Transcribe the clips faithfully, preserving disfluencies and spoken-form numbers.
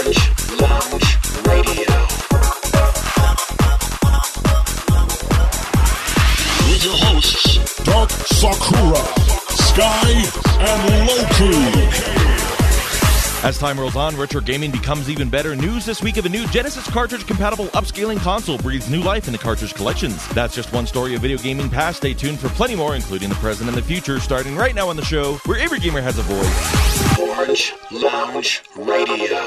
Lounge Radio. With your hosts, Dark Sakura, Sky, and Loki. As time rolls on, retro gaming becomes even better. News this week of a new Genesis cartridge-compatible upscaling console breathes new life into cartridge collections. That's just one story of video gaming past. Stay tuned for plenty more, including the present and the future, starting right now on the show, where every gamer has a voice. Orange Lounge Radio.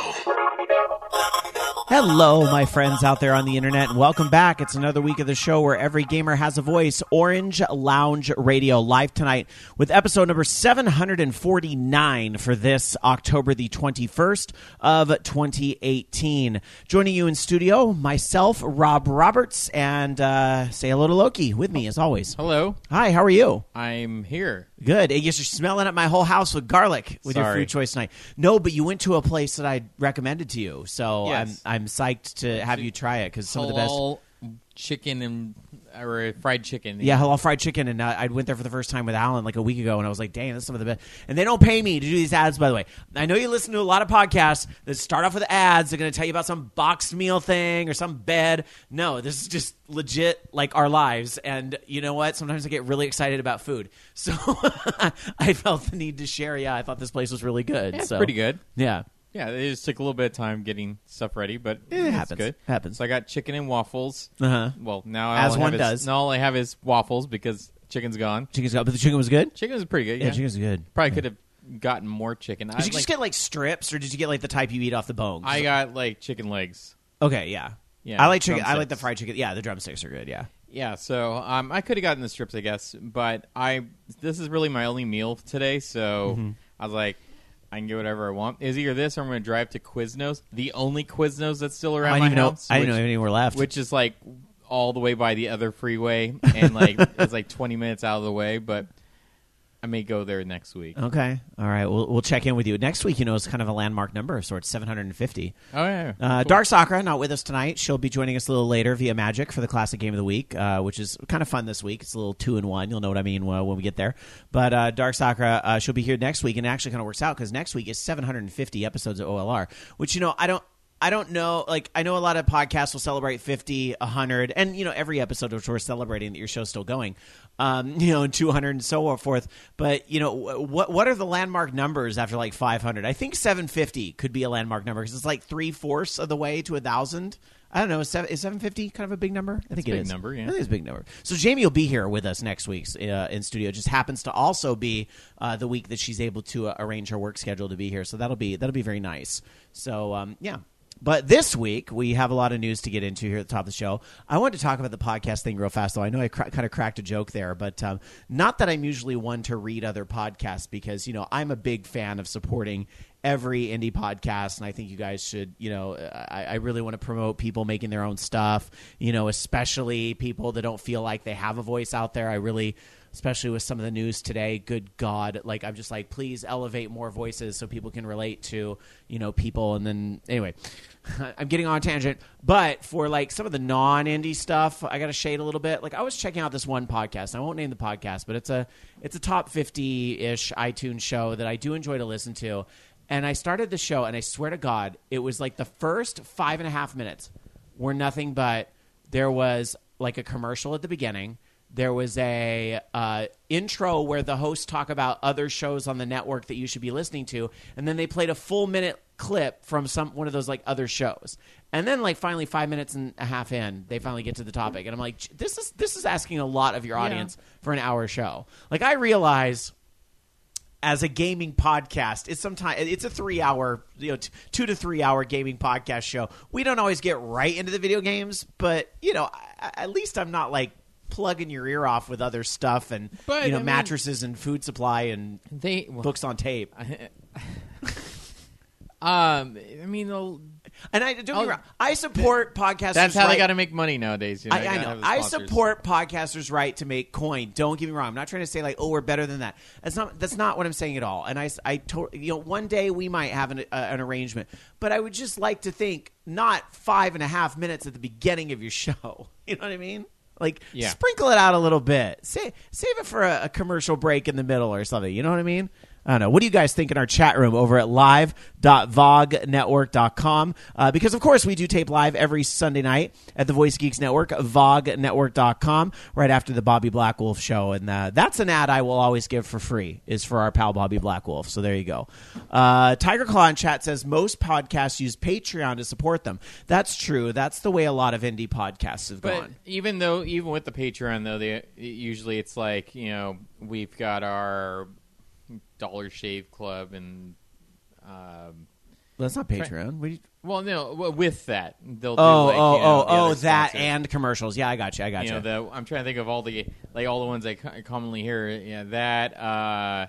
Hello, my friends out there on the internet, and welcome back. It's another week of the show where every gamer has a voice. Orange Lounge Radio, live tonight with episode number seven hundred forty-nine for this October the twenty-first of twenty eighteen. Joining you in studio, myself, Rob Roberts, and uh, say hello to Loki with me as always. Hello. Hi, how are you? I'm here. Good. I guess you're smelling up my whole house with garlic with Sorry. your food choice tonight. No, but you went to a place that I recommended to you, so Yes. I'm I'm psyched to have you try it because some of the best. Halal chicken and or fried chicken. Yeah, halal fried chicken, and uh, I went there for the first time with Alan like a week ago, and I was like, "Dang, that's some of the best." And they don't pay me to do these ads, by the way. I know you listen to a lot of podcasts that start off with ads. They're going to tell you about some boxed meal thing or some bed. No, this is just legit, like our lives. And you know what? Sometimes I get really excited about food, so I felt the need to share. Yeah, I thought this place was really good. Yeah, it's so. pretty good. Yeah. Yeah, it just took a little bit of time getting stuff ready, but It it's happens. good. Happens. So I got chicken and waffles. Uh-huh. Well, now As all I one have does. Is, now all I have is waffles because chicken's gone. Chicken's got, but the chicken was good. Chicken was pretty good. Yeah, Yeah, chicken's good. Probably Yeah. could have gotten more chicken. Did I, you just like, get like strips, or did you get like the type you eat off the bone? I got like chicken legs. Okay, yeah, Yeah, I like chicken. I like the drumsticks. fried chicken. Yeah, the drumsticks are good. Yeah. Yeah, so um, I could have gotten the strips, I guess, but I this is really my only meal today, so Mm-hmm. I was like, I can get whatever I want. Is either this or I'm going to drive to Quiznos, the only Quiznos that's still around I my didn't even know. house. I didn't which, know if anywhere left. which is like all the way by the other freeway, and like it's like twenty minutes out of the way, but I may go there next week. Okay. All right. We'll we'll check in with you next week. You know, it's kind of a landmark number of sorts, seven hundred fifty. Oh, yeah. Uh, Cool. Dark Sakura not with us tonight. She'll be joining us a little later via Magic for the Classic Game of the Week, uh, which is kind of fun this week. It's a little two in one. You'll know what I mean uh, when we get there. But uh, Dark Sakura, uh, she'll be here next week, and it actually kind of works out because next week is seven hundred fifty episodes of O L R, which, you know, I don't. I don't know, like, I know a lot of podcasts will celebrate fifty, one hundred, and, you know, every episode which we're celebrating that your show's still going, um, you know, and two hundred and so forth. But, you know, what what are the landmark numbers after, like, five hundred? I think seven fifty could be a landmark number because it's like three-fourths of the way to one thousand. I don't know. Is seven, is seven fifty kind of a big number? I think a it big is. number, yeah. I think it's a big number. So Jamie will be here with us next week uh, in studio. It just happens to also be uh, the week that she's able to uh, arrange her work schedule to be here. So that'll be that'll be very nice. So, um, yeah. But this week, we have a lot of news to get into here at the top of the show. I wanted to talk about the podcast thing real fast, though. I know I cra- kind of cracked a joke there, but um, not that I'm usually one to read other podcasts because, you know, I'm a big fan of supporting every indie podcast, and I think you guys should, you know, I, I really want to promote people making their own stuff, you know, especially people that don't feel like they have a voice out there. I really... especially with some of the news today, good God, like I'm just like, please elevate more voices so people can relate to, you know, people. And then anyway, I'm getting on a tangent, but for like some of the non-indie stuff, I got to shade a little bit. Like I was checking out this one podcast. I won't name the podcast, but it's a it's a top fifty-ish iTunes show that I do enjoy to listen to. And I started the show, and I swear to God, it was like the first five and a half minutes were nothing but there was like a commercial at the beginning. There was a uh, intro where the hosts talk about other shows on the network that you should be listening to, and then they played a full minute clip from some one of those like other shows, and then like finally five minutes and a half in, they finally get to the topic, and I'm like, this is this is asking a lot of your audience yeah. for an hour show. Like I realize, as a gaming podcast, it's sometimes it's a three hour, you know, t- two to three hour gaming podcast show. We don't always get right into the video games, but you know, I, at least I'm not like plugging your ear off with other stuff and but, you know I mean, mattresses and food supply and they well, books on tape. um, I mean, the, and I don't get me I'll- wrong, I support podcasters. that's how right. they got to make money nowadays. You know, I, They I gotta know. have the I sponsors. support podcasters' right to make coin. Don't get me wrong. I'm not trying to say like, oh, we're better than that. That's not. That's not what I'm saying at all. And I, I, to, you know, one day we might have an, uh, an arrangement, but I would just like to think not five and a half minutes at the beginning of your show. You know what I mean? Like, Yeah. sprinkle it out a little bit. Save, save it for a, a commercial break in the middle or something. You know what I mean? I don't know. What do you guys think in our chat room over at live dot vogue network dot com? Uh, because, of course, we do tape live every Sunday night at the Voice Geeks Network, vogue network dot com, right after the Bobby Blackwolf show. And uh, that's an ad I will always give for free, is for our pal Bobby Blackwolf. So there you go. Uh, Tiger Claw in chat says, most podcasts use Patreon to support them. That's true. That's the way a lot of indie podcasts have But gone. even though, even with the Patreon, though, they usually it's like, you know, we've got our Dollar Shave Club and um, Well, that's not Patreon. What do you- well, no, well, with that they'll Oh, do like, oh, you know, oh, the oh, other that sponsors. and commercials. Yeah, I got you. I got you you. know, the, I'm trying to think of all the like all the ones I co- commonly hear. Yeah, that uh,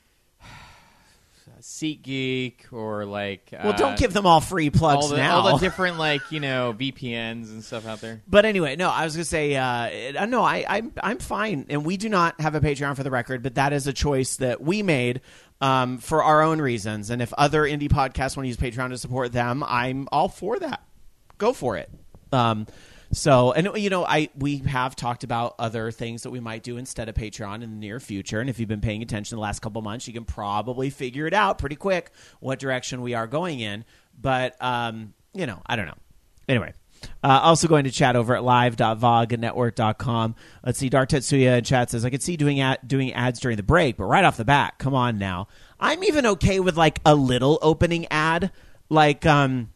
SeatGeek or like well, uh, don't give them all free plugs all the, now. all the different like you know V P Ns and stuff out there. But anyway, no, I was gonna say, uh, no, I, I'm I'm fine, and we do not have a Patreon for the record, but that is a choice that we made um, for our own reasons. And if other indie podcasts want to use Patreon to support them, I'm all for that. Go for it. Um, so, and you know, I we have talked about other things that we might do instead of Patreon in the near future. And if you've been paying attention the last couple months, you can probably figure it out pretty quick what direction we are going in. But um, you know, I don't know. Anyway. Uh, also going to chat over at live dot vogue network dot com. Let's see. Dark Tetsuya in chat says, I could see doing ad- doing ads during the break, but right off the bat, come on now. I'm even okay with like a little opening ad. Like, um,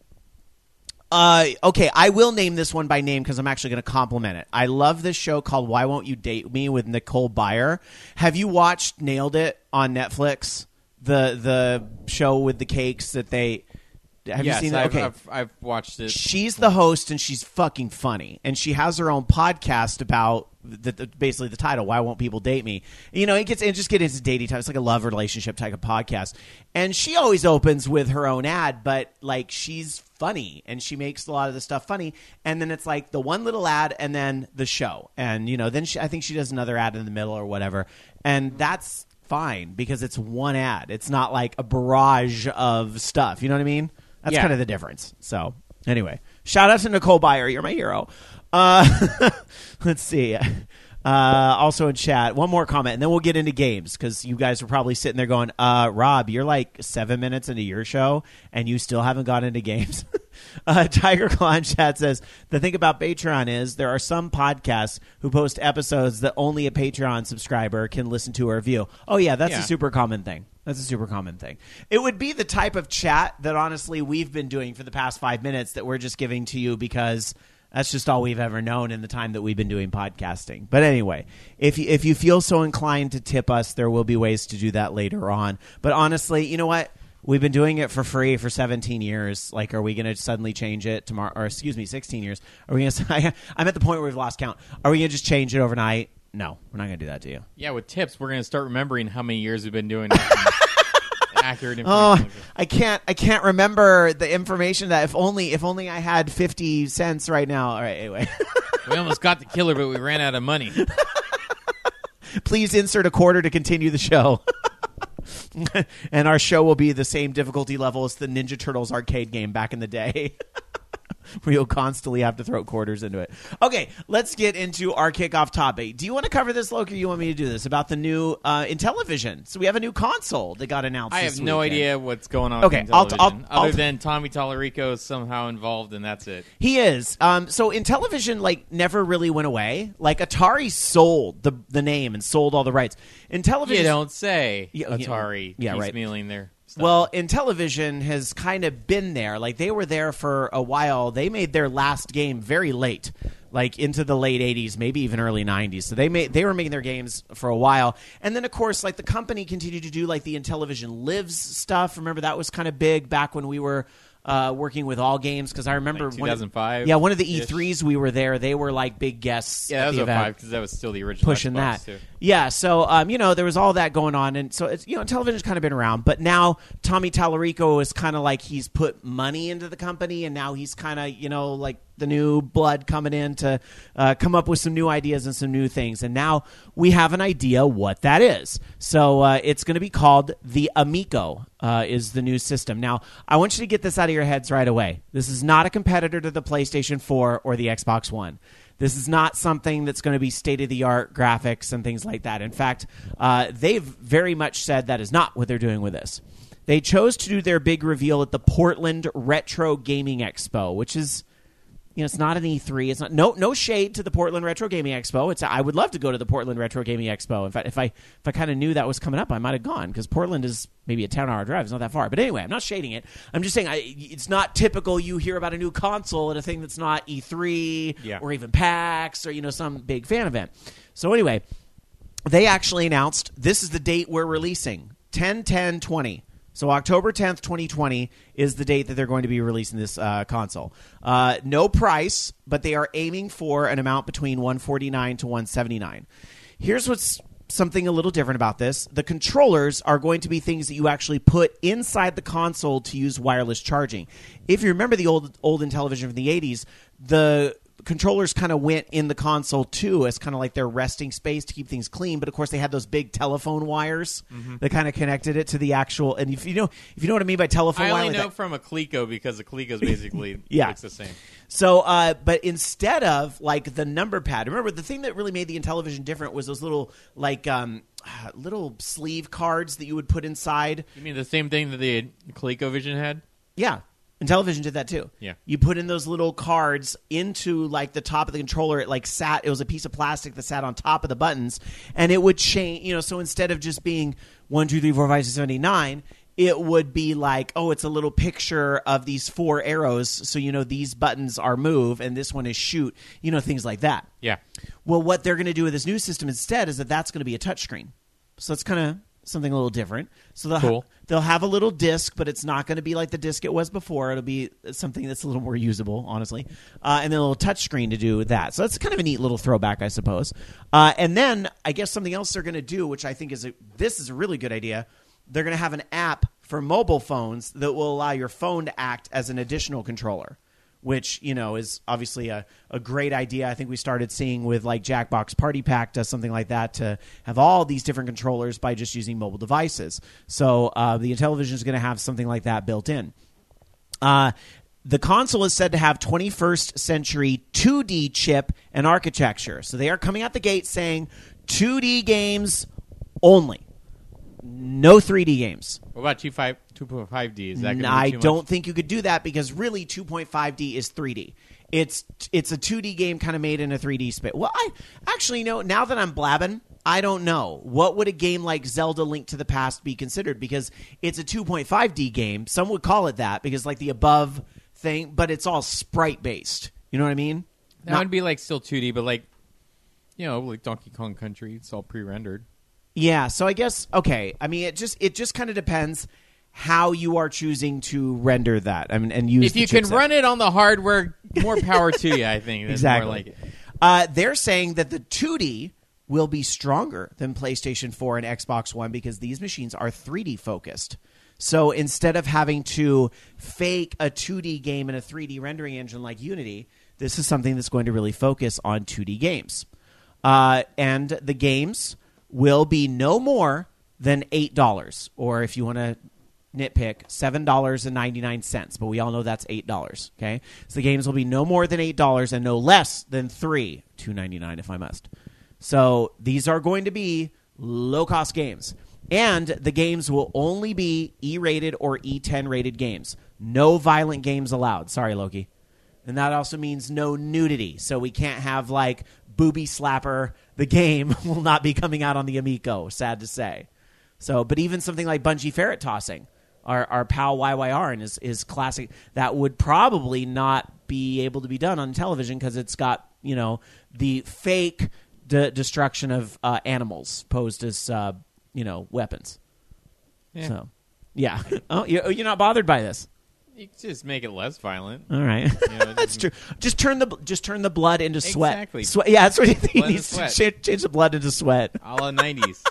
uh, okay, I will name this one by name because I'm actually going to compliment it. I love this show called Why Won't You Date Me with Nicole Byer. Have you watched Nailed It on Netflix? The the show with the cakes that they... Have yes, you seen that? I've, Okay. I've, I've watched it. She's the host, and she's fucking funny. And she has her own podcast about the, the, basically the title, Why Won't People Date Me? You know, it gets it just get into dating type. It's like a love relationship type of podcast. And she always opens with her own ad, but like she's funny, and she makes a lot of the stuff funny. And then it's like the one little ad, and then the show. And, you know, then she, I think she does another ad in the middle or whatever. And that's fine because it's one ad. It's not like a barrage of stuff. You know what I mean? That's Yeah. kind of the difference. So, anyway, shout out to Nicole Byer. You're my hero. Uh, let's see. Uh, also in chat, one more comment, and then we'll get into games because you guys are probably sitting there going, uh, Rob, you're like seven minutes into your show, and you still haven't got into games. uh, Tiger Claw in chat says, the thing about Patreon is there are some podcasts who post episodes that only a Patreon subscriber can listen to or view. Oh, yeah, that's Yeah. a super common thing. That's a super common thing. It would be the type of chat that honestly we've been doing for the past five minutes that we're just giving to you because that's just all we've ever known in the time that we've been doing podcasting. But anyway, if you, if you feel so inclined to tip us, there will be ways to do that later on. But honestly, you know what? We've been doing it for free for seventeen years. Like, are we going to suddenly change it tomorrow? Or excuse me, sixteen years. Are we going to? I'm at the point where we've lost count. Are we going to just change it overnight? No, we're not going to do that to you. Yeah, with tips, we're going to start remembering how many years we've been doing it. Accurate Oh, information. I can't. I can't remember the information that if only if only I had fifty cents right now. All right. Anyway, We almost got the killer, but we ran out of money. please insert a quarter to continue the show. And our show will be the same difficulty level as the Ninja Turtles arcade game back in the day. Where you'll constantly have to throw quarters into it. Okay, let's get into our kickoff topic. Do you want to cover this, Loki, or you want me to do this? About the new uh, Intellivision. So we have a new console that got announced I this have no weekend. idea what's going on Okay, with I'll- television, I'll- other I'll- than Tommy Tallarico is somehow involved, and that's it. He is. Um, so Intellivision, like, never really went away. Like, Atari sold the the name and sold all the rights. Intellivision... You don't say, Yeah, yeah, Atari. yeah, right. piecemealing their stuff. Well, Intellivision has kind of been there. Like, they were there for a while. They made their last game very late, like into the late eighties, maybe even early nineties. So they made they were making their games for a while. And then, of course, like the company continued to do like the Intellivision Lives stuff. Remember, that was kind of big back when we were uh, working with All Games, because I remember Like one of- two thousand five yeah, one of the E -ish. thries we were there. They were like big guests. Yeah, at that was the a event. five because that was still the original Pushing Xbox, that. too. Yeah, so um, you know, there was all that going on, and so it's you know, television's kind of been around, but now Tommy Tallarico is kind of like he's put money into the company, and now he's kind of you know like the new blood coming in to uh, come up with some new ideas and some new things, and now we have an idea what that is. So uh, it's going to be called the Amico. Uh, is the new system. Now, I want you to get this out of your heads right away. This is not a competitor to the PlayStation four or the Xbox One. This is not something that's going to be state-of-the-art graphics and things like that. In fact, uh, they've very much said that is not what they're doing with this. They chose to do their big reveal at the Portland Retro Gaming Expo, which is, you know, it's not an E three. It's not no no shade to the Portland Retro Gaming Expo. It's I would love to go to the Portland Retro Gaming Expo. In fact, if I if I kind of knew that was coming up, I might have gone because Portland is maybe a ten-hour drive. It's not that far. But anyway, I'm not shading it. I'm just saying I, it's not typical you hear about a new console at a thing that's not E three yeah. or even PAX or, you know, some big fan event. So anyway, they actually announced this is the date we're releasing, ten ten twenty. So October tenth, twenty twenty is the date that they're going to be releasing this uh, console. Uh, no price, but they are aiming for an amount between one forty-nine to one seventy-nine. Here's what's something a little different about this. The controllers are going to be things that you actually put inside the console to use wireless charging. If you remember the old old Intellivision from the eighties, the controllers kind of went in the console too as kind of like their resting space to keep things clean, but of course they had those big telephone wires mm-hmm. that kind of connected it to the actual. And if you know if you know what I mean by telephone I wire, only like know that, from a Coleco because a Coleco's basically yeah. it's the same. So, uh, but instead of like the number pad, remember the thing that really made the Intellivision different was those little like um, little sleeve cards that you would put inside. You mean the same thing that the ColecoVision had? Yeah. And Intellivision did that too. Yeah. You put in those little cards into like the top of the controller. It like sat, it was a piece of plastic that sat on top of the buttons, and it would change, you know, so instead of just being one, two, three, four, five, six, seven, eight, nine, it would be like, oh, it's a little picture of these four arrows. So, you know, these buttons are move and this one is shoot, you know, things like that. Yeah. Well, what they're going to do with this new system instead is that that's going to be a touchscreen. So it's kind of something a little different. So they'll, cool. ha- they'll have a little disc, but it's not going to be like the disc it was before. It'll be something that's a little more usable, honestly. Uh, and then a little touch screen to do that. So that's kind of a neat little throwback, I suppose. Uh, and then I guess something else they're going to do, which I think is a, this is a really good idea. They're going to have an app for mobile phones that will allow your phone to act as an additional controller, which, you know, is obviously a, a great idea. I think we started seeing with like Jackbox Party Pack does something like that to have all these different controllers by just using mobile devices. So uh, the Intellivision is going to have something like that built in. Uh, the console is said to have twenty-first century two D chip and architecture. So they are coming out the gate saying two D games only. No three D games. What about two point five D? Is that going to be I too much? don't think you could do that because really two point five D is three D. It's it's a two D game kind of made in a three D space. Well, I actually know, now that I'm blabbing, I don't know. What would a game like Zelda Link to the Past be considered? Because it's a two point five D game. Some would call it that because like the above thing, but it's all sprite-based. You know what I mean? That Not- would be like still two D, but like, you know, like Donkey Kong Country, it's all pre-rendered. Yeah, so I guess okay. I mean, it just it just kind of depends how you are choosing to render that. I mean, and use If the you can chipset. run it on the hardware, more power to you. I think that's Exactly. more like it. Uh, they're saying that the two D will be stronger than PlayStation four and Xbox One because these machines are three D focused. So instead of having to fake a two D game in a three D rendering engine like Unity, this is something that's going to really focus on two D games. Uh, and the games will be no more than eight dollars, or if you want to nitpick, seven dollars and ninety-nine cents. But we all know that's eight dollars, okay? So the games will be no more than eight dollars and no less than three dollars, two ninety-nine if I must. So these are going to be low-cost games. And the games will only be E-rated or E ten rated games. No violent games allowed. Sorry, Loki. And that also means no nudity. So we can't have, like, Booby Slapper. The game will not be coming out on the Amico, sad to say. So, but even something like Bungee Ferret Tossing, our, our pal Y Y R is, is classic. That would probably not be able to be done on television because it's got, you know, the fake de- destruction of uh, animals posed as, uh, you know, weapons. Yeah. So, yeah. Oh, you're, you're not bothered by this. You can just make it less violent. All right, You know, it that's true. doesn't- Just turn the just turn the blood into sweat. Exactly. Sweat. Yeah, that's what he, he Blood and needs to sweat. change, change the blood into sweat. A la nineties.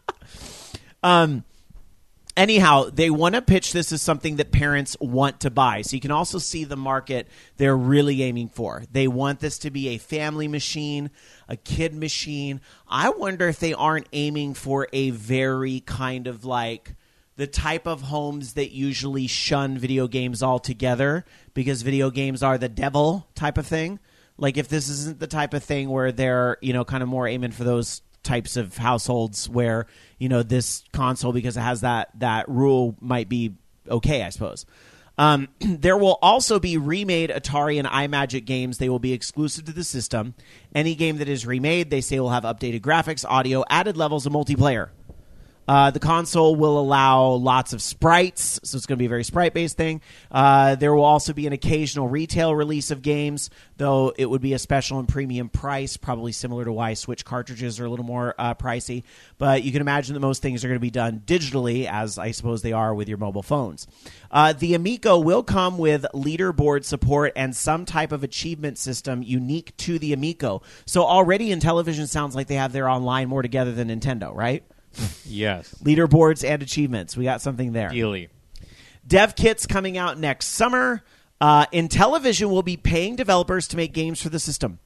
Um. Anyhow, they want to pitch this as something that parents want to buy. So you can also see the market they're really aiming for. They want this to be a family machine, a kid machine. I wonder if they aren't aiming for a very kind of like the type of homes that usually shun video games altogether because video games are the devil type of thing. Like if this isn't the type of thing where they're, you know, kind of more aiming for those types of households where, you know, this console, because it has that that rule, might be okay, I suppose. Um, there will also be remade Atari and iMagic games. They will be exclusive to the system. Any game that is remade, they say, will have updated graphics, audio, added levels of multiplayer. Uh, the console will allow lots of sprites, so it's going to be a very sprite-based thing. Uh, there will also be an occasional retail release of games, though it would be a special and premium price, probably similar to why Switch cartridges are a little more uh, pricey. But you can imagine that most things are going to be done digitally, as I suppose they are with your mobile phones. Uh, the Amico will come with leaderboard support and some type of achievement system unique to the Amico. So already Intellivision sounds like they have their online more together than Nintendo, right? Yes. Leaderboards and achievements. We got something there. Ideally. Dev kits coming out next summer. Uh, Intellivision will be paying developers to make games for the system.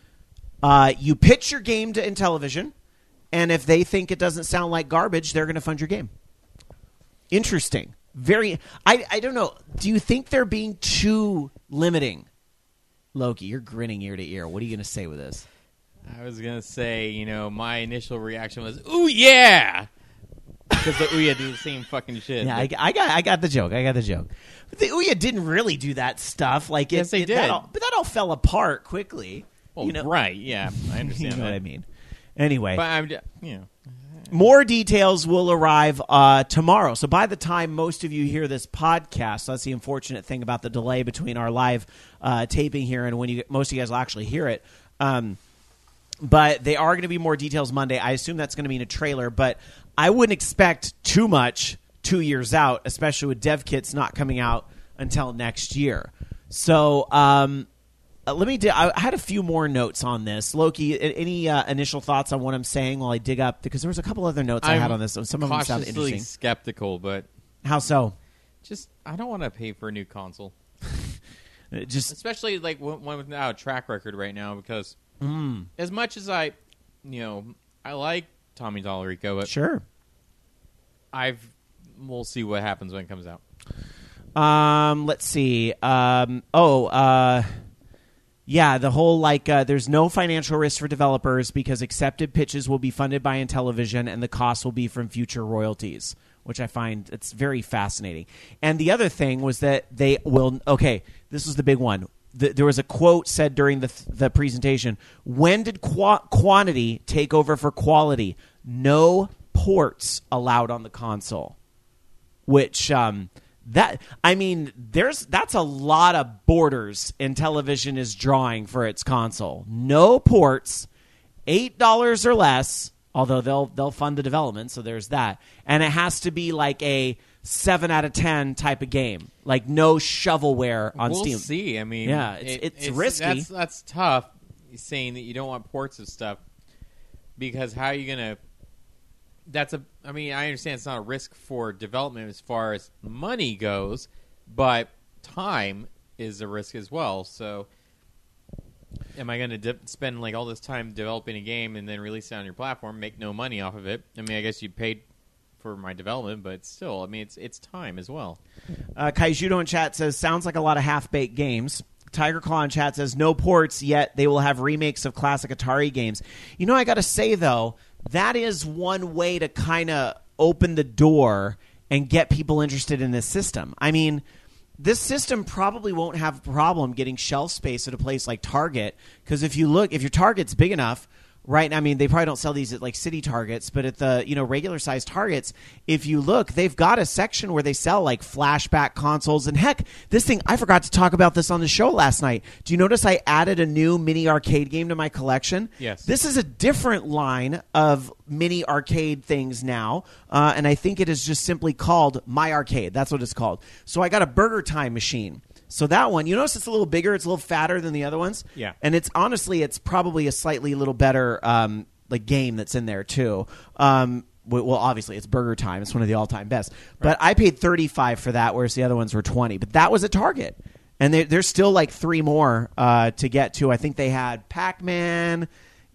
Uh, you pitch your game to Intellivision, and if they think it doesn't sound like garbage, they're going to fund your game. Interesting. Very. I, I don't know. Do you think they're being too limiting? Loki, you're grinning ear to ear. What are you going to say with this? I was going to say, you know, my initial reaction was, ooh, yeah! Because the Ouya do the same fucking shit. Yeah, I, I got I got the joke. I got the joke. But the Ouya didn't really do that stuff. Like Yes, it, they it, did. That all, but that all fell apart quickly. Well, you know? right, yeah. I understand You know that. what I mean. Anyway. But I'm, ju- you know. More details will arrive uh, tomorrow. So by the time most of you hear this podcast, that's the unfortunate thing about the delay between our live uh, taping here and when you most of you guys will actually hear it. Um, but they are going to be more details Monday. I assume that's going to be in a trailer, but I wouldn't expect too much two years out, especially with dev kits not coming out until next year. So um, uh, let me. Di- I had a few more notes on this. Loki, any uh, initial thoughts on what I'm saying while I dig up? Because there was a couple other notes I I'm had on this. Some of them sound cautiously interesting. skeptical, but How so? just, I don't want to pay for a new console. Uh, Just Especially like one one without a track record right now, because mm, as much as I, you know, I like Tommy Tallarico, but sure. I've we'll see what happens when it comes out. Um, let's see. Um, oh, uh, yeah, the whole like uh, there's no financial risk for developers because accepted pitches will be funded by Intellivision and the cost will be from future royalties, which I find it's very fascinating. And the other thing was that they will. Okay, this was the big one. The, there was a quote said during the the presentation. When did qua- quantity take over for quality? No ports allowed on the console. Which um, that I mean, there's that's a lot of borders Intellivision is drawing for its console. No ports, eight dollars or less. Although they'll they'll fund the development, so there's that, and it has to be like a seven out of ten type of game, like no shovelware on we'll Steam. see. I mean, Yeah, it's- it- it's risky. That's, that's tough. Saying that you don't want ports of stuff because how are you gonna? That's a. I mean, I understand it's not a risk for development as far as money goes, but time is a risk as well. So, am I going to de- spend like all this time developing a game and then release it on your platform, make no money off of it? I mean, I guess you paid for my development, but still, I mean, it's it's time as well. Uh, Kaijudo in chat says, sounds like a lot of half-baked games. Tiger Claw in chat says, no ports, yet they will have remakes of classic Atari games. You know, I got to say, though, that is one way to kind of open the door and get people interested in this system. I mean, this system probably won't have a problem getting shelf space at a place like Target, because if you look, if your Target's big enough, right? I mean, they probably don't sell these at like city Targets, but at the, you know, regular sized Targets, if you look, they've got a section where they sell like flashback consoles. And heck, this thing, I forgot to talk about this on the show last night. Do you notice I added a new mini arcade game to my collection? Yes. This is a different line of mini arcade things now, uh, and I think it is just simply called My Arcade. That's what it's called. So I got a Burger Time machine. So that one, you notice it's a little bigger, it's a little fatter than the other ones. Yeah. And it's honestly, it's probably a slightly little better um, like game that's in there too. Um, w- well, obviously it's Burger Time; it's one of the all-time best. But I paid thirty-five for that, whereas the other ones were twenty. But that was at Target, and there, there's still like three more uh, to get to. I think they had Pac-Man,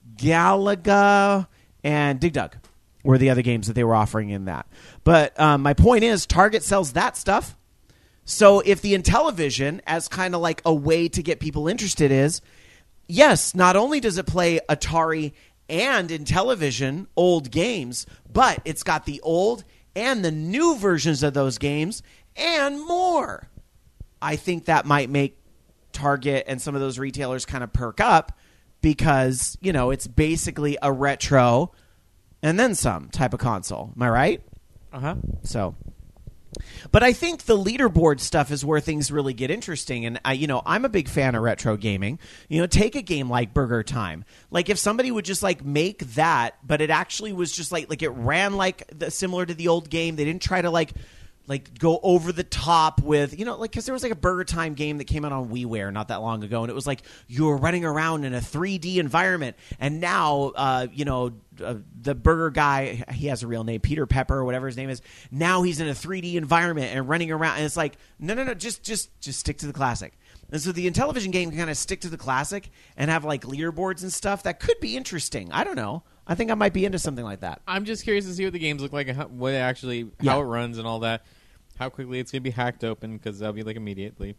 Galaga, and Dig Dug were the other games that they were offering in that. But um, my point is, Target sells that stuff. So if the Intellivision, as kind of like a way to get people interested, is yes, not only does it play Atari and Intellivision old games, but it's got the old and the new versions of those games and more. I think that might make Target and some of those retailers kind of perk up because, you know, it's basically a retro and then some type of console. Am I right? Uh-huh. So, but I think the leaderboard stuff is where things really get interesting. And, I, you know, I'm a big fan of retro gaming. You know, take a game like Burger Time. Like, if somebody would just, like, make that, but it actually was just, like, like it ran, like, the, similar to the old game. They didn't try to, like, like go over the top with, you know, like, because there was, like, a Burger Time game that came out on WiiWare not that long ago. And it was, like, you were running around in a three D environment. And now, uh, you know, Uh, the burger guy, he has a real name, Peter Pepper or whatever his name is. Now he's in a three D environment and running around, and it's like, no, no, no, just, just, just stick to the classic. And so the Intellivision game can kind of stick to the classic and have like leaderboards and stuff that could be interesting. I don't know. I think I might be into something like that. I'm just curious to see what the games look like, and how, what it actually, Yeah. how it runs, and all that. How quickly it's going to be hacked open, because that'll be like immediately.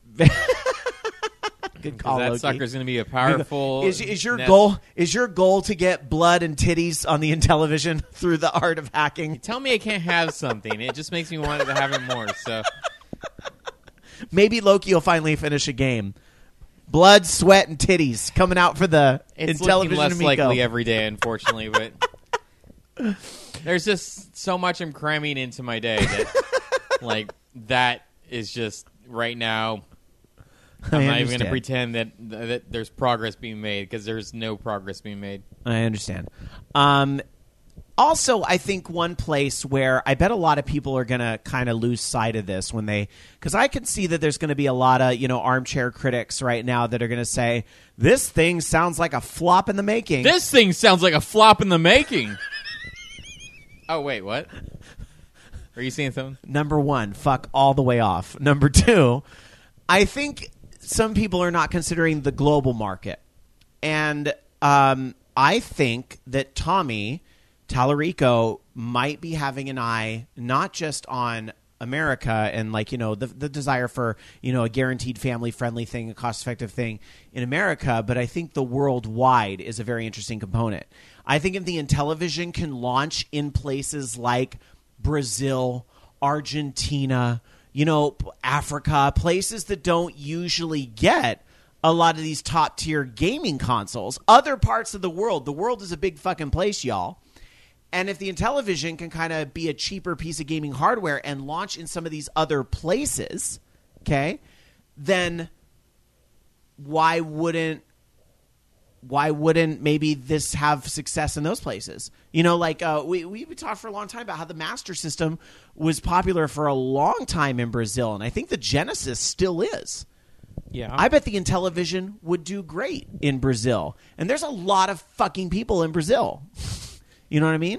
Good 'Cause call, that Loki. sucker's going to be a powerful. Is, is your nest- goal is your goal to get blood and titties on the Intellivision through the art of hacking? Tell me I can't have something. It just makes me want to have it more. So Maybe Loki will finally finish a game. Blood, sweat, and titties coming out for the it's Intellivision looking less Amico. likely every day, unfortunately. But there's just so much I'm cramming into my day that, like, that is just right now. I'm I not even going to understand. pretend that that there's progress being made, because there's no progress being made. I understand. Um, also, I think one place where I bet a lot of people are going to kind of lose sight of this when they, because I can see that there's going to be a lot of, you know, armchair critics right now that are going to say, this thing sounds like a flop in the making. This thing sounds like a flop in the making. Oh, wait, what? Are you seeing something? Number one, fuck all the way off. Number two, I think some people are not considering the global market. And um, I think that Tommy Tallarico might be having an eye not just on America and, like, you know, the the desire for, you know, a guaranteed family-friendly thing, a cost-effective thing in America, but I think the worldwide is a very interesting component. I think if the Intellivision can launch in places like Brazil, Argentina, you know, Africa, places that don't usually get a lot of these top-tier gaming consoles, other parts of the world. The world is a big fucking place, y'all. And if the Intellivision can kind of be a cheaper piece of gaming hardware and launch in some of these other places, okay, then why wouldn't why wouldn't maybe this have success in those places? You know, like uh, we, we we talked for a long time about how the Master System was popular for a long time in Brazil, and I think the Genesis still is. Yeah. I bet the Intellivision would do great in Brazil. And there's a lot of fucking people in Brazil. You know what I mean?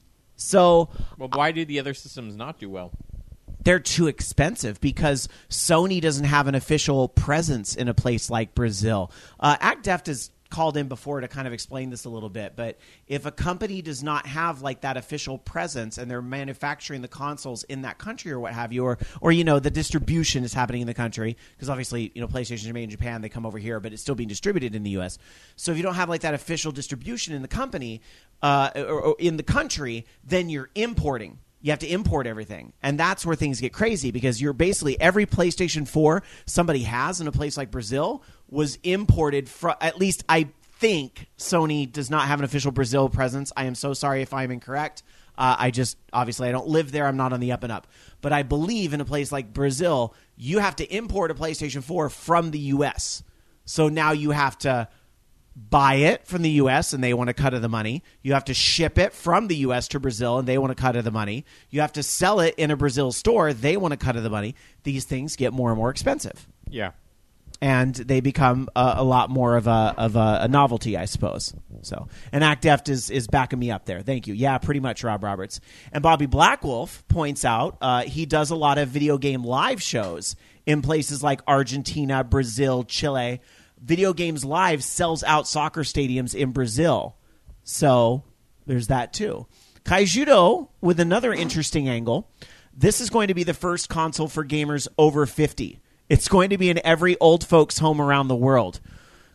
So Well, why do the other systems not do well? they're too expensive because Sony doesn't have an official presence in a place like Brazil. Uh, ActDeft has called in before to kind of explain this a little bit, but if a company does not have like that official presence and they're manufacturing the consoles in that country or what have you, or or you know the distribution is happening in the country, because obviously you know PlayStations are made in Japan, they come over here, but it's still being distributed in the U S. So if you don't have like that official distribution in the company uh, or, or in the country, then you're importing. You have to import everything. And that's where things get crazy, because you're basically every PlayStation four somebody has in a place like Brazil was imported from, at least I think Sony does not have an official Brazil presence. I am so sorry if I'm incorrect. Uh, I just, obviously I don't live there. I'm not on the up and up. But I believe in a place like Brazil, you have to import a PlayStation four from the U S. So now you have to buy it from the U S and they want a cut of the money. You have to ship it from the U S to Brazil and they want a cut of the money. You have to sell it in a Brazil store. They want a cut of the money. These things get more and more expensive. Yeah. And they become a, a lot more of a of a, a novelty, I suppose. So, and ActDeft is is backing me up there. Thank you. Yeah, pretty much, Rob Roberts. And Bobby Blackwolf points out uh, he does a lot of video game live shows in places like Argentina, Brazil, Chile. Video Games Live sells out soccer stadiums in Brazil. So there's that too. Kaijudo with another interesting angle. This is going to be the first console for gamers over fifty. It's going to be in every old folks' home around the world.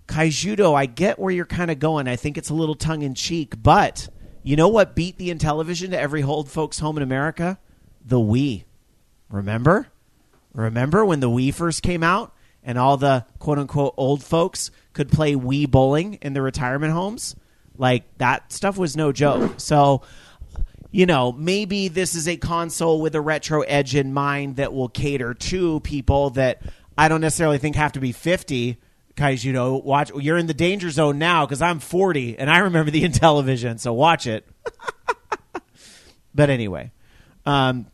Kaijudo, I get where you're kind of going. I think it's a little tongue-in-cheek, but you know what beat the Intellivision to every old folks home in America? The Wii. Remember? Remember when the Wii first came out and all the quote-unquote old folks could play Wii bowling in the retirement homes? Like, that stuff was no joke. So, you know, maybe this is a console with a retro edge in mind that will cater to people that I don't necessarily think have to be fifty. Guys, you know, watch. You're in the danger zone now because I'm forty and I remember the Intellivision, so watch it. But anyway, um,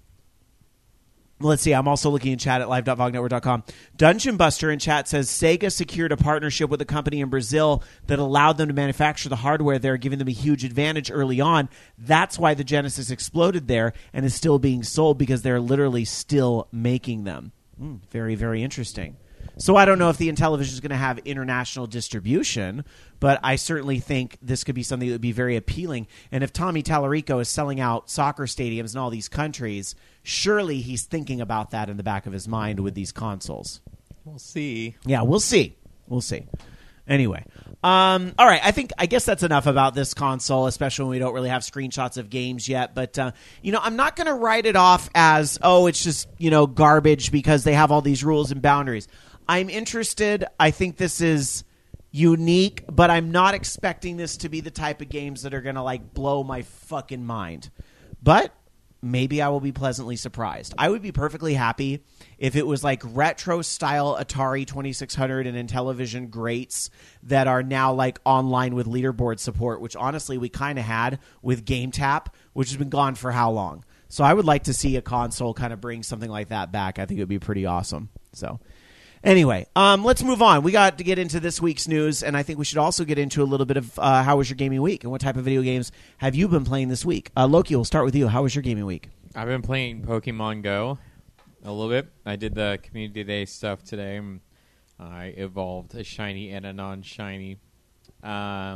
let's see. I'm also looking in chat at live dot vog network dot com. Dungeon Buster in chat says Sega secured a partnership with a company in Brazil that allowed them to manufacture the hardware there, giving them a huge advantage early on. That's why the Genesis exploded there and is still being sold because they're literally still making them. Mm, very, very interesting. So I don't know if the Intellivision is going to have international distribution, but I certainly think this could be something that would be very appealing. And if Tommy Tallarico is selling out soccer stadiums in all these countries, surely he's thinking about that in the back of his mind with these consoles. We'll see. Yeah, we'll see. We'll see. Anyway, um, all right. I think I guess that's enough about this console, especially when we don't really have screenshots of games yet. But uh, you know, I'm not going to write it off as oh, it's just you know garbage because they have all these rules and boundaries. I'm interested. I think this is unique, but I'm not expecting this to be the type of games that are going to like blow my fucking mind. But maybe I will be pleasantly surprised. I would be perfectly happy if it was like retro style Atari twenty-six hundred and Intellivision greats that are now like online with leaderboard support, which honestly we kind of had with GameTap, which has been gone for how long? So I would like to see a console kind of bring something like that back. I think it would be pretty awesome. So anyway, um, let's move on. We got to get into this week's news, and I think we should also get into a little bit of uh, how was your gaming week and what type of video games have you been playing this week? Uh, Loki, we'll start with you. How was your gaming week? I've been playing Pokemon Go a little bit. I did the Community Day stuff today. I evolved a shiny and a non-shiny. Uh,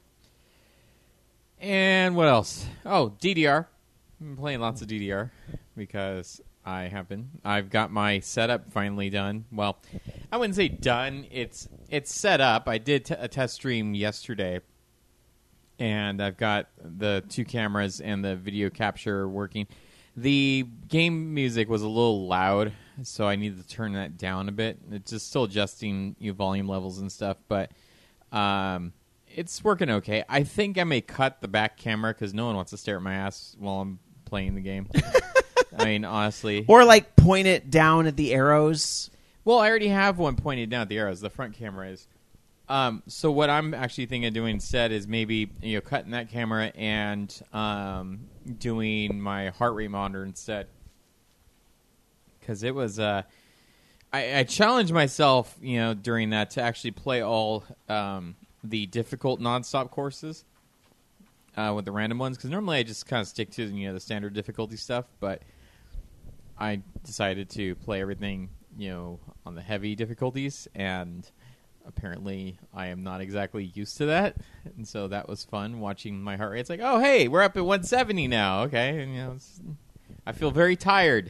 and what else? Oh, D D R. I've been playing lots of D D R because I have been. I've got my setup finally done. Well, I wouldn't say done. It's it's set up. I did t- a test stream yesterday, and I've got the two cameras and the video capture working. The game music was a little loud, so I needed to turn that down a bit. It's just still adjusting you know, volume levels and stuff, but um, it's working okay. I think I may cut the back camera because no one wants to stare at my ass while I'm playing the game. I mean, honestly. Or like point it down at the arrows. Well, I already have one pointed down at the arrows. The front camera is. Um, so what I'm actually thinking of doing instead is maybe you know cutting that camera and um, doing my heart rate monitor instead. Because it was, uh, I, I challenged myself, you know, during that to actually play all um, the difficult nonstop courses uh, with the random ones. Because normally I just kind of stick to you know the standard difficulty stuff, but I decided to play everything you know on the heavy difficulties and. Apparently, I am not exactly used to that, and so that was fun watching my heart rate. It's like, oh, hey, we're up at one seventy now. Okay, and you know, it's, I feel very tired,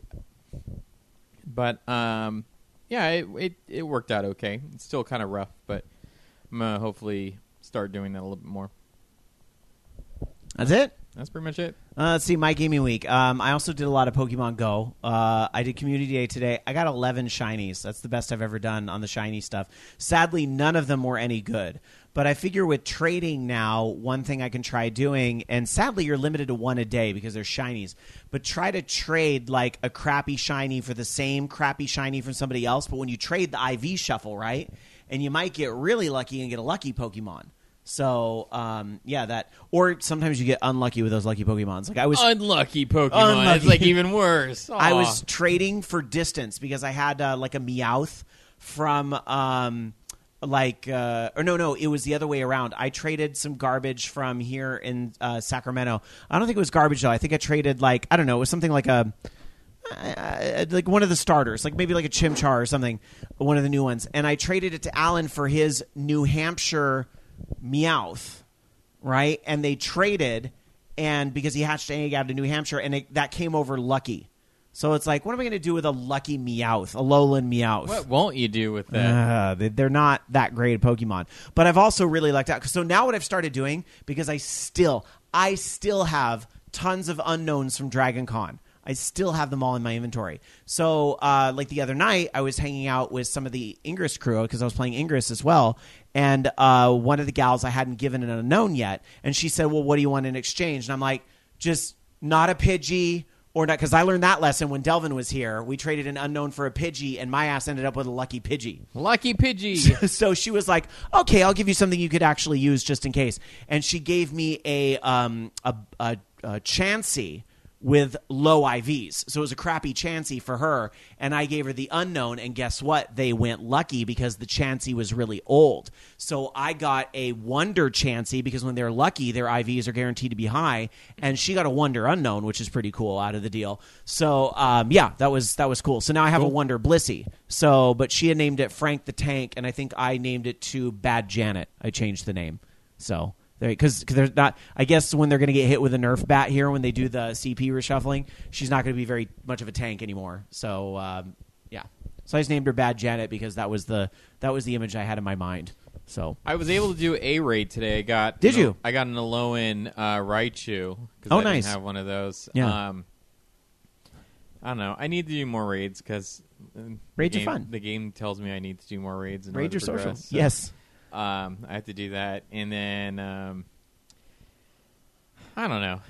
but um, yeah, it, it it worked out okay. It's still kind of rough, but I'm gonna hopefully start doing that a little bit more. That's it. That's pretty much it. Uh, let's see, my gaming week. Um, I also did a lot of Pokemon Go. Uh, I did Community Day today. I got eleven shinies. That's the best I've ever done on the shiny stuff. Sadly, none of them were any good. But I figure with trading now, one thing I can try doing, and sadly you're limited to one a day because they're shinies, but try to trade like a crappy shiny for the same crappy shiny from somebody else. But when you trade the I V shuffle, right, and you might get really lucky and get a lucky Pokemon. So, um, yeah, that, or sometimes you get unlucky with those lucky Pokemons. Like I was unlucky Pokemon. Unlucky. It's like even worse. Aww. I was trading for distance because I had uh, like a Meowth from, um, like, uh, or no, no, it was the other way around. I traded some garbage from here in uh, Sacramento. I don't think it was garbage though. I think I traded like I don't know. It was something like a. Uh, like one of the starters, like maybe like a Chimchar or something, one of the new ones, and I traded it to Alan for his New Hampshire Meowth, right? And they traded, and because he hatched an egg out of New Hampshire, and it, that came over lucky, So it's like, what am I going to do with a Lucky Meowth, a Lowland Meowth? What won't you do with that? Uh, they, they're not that great at Pokemon. But I've also really liked that. So now what I've started doing, because I still, I still have tons of unknowns from Dragon Con. I still have them all in my inventory. So, uh, like the other night, I was hanging out with some of the Ingress crew because I was playing Ingress as well. And uh, one of the gals I hadn't given an unknown yet. And she said, well, what do you want in exchange? And I'm like, just not a Pidgey or not. Because I learned that lesson when Delvin was here. We traded an unknown for a Pidgey, and my ass ended up with a Lucky Pidgey. Lucky Pidgey. So she was like, okay, I'll give you something you could actually use just in case. And she gave me a, um, a, a, a Chansey with low I Vs. So it was a crappy Chansey for her, and I gave her the unknown, and guess what? They went lucky because the Chansey was really old. So I got a Wonder Chansey because when they're lucky, their I Vs are guaranteed to be high, and she got a Wonder Unknown, which is pretty cool out of the deal. So um, yeah, that was that was cool. So now I have cool. a Wonder Blissey. So, but she had named it Frank the Tank, and I think I named it to Bad Janet. I changed the name. So because they're not, I guess when they're going to get hit with a Nerf bat here when they do the C P reshuffling, she's not going to be very much of a tank anymore. So um, yeah, so I just named her Bad Janet because that was the that was the image I had in my mind. So I was able to do a raid today. I got did you? I got an Alolan uh, Raichu because oh, I nice. didn't have one of those. Yeah. Um, I don't know. I need to do more raids because raids game, are fun. The game tells me I need to do more raids. In raids are social. progress, so. Yes. Um, I have to do that, and then um, I don't know.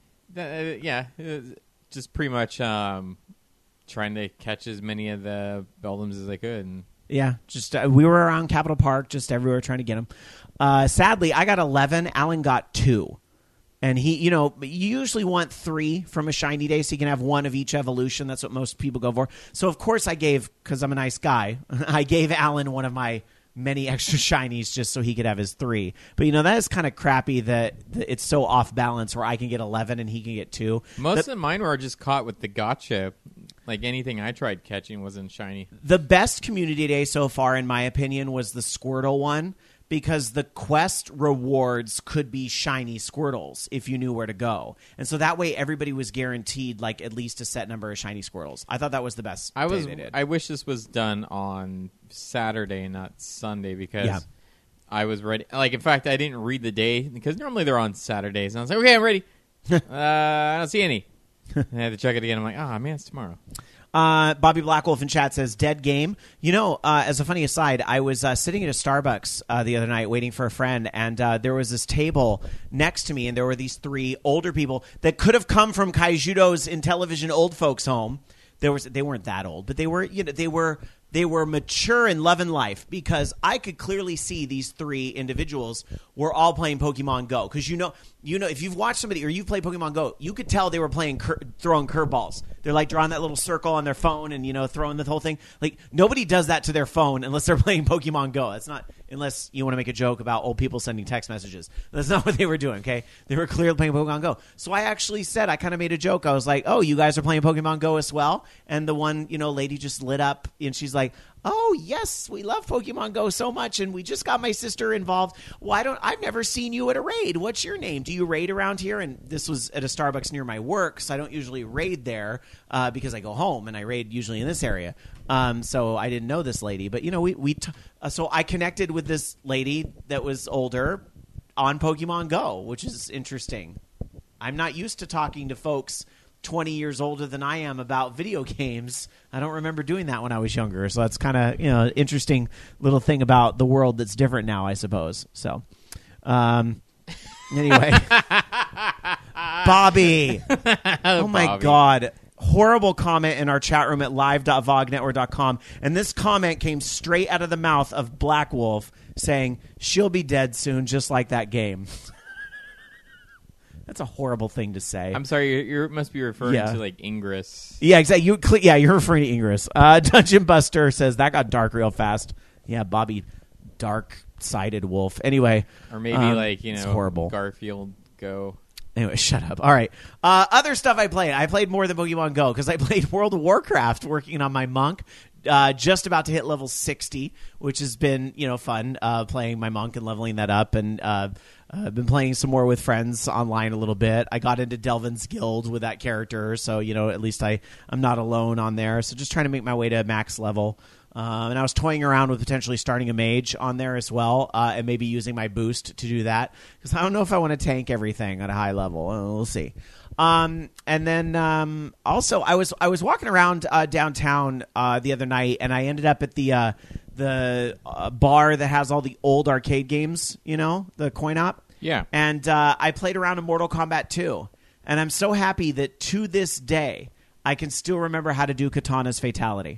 Uh, yeah, just pretty much um, trying to catch as many of the Beldums as I could. And yeah, just uh, we were around Capitol Park, just everywhere trying to get them. Uh, sadly, I got eleven. Alan got two. And he, you know, you usually want three from a shiny day so you can have one of each evolution. That's what most people go for. So, of course, I gave, because I'm a nice guy, I gave Alan one of my many extra shinies just so he could have his three. But, you know, that is kind of crappy that, that it's so off balance where I can get eleven and he can get two. Most the, of mine were just caught with the gotcha. Like anything I tried catching wasn't shiny. The best community day so far, in my opinion, was the Squirtle one. Because the quest rewards could be shiny Squirtles if you knew where to go. And so that way everybody was guaranteed like at least a set number of shiny Squirtles. I thought that was the best I was they did. I wish this was done on Saturday, not Sunday, because yeah. I was ready. Like, in fact, I didn't read the day because normally they're on Saturdays. And I was like, okay, I'm ready. uh, I don't see any. I had to check it again. I'm like, ah, oh, man, it's tomorrow. Uh, Bobby Blackwolf in chat says, dead game. You know, uh, as a funny aside, I was uh, sitting at a Starbucks uh, the other night waiting for a friend, and uh, there was this table next to me, and there were these three older people that could have come from Kaijudo's Intellivision old folks home. There was They weren't that old, but they were, you know, they were... They were mature in love and life because I could clearly see these three individuals were all playing Pokemon Go. Because you know, you know, if you've watched somebody or you've played Pokemon Go, you could tell they were playing cur- throwing curveballs. They're like drawing that little circle on their phone and, you know, throwing the whole thing. Like nobody does that to their phone unless they're playing Pokemon Go. That's not unless you want to make a joke about old people sending text messages. That's not what they were doing. Okay, they were clearly playing Pokemon Go. So I actually said I kind of made a joke. I was like, "Oh, you guys are playing Pokemon Go as well?" And the one, you know, lady just lit up and she's like, "Oh, yes, we love Pokemon Go so much, and we just got my sister involved. Why don't I've never seen you at a raid. What's your name? Do you raid around here?" And this was at a Starbucks near my work, so I don't usually raid there uh, because I go home, and I raid usually in this area. Um, so I didn't know this lady. But, you know, we, we t- uh, so I connected with this lady that was older on Pokemon Go, which is interesting. I'm not used to talking to folks twenty years older than I am about video games. I don't remember doing that when I was younger. So that's kind of, you know, interesting little thing about the world that's different now, I suppose. So, um, anyway, Bobby. Oh my Bobby. God. Horrible comment in our chat room at live dot vog network dot com. And this comment came straight out of the mouth of Black Wolf saying, "She'll be dead soon, just like that game." That's a horrible thing to say. I'm sorry, you must be referring Yeah. to like Ingress. Yeah, exactly. You, cl- yeah, you're referring to Ingress. Uh, Dungeon Buster says that got dark real fast. Yeah, Bobby, dark-sided wolf. Anyway, Or maybe um, like, you it's know, horrible. Garfield Go. Anyway, shut up. All right. Uh, other stuff I played. I played more than Pokemon Go because I played World of Warcraft working on my monk. Uh, just about to hit level sixty, which has been, you know, fun, uh, playing my monk and leveling that up. And uh, I've been playing some more with friends online a little bit. I got into Delvin's Guild with that character, so, you know, at least I, I'm not alone on there. So just trying to make my way to max level. Um, and I was toying around with potentially starting a mage on there as well, uh, and maybe using my boost to do that. Because I don't know if I want to tank everything at a high level. Uh, we'll see. Um, and then um, also, I was I was walking around uh, downtown uh, the other night, and I ended up at the uh, the uh, bar that has all the old arcade games, you know, the coin op. Yeah. And uh, I played around in Mortal Kombat two, and I'm so happy that to this day I can still remember how to do Katana's Fatality.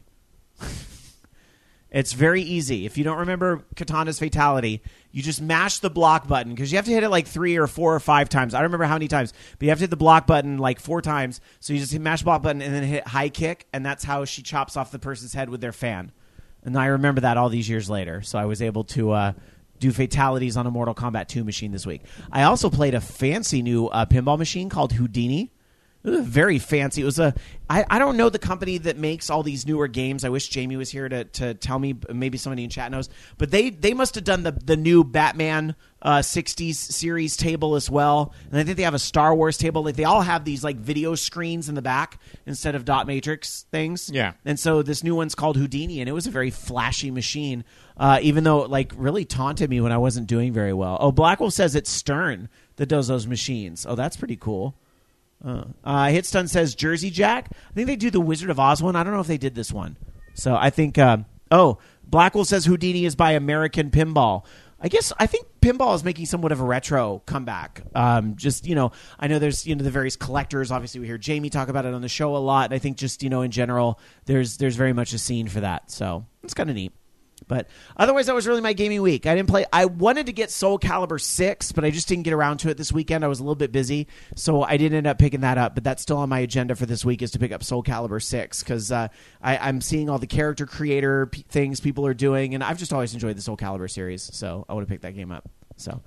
It's very easy. If you don't remember Katana's Fatality, you just mash the block button because you have to hit it like three or four or five times. I don't remember how many times, but you have to hit the block button like four times. So you just hit mash block button and then hit high kick, and that's how she chops off the person's head with their fan. And I remember that all these years later. So I was able to uh, do fatalities on a Mortal Kombat two machine this week. I also played a fancy new uh, pinball machine called Houdini. It was very fancy. It was a. I, I don't know the company that makes all these newer games. I wish Jamie was here to, to tell me. Maybe somebody in chat knows. But they, they must have done the the new Batman uh, sixties series table as well. And I think they have a Star Wars table. Like they all have these like video screens in the back instead of dot matrix things. Yeah. And so this new one's called Houdini, and it was a very flashy machine. Uh, even though it like really taunted me when I wasn't doing very well. Oh, Blackwolf says it's Stern that does those machines. Oh, that's pretty cool. Uh, uh, Hitstun says Jersey Jack. I think they do the Wizard of Oz one. I don't know if they did this one. So I think. Uh, oh, Blackwell says Houdini is by American Pinball. I guess I think pinball is making somewhat of a retro comeback. Um, just you know, I know there's you know the various collectors. Obviously, we hear Jamie talk about it on the show a lot. And I think just you know in general, there's there's very much a scene for that. So it's kind of neat. But otherwise, that was really my gaming week. I didn't play. I wanted to get Soul Calibur six, but I just didn't get around to it this weekend. I was a little bit busy, so I didn't end up picking that up. But that's still on my agenda for this week is to pick up Soul Calibur six because uh, I'm seeing all the character creator p- things people are doing, and I've just always enjoyed the Soul Calibur series, so I want to pick that game up. So,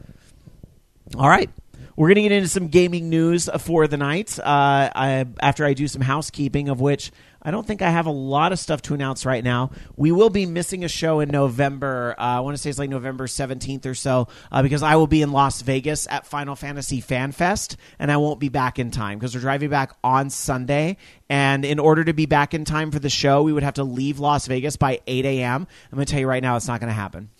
all right. We're going to get into some gaming news for the night uh, I, after I do some housekeeping, of which I don't think I have a lot of stuff to announce right now. We will be missing a show in November. Uh, I want to say it's like November seventeenth or so uh, because I will be in Las Vegas at Final Fantasy Fan Fest, and I won't be back in time because we're driving back on Sunday. And in order to be back in time for the show, we would have to leave Las Vegas by eight a.m. I'm going to tell you right now, it's not going to happen.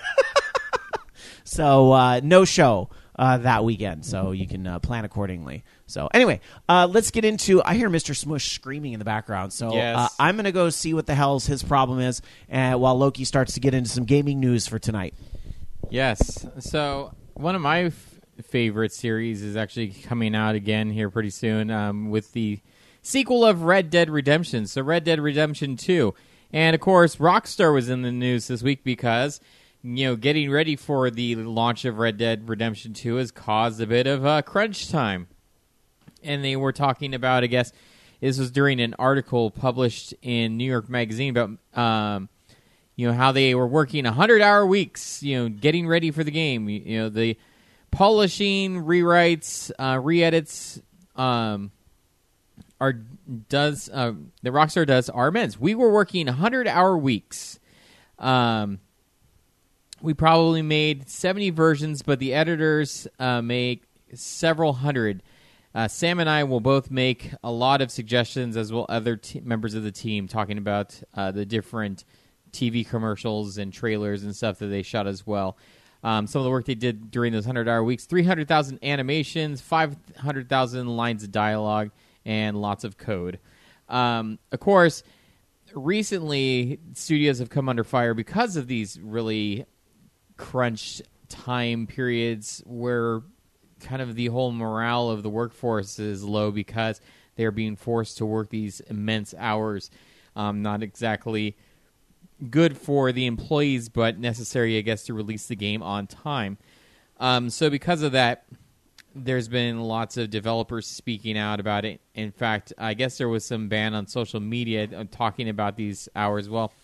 So uh, no show. Uh, that weekend, so you can uh, plan accordingly. So anyway, uh, let's get into. I hear Mister Smush screaming in the background, so yes. uh, I'm going to go see what the hell's his problem is, uh, while Loki starts to get into some gaming news for tonight. Yes. So one of my f- favorite series is actually coming out again here pretty soon um, with the sequel of Red Dead Redemption. So Red Dead Redemption two, and of course Rockstar was in the news this week because. You know, getting ready for the launch of Red Dead Redemption two has caused a bit of uh, crunch time. And they were talking about, I guess, this was during an article published in New York Magazine about, um, you know, how they were working one hundred hour weeks, you know, getting ready for the game. You, you know, the polishing, rewrites, uh, re-edits, um, are, does, uh, the Rockstar does are immense. We were working one hundred hour weeks. Um... We probably made seventy versions, but the editors uh, make several hundred. Uh, Sam and I will both make a lot of suggestions, as will other t- members of the team, talking about uh, the different T V commercials and trailers and stuff that they shot as well. Um, some of the work they did during those one hundred hour weeks, three hundred thousand animations, five hundred thousand lines of dialogue, and lots of code. Um, of course, recently, studios have come under fire because of these really crunch time periods where kind of the whole morale of the workforce is low because they're being forced to work these immense hours. Um, not exactly good for the employees, but necessary, I guess, to release the game on time. Um, so because of that, there's been lots of developers speaking out about it. In fact, I guess there was some ban on social media talking about these hours. Well,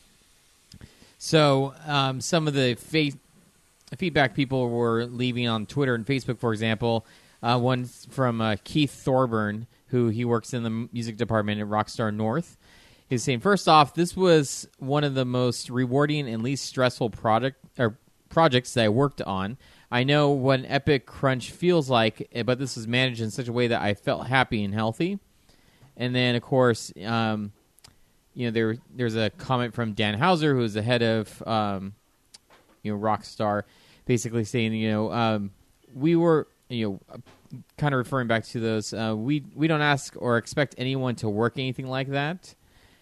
so um, some of the fa- feedback people were leaving on Twitter and Facebook, for example, Uh, one from uh, Keith Thorburn, who he works in the music department at Rockstar North. He's saying, first off, this was one of the most rewarding and least stressful product or projects that I worked on. I know what an epic crunch feels like, but this was managed in such a way that I felt happy and healthy. And then, of course, um, you know, there there's a comment from Dan Hauser, who is the head of um, you know Rockstar, basically saying, you know, um, we were, you know, kind of referring back to those. Uh, we we don't ask or expect anyone to work anything like that.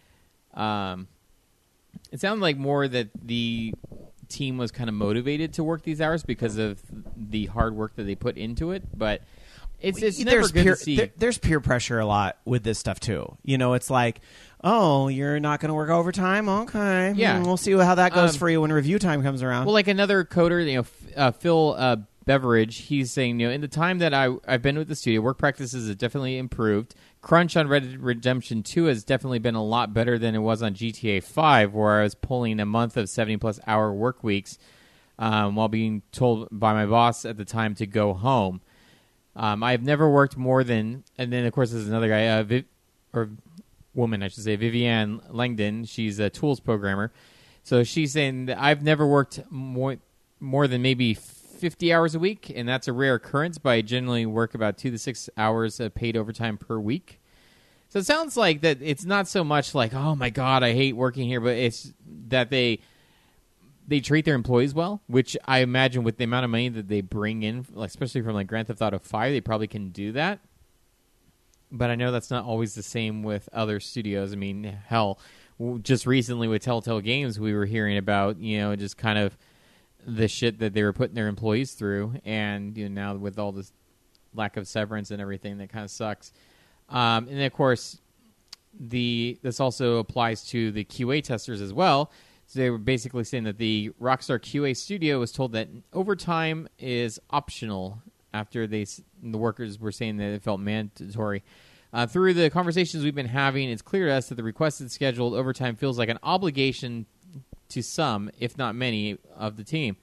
Um, it sounded like more that the team was kind of motivated to work these hours because of the hard work that they put into it, but it's it's never there's good peer, to see. There, there's peer pressure a lot with this stuff too. You know, it's like, oh, you're not going to work overtime? Okay, Yeah. Hmm, we'll see how that goes Um, for you when review time comes around. Well, like another coder, you know, F- uh, Phil uh, Beveridge, he's saying, you know, in the time that I I've been with the studio, work practices have definitely improved. Crunch on Red Dead Redemption two has definitely been a lot better than it was on G T A five, where I was pulling a month of seventy plus hour work weeks um, while being told by my boss at the time to go home. Um, I've never worked more than, and then of course there's another guy, uh, Viv, or woman, I should say, Vivienne Langdon. She's a tools programmer. So she's saying that I've never worked more more than maybe fifty hours a week, and that's a rare occurrence, but I generally work about two to six hours of paid overtime per week. So it sounds like that it's not so much like, oh my God, I hate working here, but it's that they they treat their employees well, which I imagine with the amount of money that they bring in, like especially from like Grand Theft Auto five, they probably can do that. But I know that's not always the same with other studios. I mean, hell, just recently with Telltale Games, we were hearing about, you know, just kind of the shit that they were putting their employees through, and you know, now with all this lack of severance and everything, that kind of sucks. Um, and then, of course, the this also applies to the Q A testers as well. So they were basically saying that the Rockstar Q A studio was told that overtime is optional after they the workers were saying that it felt mandatory. Uh, through the conversations we've been having, it's clear to us that the requested scheduled overtime feels like an obligation to some, if not many, of the team.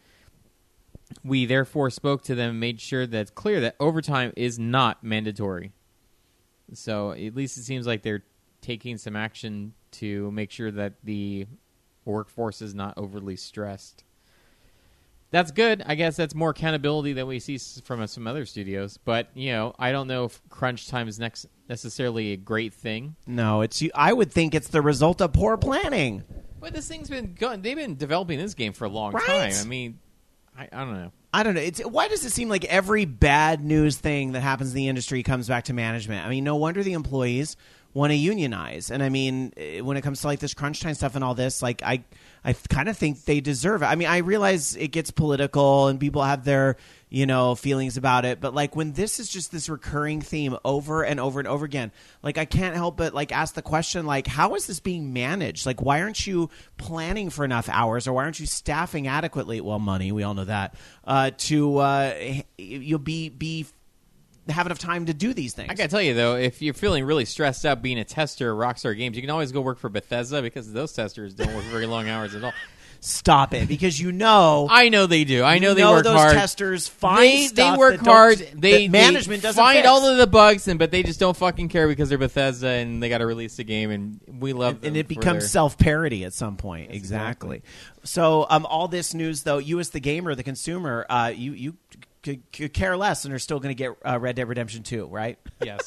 We therefore spoke to them and made sure that it's clear that overtime is not mandatory. So at least it seems like they're taking some action to make sure that the workforce is not overly stressed. That's good. I guess that's more accountability than we see from some other studios. But, you know, I don't know if crunch time is next necessarily a great thing. no, it's. I would think it's the result of poor planning. But this thing's been going. They've been developing this game for a long Right? time. I mean, I, I don't know. I don't know. It's, why does it seem like every bad news thing that happens in the industry comes back to management? I mean, no wonder the employees want to unionize. And I mean, eh, when it comes to like this crunch time stuff and all this, like I, I kind of think they deserve it. I mean, I realize it gets political and people have their, you know, feelings about it. But like when this is just this recurring theme over and over and over again, like I can't help but like ask the question, like, how is this being managed? Like, why aren't you planning for enough hours, or why aren't you staffing adequately? Well, money, we all know that, uh, to, uh, you'll be, be, have enough time to do these things. I gotta tell you though, if you're feeling really stressed out being a tester at Rockstar Games, you can always go work for Bethesda, because those testers don't work very long hours at all. Stop it, because you know I know they do. I know you they know work those hard. testers find They, stuff they work that don't- hard. that They management they doesn't find fix. all of the bugs, and but they just don't fucking care because they're Bethesda and they got to release the game, and we love them and it for becomes their- self-parody at some point. Exactly. So, um, all this news, though, you as the gamer, the consumer, uh, you you could, could care less, and are still going to get uh, Red Dead Redemption two, right? Yes,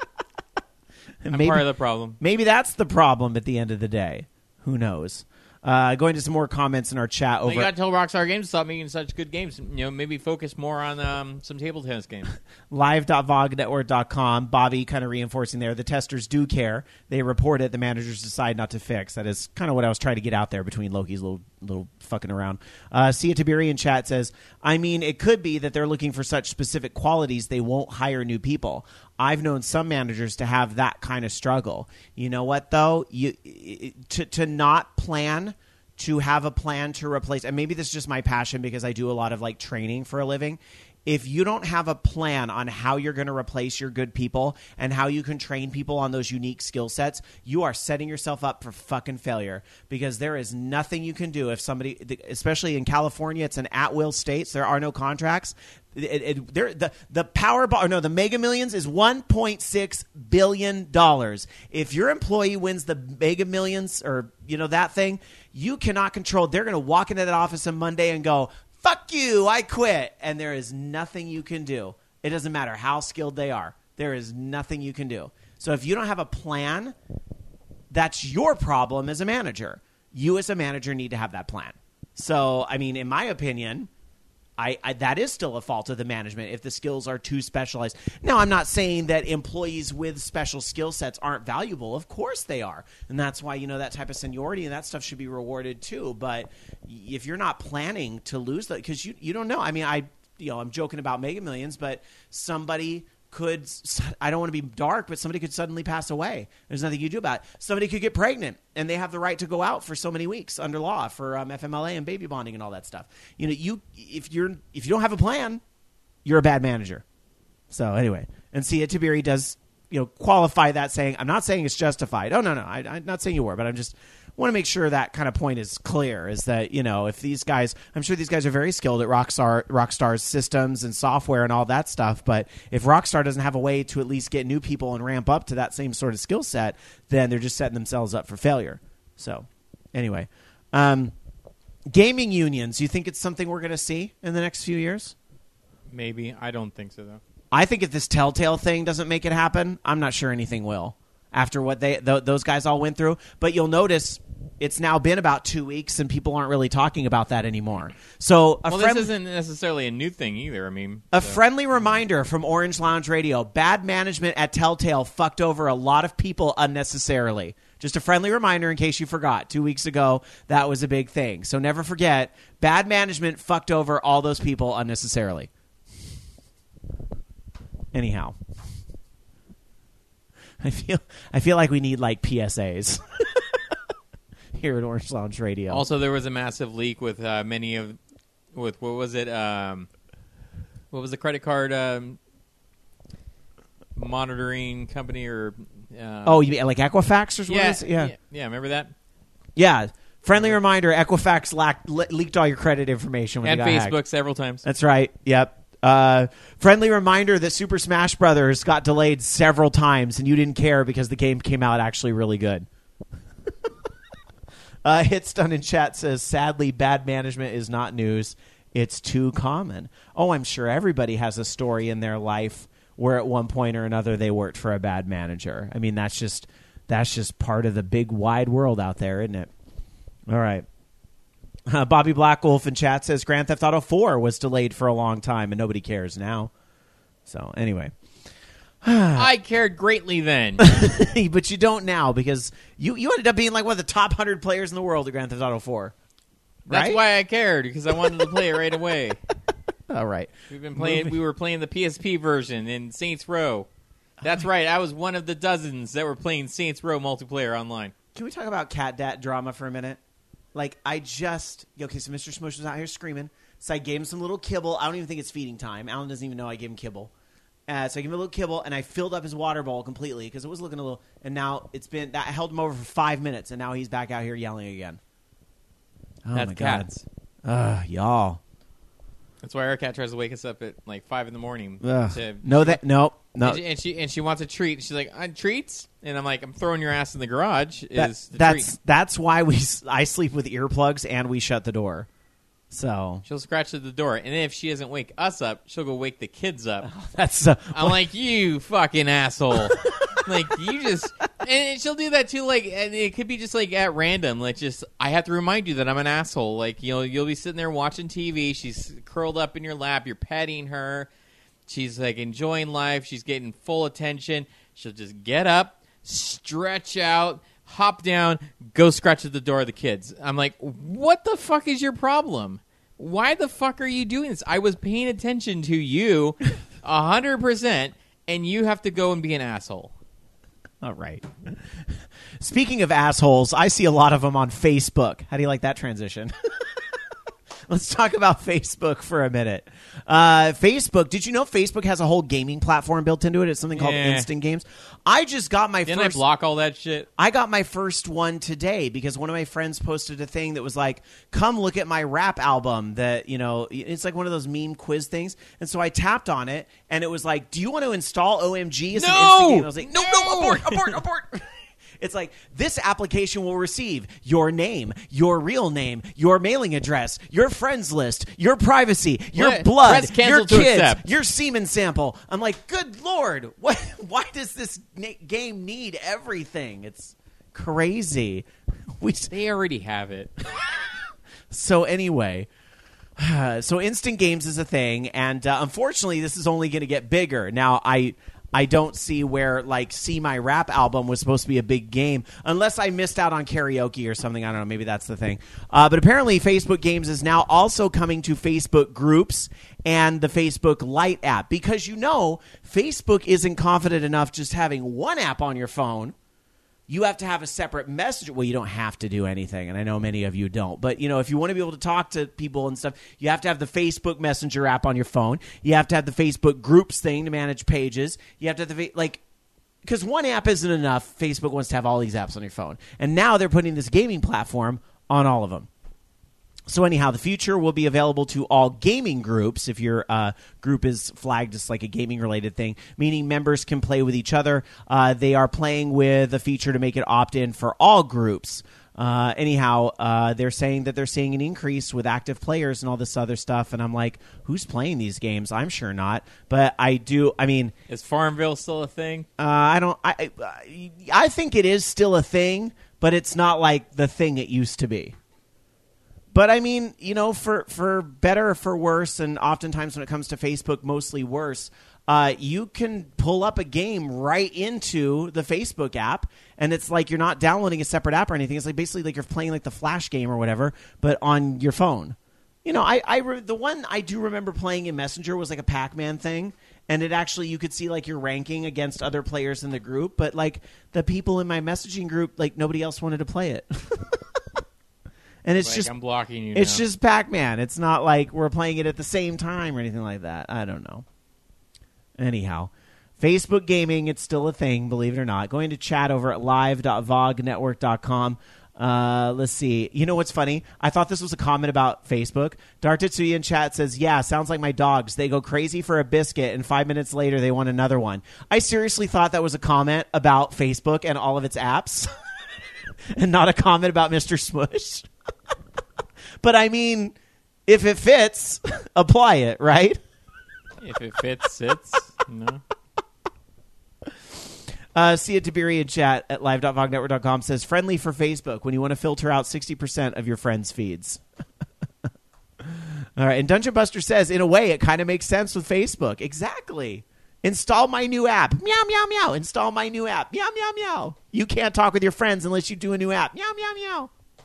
And I'm maybe, part of the problem. maybe that's the problem at the end of the day. Who knows? Uh, going to some more comments in our chat over. You got to tell Rockstar Games to stop making such good games. You know, maybe focus more on um, some table tennis games. live dot vog network dot com. Bobby kind of reinforcing there. The testers do care. They report it. The managers decide not to fix. That is kind of what I was trying to get out there between Loki's little little fucking around. Uh, Sia Tiberi in chat says, I mean, it could be that they're looking for such specific qualities they won't hire new people. I've known some managers to have that kind of struggle. You know what, though? You to to not plan, to have a plan to replace, and maybe this is just my passion because I do a lot of like training for a living, if you don't have a plan on how you're going to replace your good people and how you can train people on those unique skill sets, you are setting yourself up for fucking failure, because there is nothing you can do if somebody, especially in California, it's an at-will state, so there are no contracts. It, it, there, the the Powerball, or no, the Mega Millions is one point six billion dollars. If your employee wins the Mega Millions, or you know that thing, you cannot control. They're going to walk into that office on Monday and go, "Fuck you, I quit," and there is nothing you can do. It doesn't matter how skilled they are. There is nothing you can do. So if you don't have a plan, that's your problem as a manager. You as a manager need to have that plan. So, I mean, in my opinion, I, I, that is still a fault of the management if the skills are too specialized. Now, I'm not saying that employees with special skill sets aren't valuable. Of course they are. And that's why, you know, that type of seniority and that stuff should be rewarded too. But if you're not planning to lose that, because you, you don't know. I mean, I, you know, I'm joking about Mega Millions, but somebody could, I don't want to be dark, but somebody could suddenly pass away. There's nothing you do about it. Somebody could get pregnant, and they have the right to go out for so many weeks under law for um, F M L A and baby bonding and all that stuff. You know, you if you're if you don't have a plan, you're a bad manager. So anyway, and see, Tiberi does, you know, qualify that, saying, I'm not saying it's justified. Oh no, no, I, I'm not saying you were, but I'm just want to make sure that kind of point is clear, is that, you know, if these guys, I'm sure these guys are very skilled at Rockstar, Rockstar's systems and software and all that stuff, but if Rockstar doesn't have a way to at least get new people and ramp up to that same sort of skill set, then they're just setting themselves up for failure. So, anyway. Um, gaming unions, you think it's something we're going to see in the next few years? Maybe. I don't think so, though. I think if this Telltale thing doesn't make it happen, I'm not sure anything will. After what they th- those guys all went through. But you'll notice it's now been about two weeks and people aren't really talking about that anymore. So a well, friend- this isn't necessarily a new thing either. I mean, a so. friendly reminder from Orange Lounge Radio: bad management at Telltale fucked over a lot of people unnecessarily. Just a friendly reminder in case you forgot. Two weeks ago, that was a big thing. So never forget, bad management fucked over all those people unnecessarily. Anyhow. I feel I feel like we need like P S As here at Orange Lounge Radio. Also, there was a massive leak with uh, many of with what was it? Um, what was the credit card um, monitoring company or? Um, oh, you mean like Equifax or yeah, something? Yeah, yeah, yeah. Remember that? Yeah. Friendly reminder: Equifax lacked, le- leaked all your credit information when and they got Facebook hacked. several times. That's right. Yep. Uh, friendly reminder that Super Smash Brothers got delayed several times, and you didn't care because the game came out actually really good. uh, Hitstun in chat says, sadly, bad management is not news. It's too common. Oh, I'm sure everybody has a story in their life where at one point or another they worked for a bad manager. I mean, that's just that's just part of the big wide world out there, isn't it? All right. Uh, Bobby Blackwolf in chat says Grand Theft Auto four was delayed for a long time and nobody cares now. So anyway, I cared greatly then, but you don't now because you, you ended up being like one of the top one hundred players in the world at Grand Theft Auto four. Right? That's why I cared, because I wanted to play it right away. All right, We've been playing. Moving. We were playing the P S P version in Saints Row. That's right. I was one of the dozens that were playing Saints Row multiplayer online. Can we talk about cat dat drama for a minute? Like, I just... Okay, so Mister Smush was out here screaming. So I gave him some little kibble. I don't even think it's feeding time. Alan doesn't even know I gave him kibble. Uh, so I gave him a little kibble, and I filled up his water bowl completely because it was looking a little... And now it's been... That I held him over for five minutes, and now he's back out here yelling again. Oh, That's my cats. God. Ugh, y'all. That's why our cat tries to wake us up at like five in the morning. Ugh. To, No, that... No. No. And she, and she and she wants a treat. She's like, uh, treats? And I'm like, I'm throwing your ass in the garage. That- Is the that's treat. that's why we s- I sleep with earplugs and we shut the door. So She'll scratch at the door, and then if she doesn't wake us up, she'll go wake the kids up. that's uh, I'm like, you fucking asshole. Like, you just... And she'll do that, too, like, and it could be just, like, at random. Like, just, I have to remind you that I'm an asshole. Like, you know, you'll be sitting there watching T V. She's curled up in your lap. You're petting her. She's, like, enjoying life. She's getting full attention. She'll just get up, stretch out, hop down, go scratch at the door of the kids. I'm like, what the fuck is your problem? Why the fuck are you doing this? I was paying attention to you one hundred percent, and you have to go and be an asshole. all right. Speaking of assholes, I see a lot of them on Facebook. How do you like that transition? Let's talk about Facebook for a minute. Uh, Facebook, did you know Facebook has a whole gaming platform built into it? It's something called Yeah. Instant Games. I just got my Didn't first I block all that shit? I got my first one today because one of my friends posted a thing that was like, come look at my rap album that, you know, it's like one of those meme quiz things. And so I tapped on it and it was like, do you want to install O M G as an No! instant game? And I was like, no, no, No! abort, abort, abort. It's like, this application will receive your name, your real name, your mailing address, your friends list, your privacy, your What? blood, Press cancel your to kids, accept. your semen sample. I'm like, good Lord, what? Why does this na- game need everything? It's crazy. We They already have it. so anyway, so instant games is a thing, and uh, unfortunately, this is only going to get bigger. Now, I I don't see where like "See My Rap" album was supposed to be a big game, unless I missed out on karaoke or something. I don't know. Maybe that's the thing. Uh, but apparently, Facebook Games is now also coming to Facebook Groups and the Facebook Lite app because you know Facebook isn't confident enough just having one app on your phone. You have to have a separate message. Well, you don't have to do anything, and I know many of you don't. But, you know, if you want to be able to talk to people and stuff, you have to have the Facebook Messenger app on your phone. You have to have the Facebook Groups thing to manage pages. You have to have the, like, because one app isn't enough. Facebook wants to have all these apps on your phone. And now they're putting this gaming platform on all of them. So anyhow, the future will be available to all gaming groups if your uh, group is flagged as like a gaming-related thing, meaning members can play with each other. Uh, they are playing with a feature to make it opt-in for all groups. Uh, anyhow, uh, they're saying that they're seeing an increase with active players and all this other stuff, and I'm like, who's playing these games? I'm sure not. But I do, I mean... Is Farmville still a thing? Uh, I don't... I, I I think it is still a thing, but it's not like the thing it used to be. But, I mean, you know, for, for better or for worse, and oftentimes when it comes to Facebook, mostly worse, uh, you can pull up a game right into the Facebook app, and it's like you're not downloading a separate app or anything. It's like basically like you're playing like the Flash game or whatever, but on your phone. You know, I, I re- the one I do remember playing in Messenger was like a Pac-Man thing, and it actually, you could see like your ranking against other players in the group, but like the people in my messaging group, like nobody else wanted to play it. And it's Like, just I'm blocking you it's now. just Pac-Man. It's not like we're playing it at the same time or anything like that. I don't know. Anyhow, Facebook gaming, it's still a thing, believe it or not. Going to chat over at live dot vogue network dot com. Uh, let's see. You know what's funny? I thought this was a comment about Facebook. Dark Tetsuya in chat says, yeah, sounds like my dogs. They go crazy for a biscuit, and five minutes later they want another one. I seriously thought that was a comment about Facebook and all of its apps and not a comment about Mister Smush. But I mean, if it fits, apply it, right? If it fits, it's no. Uh, Sia Tabiri in chat at live dot vogue network dot com says, friendly for Facebook when you want to filter out sixty percent of your friends' feeds. All right, and Dungeon Buster says, in a way, it kind of makes sense with Facebook. Exactly. Install my new app. Meow, meow, meow. Install my new app. Meow, meow, meow. You can't talk with your friends unless you do a new app. Meow, meow, meow.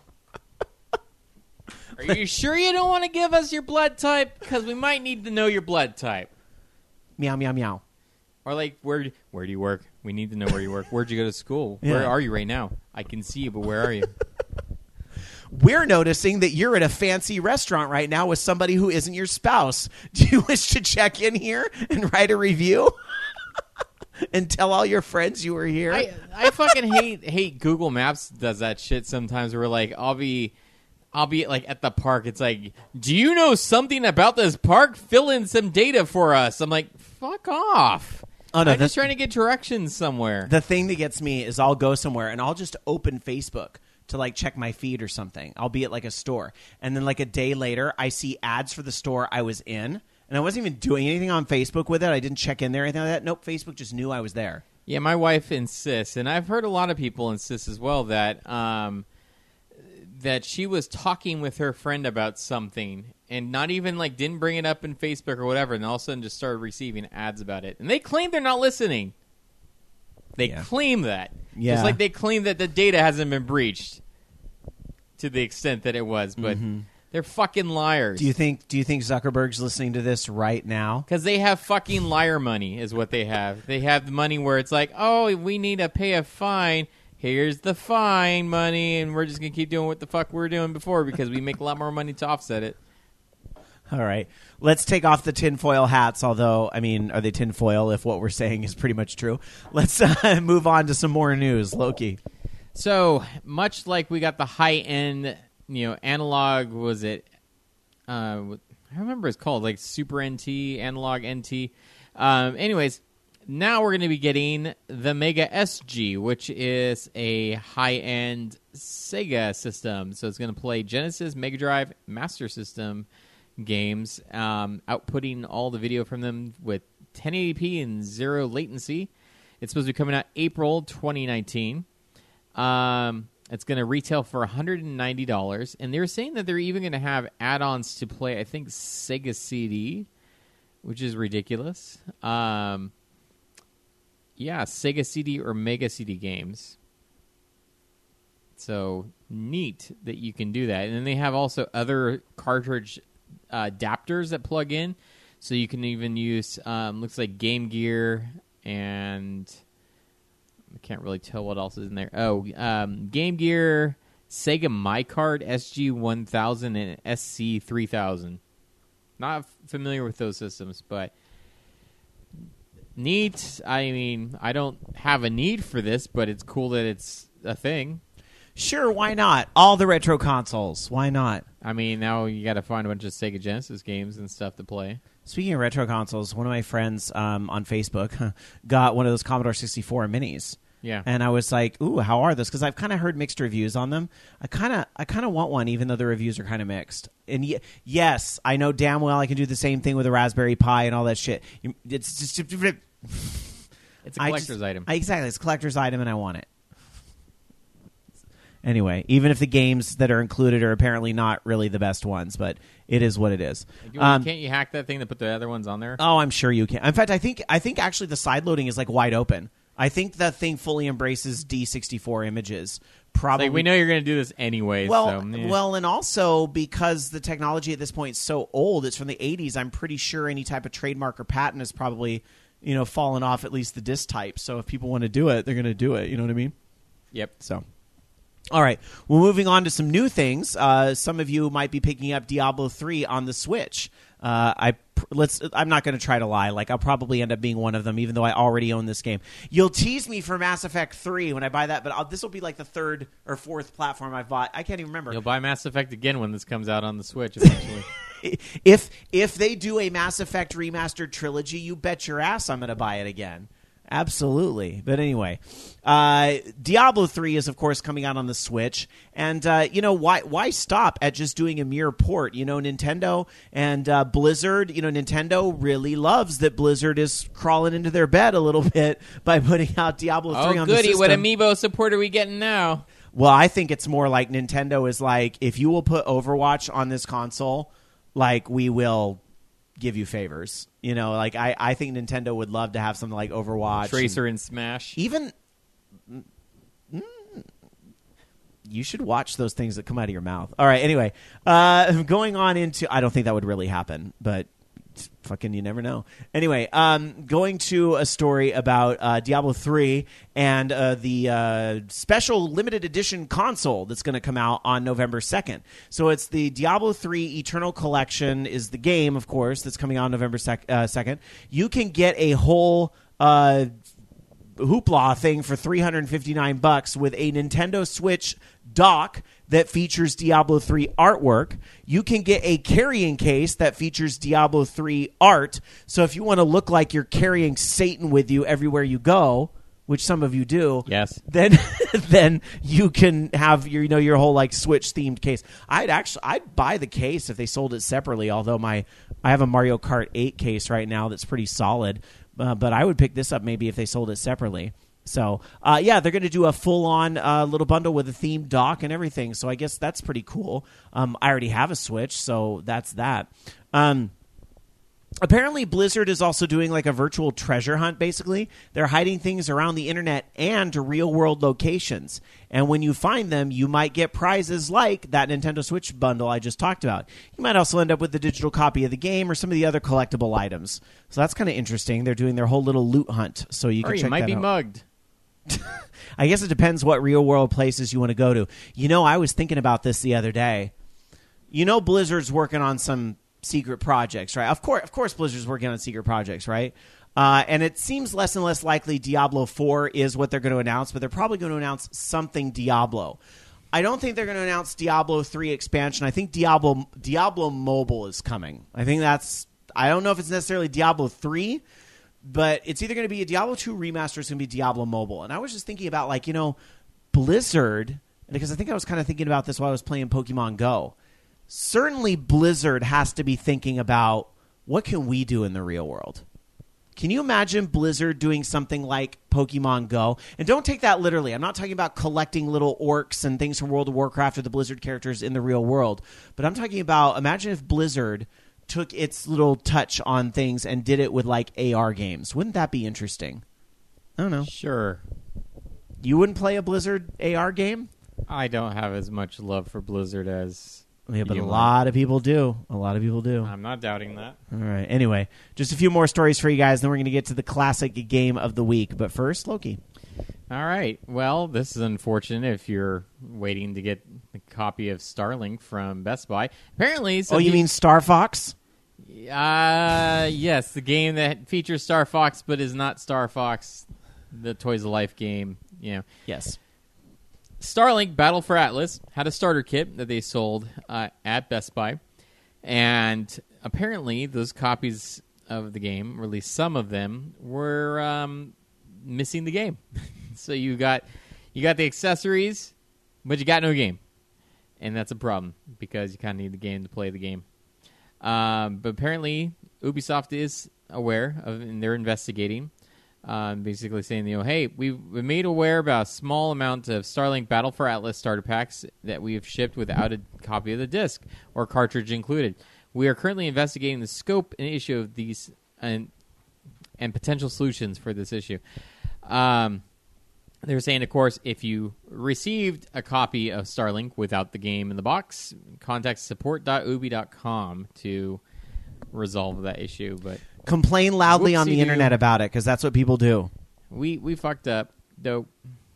Are you sure you don't want to give us your blood type? Because we might need to know your blood type. Meow, meow, meow. Or like, where where do you work? We need to know where you work. Where'd you go to school? Yeah. Where are you right now? I can see you, but where are you? We're noticing that you're at a fancy restaurant right now with somebody who isn't your spouse. Do you wish to check in here and write a review? And tell all your friends you were here? I, I fucking hate hate Google Maps does that shit sometimes where like I'll be I'll be like at the park. It's like, do you know something about this park? Fill in some data for us. I'm like, fuck off. Oh, no, I'm just the- trying to get directions somewhere. The thing that gets me is I'll go somewhere and I'll just open Facebook to like check my feed or something. I'll be at like a store. And then like a day later, I see ads for the store I was in. And I wasn't even doing anything on Facebook with it. I didn't check in there or anything like that. Nope, Facebook just knew I was there. Yeah, my wife insists, and I've heard a lot of people insist as well that um, that she was talking with her friend about something and not even like didn't bring it up in Facebook or whatever, and all of a sudden just started receiving ads about it. And they claim they're not listening. They Yeah. claim that. Yeah. Just like they claim that the data hasn't been breached to the extent that it was, but they're fucking liars. Do you think do you think Zuckerberg's listening to this right now? Because they have fucking liar money is what they have. They have the money where it's like, oh, we need to pay a fine. Here's the fine money, and we're just going to keep doing what the fuck we were doing before because we make a lot more money to offset it. All right. Let's take off the tinfoil hats, although, I mean, are they tinfoil if what we're saying is pretty much true? Let's uh, move on to some more news. Loki. So, much like we got the high-end, you know, analog, was it, uh, I remember it's called, like Super N T, Analog N T. Um, anyways, now we're going to be getting the Mega S G, which is a high-end Sega system. So it's going to play Genesis, Mega Drive, Master System games, um, outputting all the video from them with ten eighty p and zero latency. It's supposed to be coming out April twenty nineteen. Um, it's going to retail for one hundred ninety dollars, and they're saying that they're even going to have add-ons to play, I think, Sega C D, which is ridiculous. Um, yeah, Sega C D or Mega C D games. So neat that you can do that. And then they have also other cartridge uh, adapters that plug in, so you can even use um, looks like Game Gear, and I can't really tell what else is in there. Oh, um, Game Gear, Sega MyCard S G one thousand and S C three thousand. Not f- familiar with those systems, but neat. I mean, I don't have a need for this, but it's cool that it's a thing. Sure, why not? All the retro consoles. Why not? I mean, now you got to find a bunch of Sega Genesis games and stuff to play. Speaking of retro consoles, one of my friends um, on Facebook got one of those Commodore sixty-four minis. Yeah. And I was like, ooh, how are those? Because I've kind of heard mixed reviews on them. I kind of I kind of want one, even though the reviews are kind of mixed. And y- yes, I know damn well I can do the same thing with a Raspberry Pi and all that shit. You- It's just... It's a I collector's just- item. I, exactly. It's a collector's item, and I want it. Anyway, even if the games that are included are apparently not really the best ones, but it is what it is. You- Um, Can't you hack that thing to put the other ones on there? Oh, I'm sure you can. In fact, I think I think actually the side loading is like wide open. I think that thing fully embraces D sixty-four images. Probably Like, we know you're going to do this anyway. well, so, eh. well, and also because the technology at this point is so old, it's from the eighties. I'm pretty sure any type of trademark or patent has probably, you know, fallen off at least the disc type. So if people want to do it, they're going to do it. You know what I mean? Yep. So. All right, well, moving on to some new things. Uh, some of you might be picking up Diablo three on the Switch. Uh, I let's. I'm not going to try to lie. Like, I'll probably end up being one of them, even though I already own this game. You'll tease me for Mass Effect three when I buy that, but this will be like the third or fourth platform I've bought. I can't even remember. You'll buy Mass Effect again when this comes out on the Switch eventually. if if they do a Mass Effect remastered trilogy, you bet your ass I'm going to buy it again. Absolutely. But anyway, uh, Diablo three is, of course, coming out on the Switch. And, uh, you know, why why stop at just doing a mere port? You know, Nintendo and uh, Blizzard, you know, Nintendo really loves that Blizzard is crawling into their bed a little bit by putting out Diablo three Oh, on the goody. system. What amiibo support are we getting now? Well, I think it's more like Nintendo is like, if you will put Overwatch on this console, like, we will give you favors. You know, like, I, I think Nintendo would love to have something like Overwatch. Tracer and and Smash. even mm, you should watch those things that come out of your mouth. All right, anyway, uh, going on into, I don't think that would really happen, but fucking you never know. Anyway, um, going to a story about uh, Diablo three and uh, the uh, special limited edition console that's going to come out on November second. So it's the Diablo three Eternal Collection is the game, of course, that's coming out November sec- uh, second. You can get a whole uh, hoopla thing for three hundred fifty-nine bucks with a Nintendo Switch dock that features Diablo three artwork. You can get a carrying case that features Diablo three art. So if you want to look like you're carrying Satan with you everywhere you go, which some of you do, Yes. then then you can have your you know your whole like Switch themed case. I'd actually I'd buy the case if they sold it separately. Although my I have a Mario Kart eight case right now that's pretty solid, uh, but I would pick this up maybe if they sold it separately. So, uh, yeah, they're going to do a full-on uh, little bundle with a themed dock and everything. So I guess that's pretty cool. Um, I already have a Switch, so that's that. Um, apparently, Blizzard is also doing like a virtual treasure hunt, basically. They're hiding things around the internet and to real-world locations. And when you find them, you might get prizes like that Nintendo Switch bundle I just talked about. You might also end up with the digital copy of the game or some of the other collectible items. So that's kind of interesting. They're doing their whole little loot hunt, so you Or can you check might that be out. mugged. I guess it depends what real-world places you want to go to. You know, I was thinking about this the other day. You know Blizzard's working on some secret projects, right? Of course, of course, Blizzard's working on secret projects, right? Uh, and it seems less and less likely Diablo four is what they're going to announce, but they're probably going to announce something Diablo. I don't think they're going to announce Diablo three expansion. I think Diablo Diablo Mobile is coming. I think that's – I don't know if it's necessarily Diablo three, but it's either going to be a Diablo two remaster or it's going to be Diablo Mobile. And I was just thinking about, like, you know, Blizzard – because I think I was kind of thinking about this while I was playing Pokemon Go. Certainly Blizzard has to be thinking about what can we do in the real world. Can you imagine Blizzard doing something like Pokemon Go? And don't take that literally. I'm not talking about collecting little orcs and things from World of Warcraft or the Blizzard characters in the real world. But I'm talking about, imagine if Blizzard took its little touch on things and did it with like A R games. Wouldn't that be interesting? I don't know. Sure. You wouldn't play a Blizzard A R game? I don't have as much love for Blizzard as Yeah, but you a might. lot of people do. A lot of people do. I'm not doubting that. All right. Anyway, just a few more stories for you guys, then we're going to get to the classic game of the week. But first, Loki. All right. Well, this is unfortunate if you're waiting to get a copy of Starlink from Best Buy. Apparently, some Oh, you peop- mean Star Fox? Uh, yes, the game that features Star Fox but is not Star Fox, the Toys of Life game. You know, Yes. Starlink Battle for Atlas had a starter kit that they sold uh, at Best Buy, and apparently those copies of the game, or at least some of them, were um, missing the game. So you got you got the accessories, but you got no game, and that's a problem because you kind of need the game to play the game. Um, but apparently, Ubisoft is aware of, and they're investigating. Um, basically saying, you know, hey, we've been made aware about a small amount of Starlink Battle for Atlas starter packs that we have shipped without a copy of the disc or cartridge included. We are currently investigating the scope and issue of these and and potential solutions for this issue. Um, they were saying, of course, if you received a copy of Starlink without the game in the box, contact support dot ubi dot com to resolve that issue. But Complain loudly on the Whoopsie-doo. internet about it, because that's what people do. We we fucked up. Dope.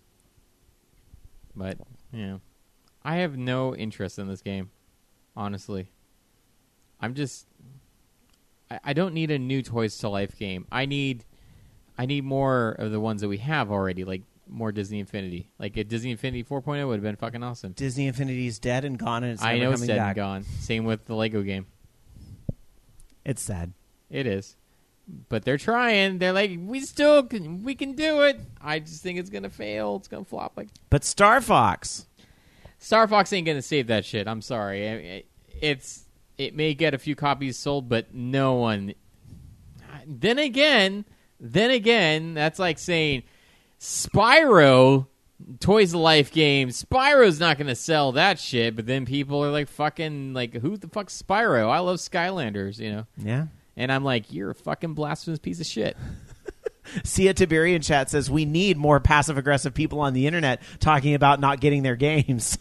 But, you know, I have no interest in this game, honestly. I'm just... I, I don't need a new Toys to Life game. I need I need more of the ones that we have already, like more Disney Infinity. Like a Disney Infinity four point oh would have been fucking awesome. Disney Infinity is dead and gone, and it's I never know it's coming dead back. and gone. Same with the Lego game. It's sad. It is. But they're trying. They're like, we still can, we can do it. I just think it's going to fail. It's going to flop. Like But Star Fox. Star Fox ain't going to save that shit. I'm sorry. I- I- It's It may get a few copies sold, but no one... Then again, then again, that's like saying Spyro, Toys of Life game, Spyro's not going to sell that shit, but then people are like, fucking, like, who the fuck's Spyro? I love Skylanders, you know? Yeah. And I'm like, you're a fucking blasphemous piece of shit. Sia Tiberian chat says, we need more passive-aggressive people on the internet talking about not getting their games.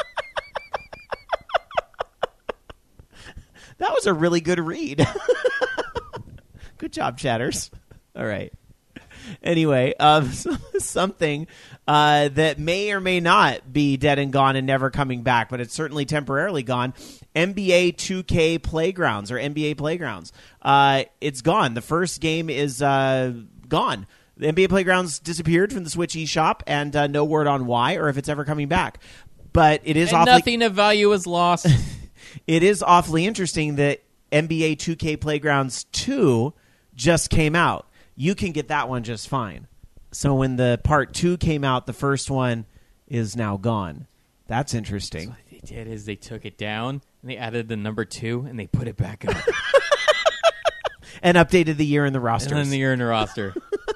That was a really good read. Good job, chatters. All right. Anyway, um, something uh, that may or may not be dead and gone and never coming back, but it's certainly temporarily gone. N B A two K Playgrounds or N B A Playgrounds. Uh, it's gone. The first game is uh, gone. The N B A Playgrounds disappeared from the Switch eShop, and uh, no word on why or if it's ever coming back. But it is And awfully nothing of value is lost. it is awfully interesting that N B A two K Playgrounds two just came out. You can get that one just fine. So when the part two came out, the first one is now gone. That's interesting. What they did is they took it down and they added the number two and they put it back up. And updated the year in the And rosters. then the year in the roster.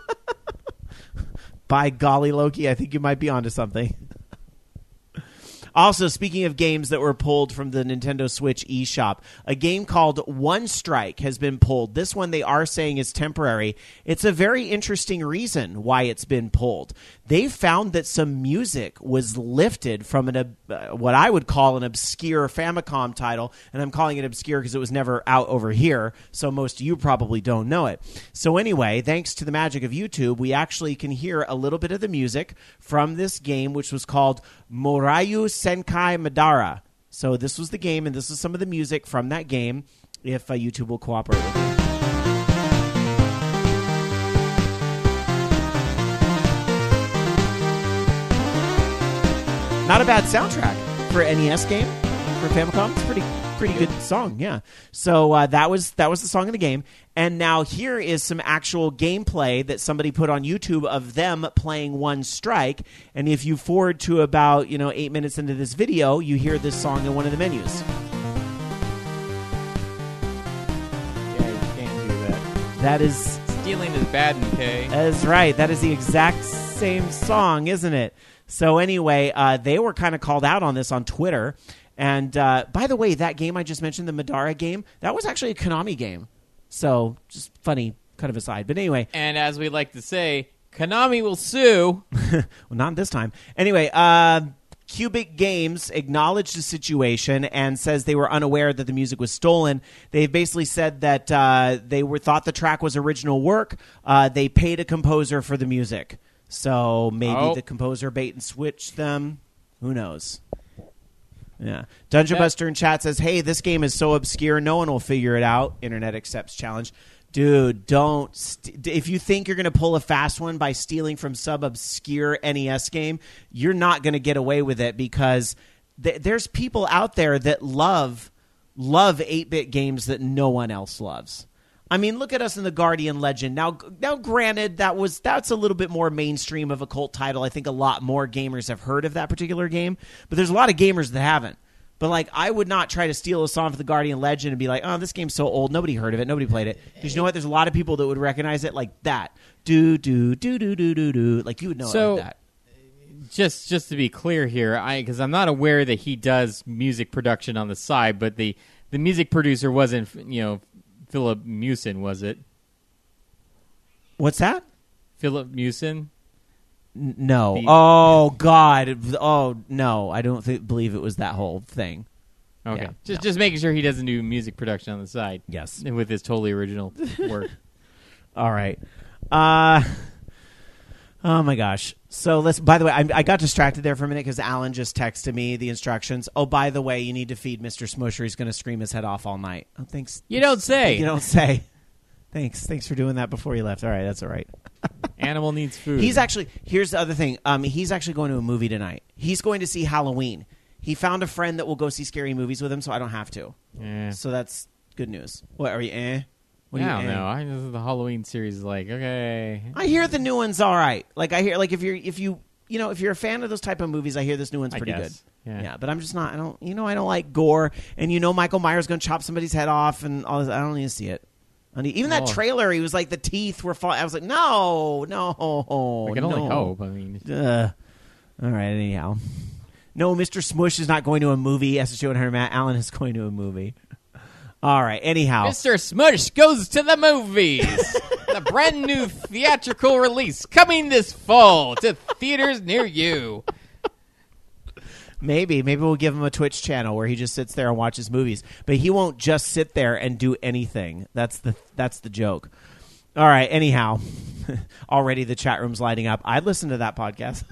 By golly, Loki, I think you might be onto something. Also, speaking of games that were pulled from the Nintendo Switch eShop, a game called One Strike has been pulled. This one they are saying is temporary. It's a very interesting reason why it's been pulled. They found that some music was lifted from an uh, what I would call an obscure Famicom title, and I'm calling it obscure because it was never out over here, so most of you probably don't know it. So anyway, thanks to the magic of YouTube, we actually can hear a little bit of the music from this game, which was called Morayu Senkai Madara. So this was the game, and this is some of the music from that game. if uh, YouTube will cooperate with me. Not a bad soundtrack for an N E S game for Famicom. It's pretty pretty good song, yeah. So uh, that was that was the song of the game. And now here is some actual gameplay that somebody put on YouTube of them playing One Strike. And if you forward to about you know eight minutes into this video, you hear this song in one of the menus. Yeah, you can't do that. That is Stealing is bad, okay? That is right. That is the exact same song, isn't it? So anyway, uh, they were kind of called out on this on Twitter. And uh, by the way, that game I just mentioned, the Madara game, that was actually a Konami game. So just funny kind of aside. But anyway. And as we like to say, Konami will sue. Well, not this time. Anyway, uh, Cubic Games acknowledged the situation and says they were unaware that the music was stolen. They've basically said that uh, they were thought the track was original work. Uh, they paid a composer for the music. So maybe oh. the composer bait and switched them. Who knows? Yeah. Dungeon Buster in chat says, hey, this game is so obscure, no one will figure it out. Internet accepts challenge. Dude, don't. St- if you think you're going to pull a fast one by stealing from some obscure N E S game, you're not going to get away with it because th- there's people out there that love love eight-bit games that no one else loves. I mean, look at us in the Guardian Legend. Now, now, granted, that was that's a little bit more mainstream of a cult title. I think a lot more gamers have heard of that particular game, but there's a lot of gamers that haven't. But like, I would not try to steal a song for the Guardian Legend and be like, "Oh, this game's so old, nobody heard of it, nobody played it." Because you know what? There's a lot of people that would recognize it like that. Do do do do do do do. Like you would know So, it like that. Just just to be clear here, I because I'm not aware that he does music production on the side, but the the music producer wasn't you know. Philip Mewson, was it? What's that? Philip Mewson? N- no. The- oh God. Oh no. I don't th- believe it was that whole thing. Okay. Yeah, just no. just making sure he doesn't do music production on the side. Yes. With his totally original work. All right. Uh, oh my gosh. So let's. By the way, I, I got distracted there for a minute because Alan just texted me the instructions. Oh, by the way, you need to feed Mister Smusher. He's going to scream his head off all night. Oh, thanks. You don't say. You don't say. Thanks. Thanks for doing that before you left. All right, that's all right. Animal needs food. He's actually. Here's the other thing. Um, he's actually going to a movie tonight. He's going to see Halloween. He found a friend that will go see scary movies with him, so I don't have to. Eh. So that's good news. What are you? Eh. What I are don't you, eh? know. I, this is the Halloween series is like, okay. I hear the new one's all right. Like I hear, like if you're, if you, you know, if you're a fan of those type of movies, I hear this new one's I pretty guess. good. Yeah. Yeah, but I'm just not. I don't. You know, I don't like gore, and you know, Michael Myers going to chop somebody's head off, and all this. I don't need to see it. I need, even that Oh. trailer, he was like the teeth were falling. I was like, no, no. I can only no. hope. I mean, Uh, all right. Anyhow, no, Mister Smush is not going to a movie. S H O and her Matt Allen is going to a movie. All right. Anyhow, Mister Smush goes to the movies. The brand new theatrical release coming this fall to theaters near you. Maybe, maybe we'll give him a Twitch channel where he just sits there and watches movies, but he won't just sit there and do anything. That's the that's the joke. All right. Anyhow, already the chat room's lighting up. I'd listen to that podcast.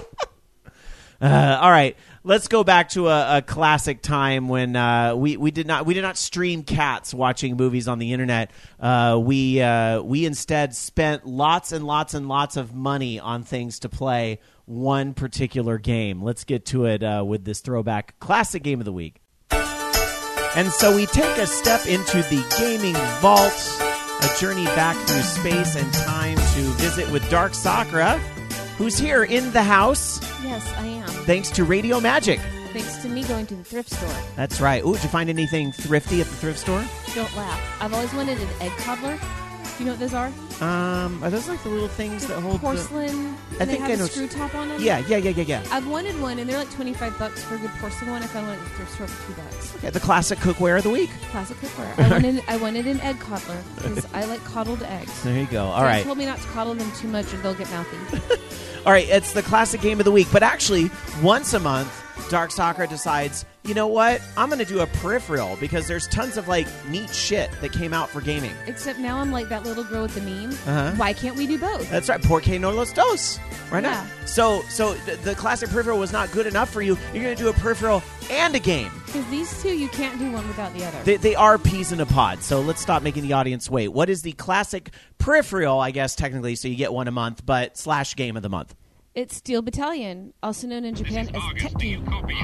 uh, all right, let's go back to a, a classic time when uh, we we did not we did not stream cats watching movies on the internet. Uh, we uh, we instead spent lots and lots and lots of money on things to play. One particular game. Let's get to it uh, with this throwback classic game of the week. And so we take a step into the gaming vault, a journey back through space and time to visit with Dark Sakura, who's here in the house Yes, I am. thanks to Radio Magic. Thanks to me going to the thrift store. That's right. Ooh, did you find anything thrifty at the thrift store? Don't laugh. I've always wanted an egg cobbler. Do you know what those are? Um, are those like the little things that hold the... porcelain. I And they think I have know- a screw top on them. Yeah, yeah, yeah, yeah, yeah. I've wanted one, and they're like twenty-five bucks for a good porcelain one. I found one at the thrift store for two bucks. Okay, the classic cookware of the week. Classic cookware. I wanted, I wanted an egg cobbler because I like coddled eggs. There you go. All They right. told me not to coddle them too much or they'll get mouthy. All right, it's the classic game of the week. But actually, once a month, Dark Sakura decides, you know what? I'm going to do a peripheral because there's tons of like neat shit that came out for gaming. Except now I'm like that little girl with the meme. Uh-huh. Why can't we do both? That's right. Porque no los dos. Right Yeah. now. So, so th- the classic peripheral was not good enough for you. You're going to do a peripheral and a game. Because these two, you can't do one without the other. They, they are peas in a pod, so let's stop making the audience wait. What is the classic peripheral, I guess, technically, so you get one a month, but slash game of the month? It's Steel Battalion, also known in Japan as Tekken.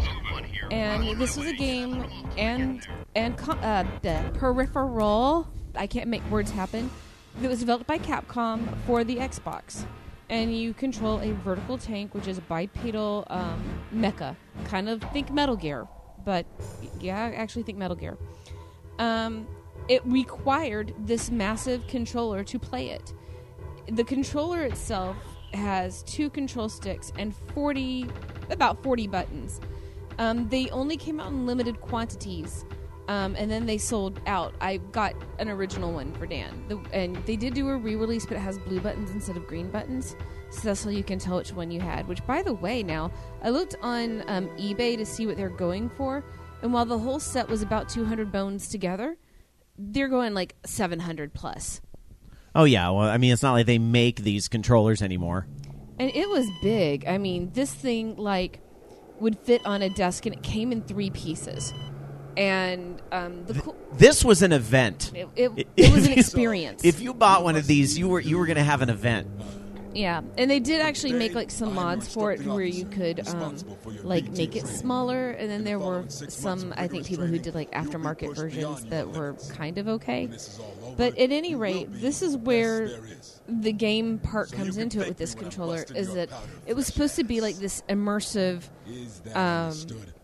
And this was a game and and co- uh, the peripheral, I can't make words happen, that was developed by Capcom for the Xbox. And you control a vertical tank, which is a bipedal um, mecha. Kind of think Metal Gear, but yeah, I actually think Metal Gear. Um, it required this massive controller to play it. The controller itself has two control sticks and forty, about forty buttons. Um, they only came out in limited quantities, um, and then they sold out. I got an original one for Dan, the, and they did do a re-release, but it has blue buttons instead of green buttons, so that's how you can tell which one you had. Which, by the way, now I looked on um, eBay to see what they're going for, and while the whole set was about two hundred bones together, they're going like seven hundred plus. Oh, yeah. Well, I mean, it's not like they make these controllers anymore. And it was big. I mean, this thing, like, would fit on a desk, and it came in three pieces. And um, the cool... This was an event. It, it, it was an experience. If you bought one of these, you were you were going to have an event. Yeah, and they did actually make like some mods for it where you could um, like make it smaller, and then there were some, I think, people who did like aftermarket versions that were kind of okay. But at any rate, this is where the game part comes into it with this controller, is that it was supposed to be like this immersive, um,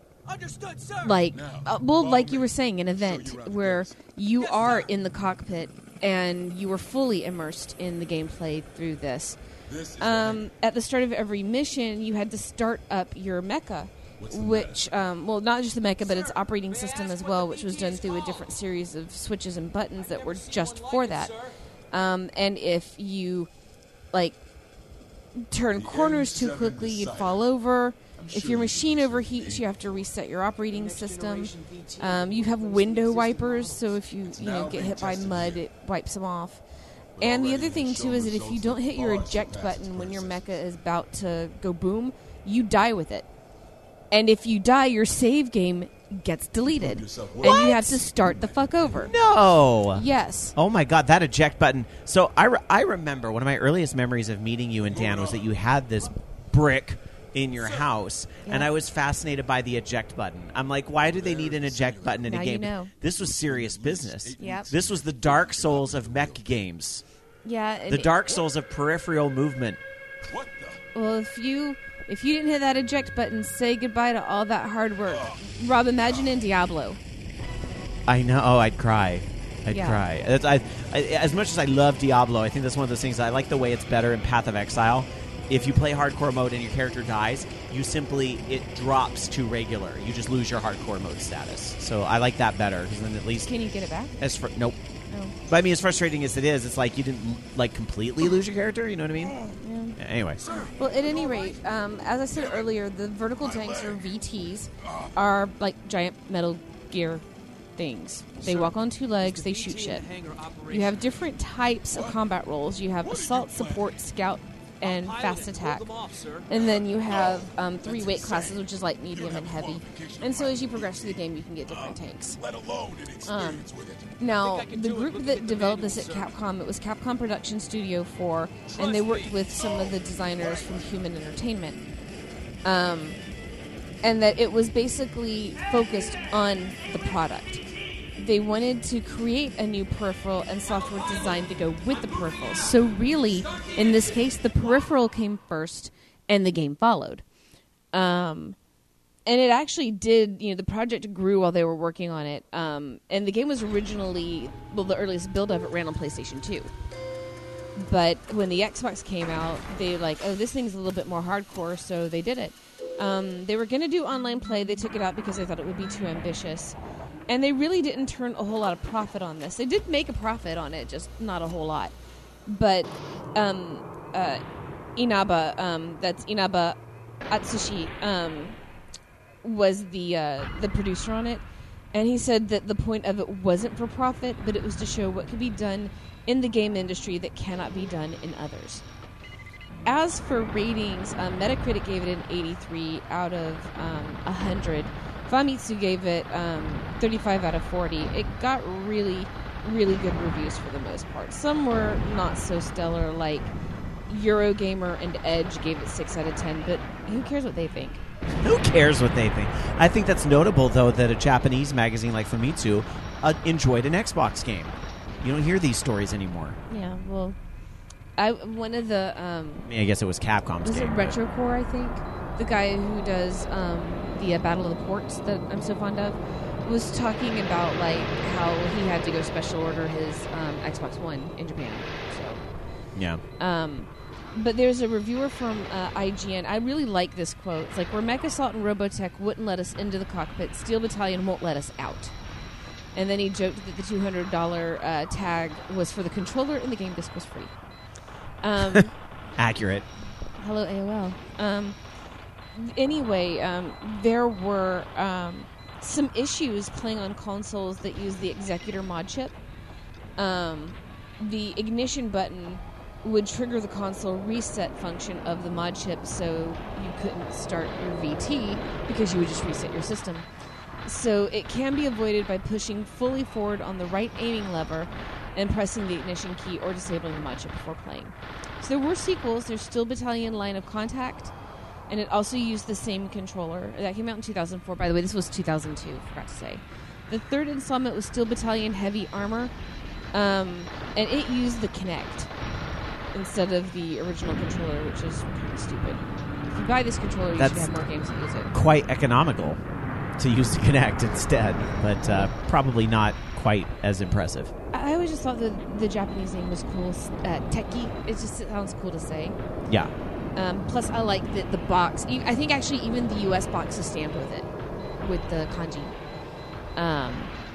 like, uh, well, like you were saying, an event where you are in the cockpit and you were fully immersed in the gameplay through this. Um, at the start of every mission, you had to start up your mecha, which, um, well, not just the mecha, but its operating system as well, which was done through a different series of switches and buttons that were just for that. Um, and if you, like, turn corners too quickly, you'd fall over. If your machine overheats, you have to reset your operating system. Um, you have window wipers, so if you, you know, get hit by mud, it wipes them off. And the other thing, too, is that if you don't hit your eject button when your mecha is about to go boom, you die with it. And if you die, your save game gets deleted. And you have to start the fuck over. No. Yes. Oh, my God, that eject button. So I, re- I remember one of my earliest memories of meeting you and Dan was that you had this brick in your house, yeah. and I was fascinated by the eject button. I'm like, why do they need an eject button in now a game? You know. This was serious business. Yep. This was the Dark Souls of mech games. Yeah. The Dark Souls of peripheral movement. Well, if you if you didn't hit that eject button, say goodbye to all that hard work. Rob, imagine in Diablo. I know. Oh, I'd cry. I'd Yeah. cry. That's, I, I, as much as I love Diablo, I think that's one of those things. I like the way it's better in Path of Exile. If you play hardcore mode and your character dies, you simply, it drops to regular. You just lose your hardcore mode status. So I like that better, because then at least... Can you get it back? As fr- nope. Oh. But I mean, as frustrating as it is, it's like you didn't like completely lose your character, you know what I mean? Yeah. Yeah, anyway. Well, at any rate, um, as I said earlier, the vertical tanks, or V Ts, are like giant Metal Gear things. They walk on two legs, they shoot shit. You have different types of combat roles. You have assault, support, scout, and fast attack. And then you have um, three weight classes, which is like medium and heavy. And so as you progress through the game, you can get different tanks. Um, now, the group that developed this at Capcom, it was Capcom Production Studio four, and they worked with some of the designers from Human Entertainment. Um, and that it was basically focused on the product. They wanted to create a new peripheral and software designed to go with the peripheral. So really, in this case, the peripheral came first and the game followed. Um, and it actually did, you know, the project grew while they were working on it. Um, and the game was originally, well, the earliest build of it ran on PlayStation two. But when the Xbox came out, they were like, oh, this thing's a little bit more hardcore, so they did it. Um, they were going to do online play. They took it out because they thought it would be too ambitious. And they really didn't turn a whole lot of profit on this. They did make a profit on it, just not a whole lot. But um, uh, Inaba, um, that's Inaba Atsushi, um, was the uh, the producer on it. And he said that the point of it wasn't for profit, but it was to show what could be done in the game industry that cannot be done in others. As for ratings, um, Metacritic gave it an eighty-three out of um, one hundred. Famitsu gave it um, thirty-five out of forty. It got really, really good reviews for the most part. Some were not so stellar, like Eurogamer and Edge gave it six out of ten, but who cares what they think? Who cares what they think? I think that's notable, though, that a Japanese magazine like Famitsu uh, enjoyed an Xbox game. You don't hear these stories anymore. Yeah, well, I one of the um, I mean, I guess it was Capcom's was game. it but- Retrocore, I think, the guy who does um, the uh, Battle of the Ports that I'm so fond of, was talking about like how he had to go special order his um, Xbox One in Japan. So Yeah. Um, but there's a reviewer from uh, I G N. I really like this quote. It's like, where Mechasalt and Robotech wouldn't let us into the cockpit, Steel Battalion won't let us out. And then he joked that the two hundred dollars uh, tag was for the controller and the game disc was free. Um, Accurate. hello, A O L. Um, anyway, um, there were um, some issues playing on consoles that use the Executor mod chip. Um, the ignition button would trigger the console reset function of the mod chip, so you couldn't start your V T because you would just reset your system. So it can be avoided by pushing fully forward on the right aiming lever and pressing the ignition key or disabling the mod chip before playing. So there were sequels. There's still Battalion Line of Contact, and it also used the same controller. That came out in two thousand four. By the way, this was two thousand two, forgot to say. The third installment was Steel Battalion Heavy Armor, um, and it used the Kinect instead of the original controller, which is kind of stupid. If you buy this controller, you That's should have more games that use it. Quite economical to use the Kinect instead, but uh, probably not quite as impressive. I always just thought that the Japanese name was cool. Uh, Teki. It just it sounds cool to say. Yeah. Um, plus, I like the, the box. E- I think actually even the U S box is stamped with it, with the kanji. Um,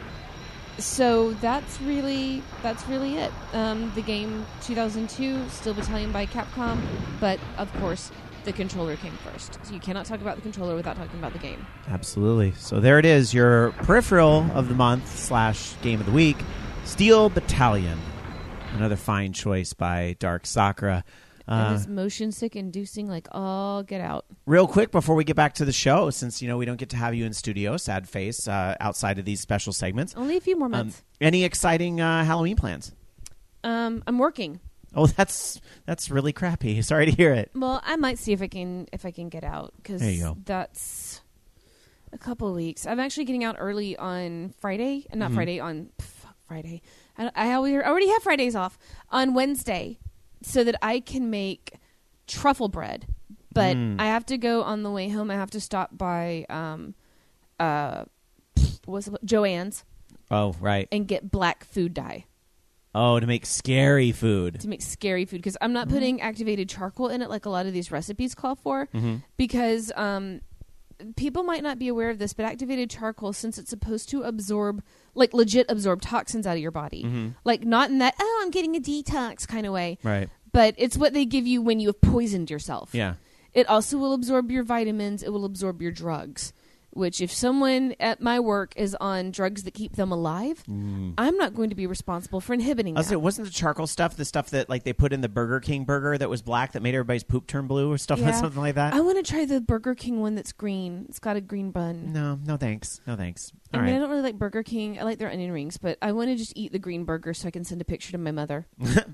so that's really that's really it. Um, the game two thousand two, Steel Battalion by Capcom, but of course the controller came first. So you cannot talk about the controller without talking about the game. Absolutely. So there it is, your peripheral of the month slash game of the week, Steel Battalion. Another fine choice by Dark Sakura. And Uh, it's motion sick inducing, like, oh, get out. real quick before we get back to the show, since you know we don't get to have you in studio, sad face, uh, outside of these special segments. Only a few more Um, months. any exciting uh, Halloween plans? Um, I'm working. Oh, that's that's really crappy. Sorry to hear it. Well, I might see if I can if I can get out because There you go. that's a couple of weeks. I'm actually getting out early on Friday, uh, not Mhm. Friday on fuck, Friday. I, I always- already have Fridays off on Wednesday, so that I can make truffle bread. But Mm. I have to go on the way home. I have to stop by um, uh, what's it, Joann's Oh, right. and get black food dye Oh, to make scary food. to make scary food because I'm not Mm-hmm. putting activated charcoal in it like a lot of these recipes call for. Mm-hmm. Because um, people might not be aware of this, but activated charcoal, since it's supposed to absorb, like legit absorb toxins out of your body, Mm-hmm. like not in that, oh, I'm getting a detox kind of way, Right. but it's what they give you when you have poisoned yourself. Yeah. It also will absorb your vitamins. It will absorb your drugs, which if someone at my work is on drugs that keep them alive, Mm. I'm not going to be responsible for inhibiting I was that. saying, wasn't the charcoal stuff the stuff that like they put in the Burger King burger that was black that made everybody's poop turn blue or stuff Yeah. something like that? I want to try the Burger King one that's green. It's got a green bun. No, no thanks. No thanks. I All mean, I right. don't really like Burger King. I like their onion rings, but I want to just eat the green burger so I can send a picture to my mother.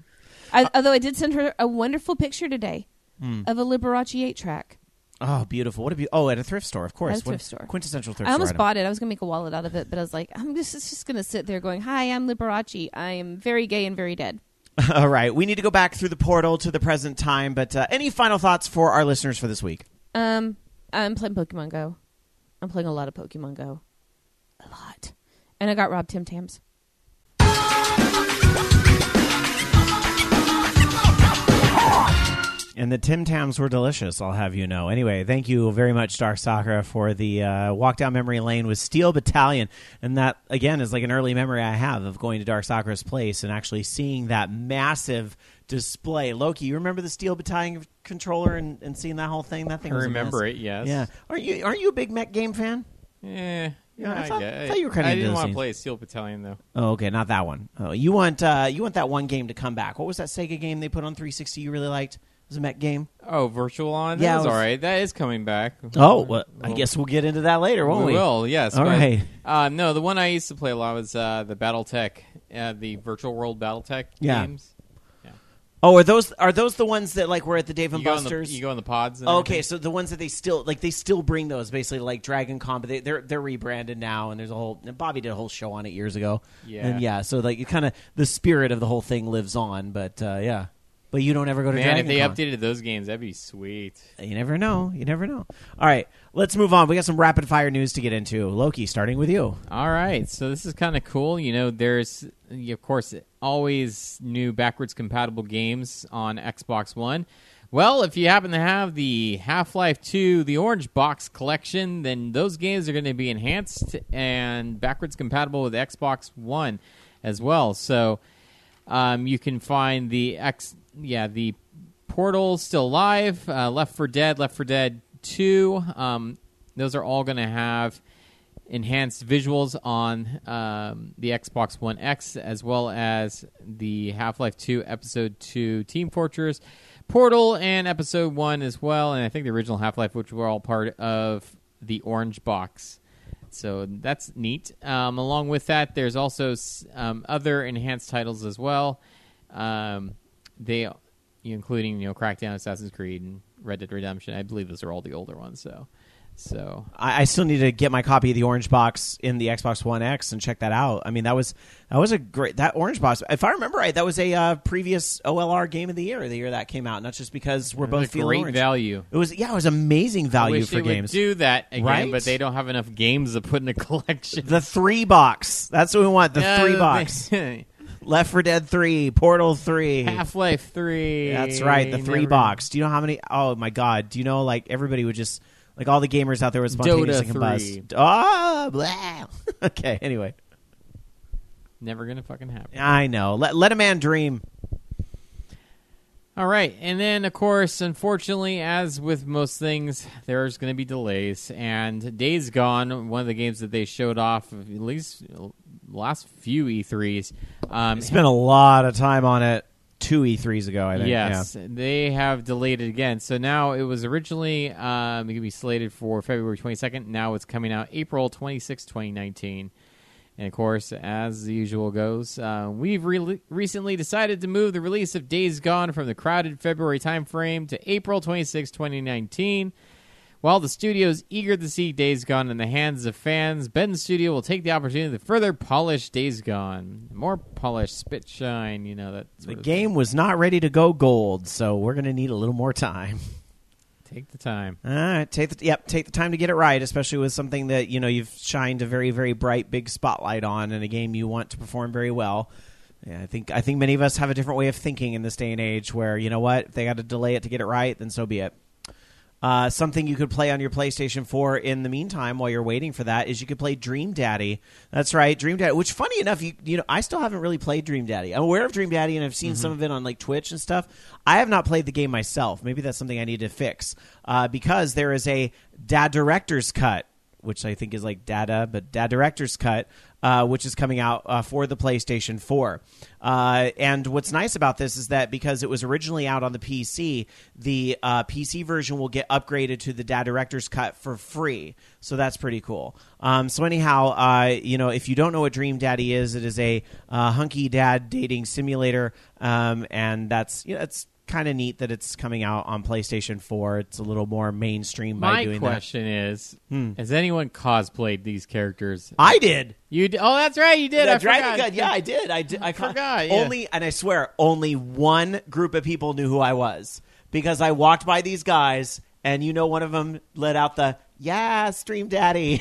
I, although I did send her a wonderful picture today Hmm. of a Liberace eight track. Oh, beautiful. What a be- Oh, at a thrift store, of course. At a What- thrift store. Quintessential thrift I almost store. item. bought it. I was going to make a wallet out of it, but I was like, I'm just, it's just going to sit there going, hi, I'm Liberace. I am very gay and very dead. All right. We need to go back through the portal to the present time, but uh, any final thoughts for our listeners for this week? Um, I'm playing Pokemon Go. I'm playing a lot of Pokemon Go. A lot. And I got Rob Tim Tams. And the Tim Tams were delicious, I'll have you know. Anyway, thank you very much, Dark Sakura, for the uh, walk down memory lane with Steel Battalion. And that, again, is like an early memory I have of going to Dark Sakura's place and actually seeing that massive display. Loki, you remember the Steel Battalion controller and, and seeing that whole thing? That thing I was a remember mess. it, yes. Yeah. Aren't you, aren't you a big mech game fan? Eh, Yeah, I I, thought- get- I thought you were kinda I into didn't those want to things. play Steel Battalion, though. Oh, okay, not that one. Oh, you want uh, you want that one game to come back. What was that Sega game they put on three sixty you really liked? was a mech game. Oh, Virtual On? That Yeah, was, it was- all right. That is coming back. Oh, well, I Well, guess we'll get into that later, won't we? we will, yes. All but, right. Uh, no, the one I used to play a lot was uh, the BattleTech, uh, the Virtual World BattleTech Yeah. games. Oh, are those are those the ones that like were at the Dave and You go, in the, Buster's? you go in the pods. And Oh, okay, everything. so the ones that they still like, they still bring those basically like Dragon Combat. They, they're they're rebranded now, and there's a whole. And Bobby did a whole show on it years ago. Yeah. and yeah, so like it kind of the spirit of the whole thing lives on. But uh, yeah, but you don't ever go to Man, Dragon if they Con. updated those games, that'd be sweet. You never know. You never know. All right, let's move on. We got some rapid fire news to get into. Loki, starting with you. All right, so this is kind of cool. You know, there's, of course, always new backwards compatible games on Xbox One. Well, if you happen to have the Half-Life two, the Orange Box collection, then those games are going to be enhanced and backwards compatible with Xbox One as well. So um, you can find the X, yeah, the Portal still live, uh, Left four Dead, Left four Dead two. Um, those are all going to have enhanced visuals on um, the Xbox One X, as well as the Half-Life two Episode two Team Fortress, Portal, and Episode one as well, and I think the original Half-Life, which were all part of the Orange Box. So that's neat. Um, along with that, there's also um, other enhanced titles as well. Um, they, including you know, Crackdown, Assassin's Creed, and Red Dead Redemption. I believe those are all the older ones. So. So I, I still need to get my copy of the Orange Box in the Xbox One X and check that out. I mean, that was that was a great that Orange Box. If I remember right, that was a uh, previous O L R game of the year, the year that came out. Not just because we're it both was a feeling great orange. value. It was yeah, it was amazing I value wish for they games. would do that again, Right? but they don't have enough games to put in a collection. The three box. That's what we want. The Yeah, three the- box. Left four Dead three, Portal three. Half-Life three. That's right, the three Never- box. Do you know how many? Oh my god! Do you know like everybody would just like all the gamers out there would spontaneously Dota combust? Ah, blah. Okay. Anyway, Never gonna fucking happen. I know. Let let a man dream. All right, and then of course, unfortunately, as with most things, there's going to be delays. And Days Gone, one of the games that they showed off at least last few E threes, um, Spent a lot of time on it two E threes ago, I think. yes, they have delayed it again. So now it was originally um, going to be slated for February twenty-second. Now it's coming out April twenty-sixth, twenty nineteen. And, of course, as the usual goes, uh, we've re- recently decided to move the release of Days Gone from the crowded February timeframe to April twenty-sixth, twenty nineteen. While the studio is eager to see Days Gone in the hands of fans, Bend Studio will take the opportunity to further polish Days Gone. More polish, spit, shine, you know, that Yeah. sort The of game was not ready to go gold, so we're going to need a little more time. thing. Take the time. All right, take the yep, take the time to get it right, especially with something that you know you've shined a very, very bright, big spotlight on, in a game you want to perform very well. Yeah, I think I think many of us have a different way of thinking in this day and age, where you know what, if they got to delay it to get it right, then so be it. Uh, something you could play on your PlayStation four in the meantime while you're waiting for that is you could play Dream Daddy. That's right, Dream Daddy. Which, funny enough, you you know I still haven't really played Dream Daddy. I'm aware of Dream Daddy and I've seen some of it on like Twitch and stuff. I have not played the game myself. Maybe that's something I need to fix uh, because there is a Dad Director's Cut, which I think is like Dada, but Dad Director's Cut, uh, which is coming out uh, for the PlayStation four. Uh, and what's nice about this is that because it was originally out on the P C, the uh, P C version will get upgraded to the Dad Director's Cut for free. So that's pretty cool. Um, so anyhow, uh, you know, if you don't know what Dream Daddy is, it is a uh, hunky dad dating simulator, um, and that's you know it's kind of neat that it's coming out on PlayStation four. It's a little more mainstream by My doing question is, Hmm. has anyone cosplayed these characters? that. I did. You d- oh, that's right, you did. The I Dragon forgot. Gun. Yeah, I did. I did. I ca- forgot, yeah. Only, and I swear, only one group of people knew who I was because I walked by these guys, and you know, one of them let out the "Yeah, Stream Daddy,"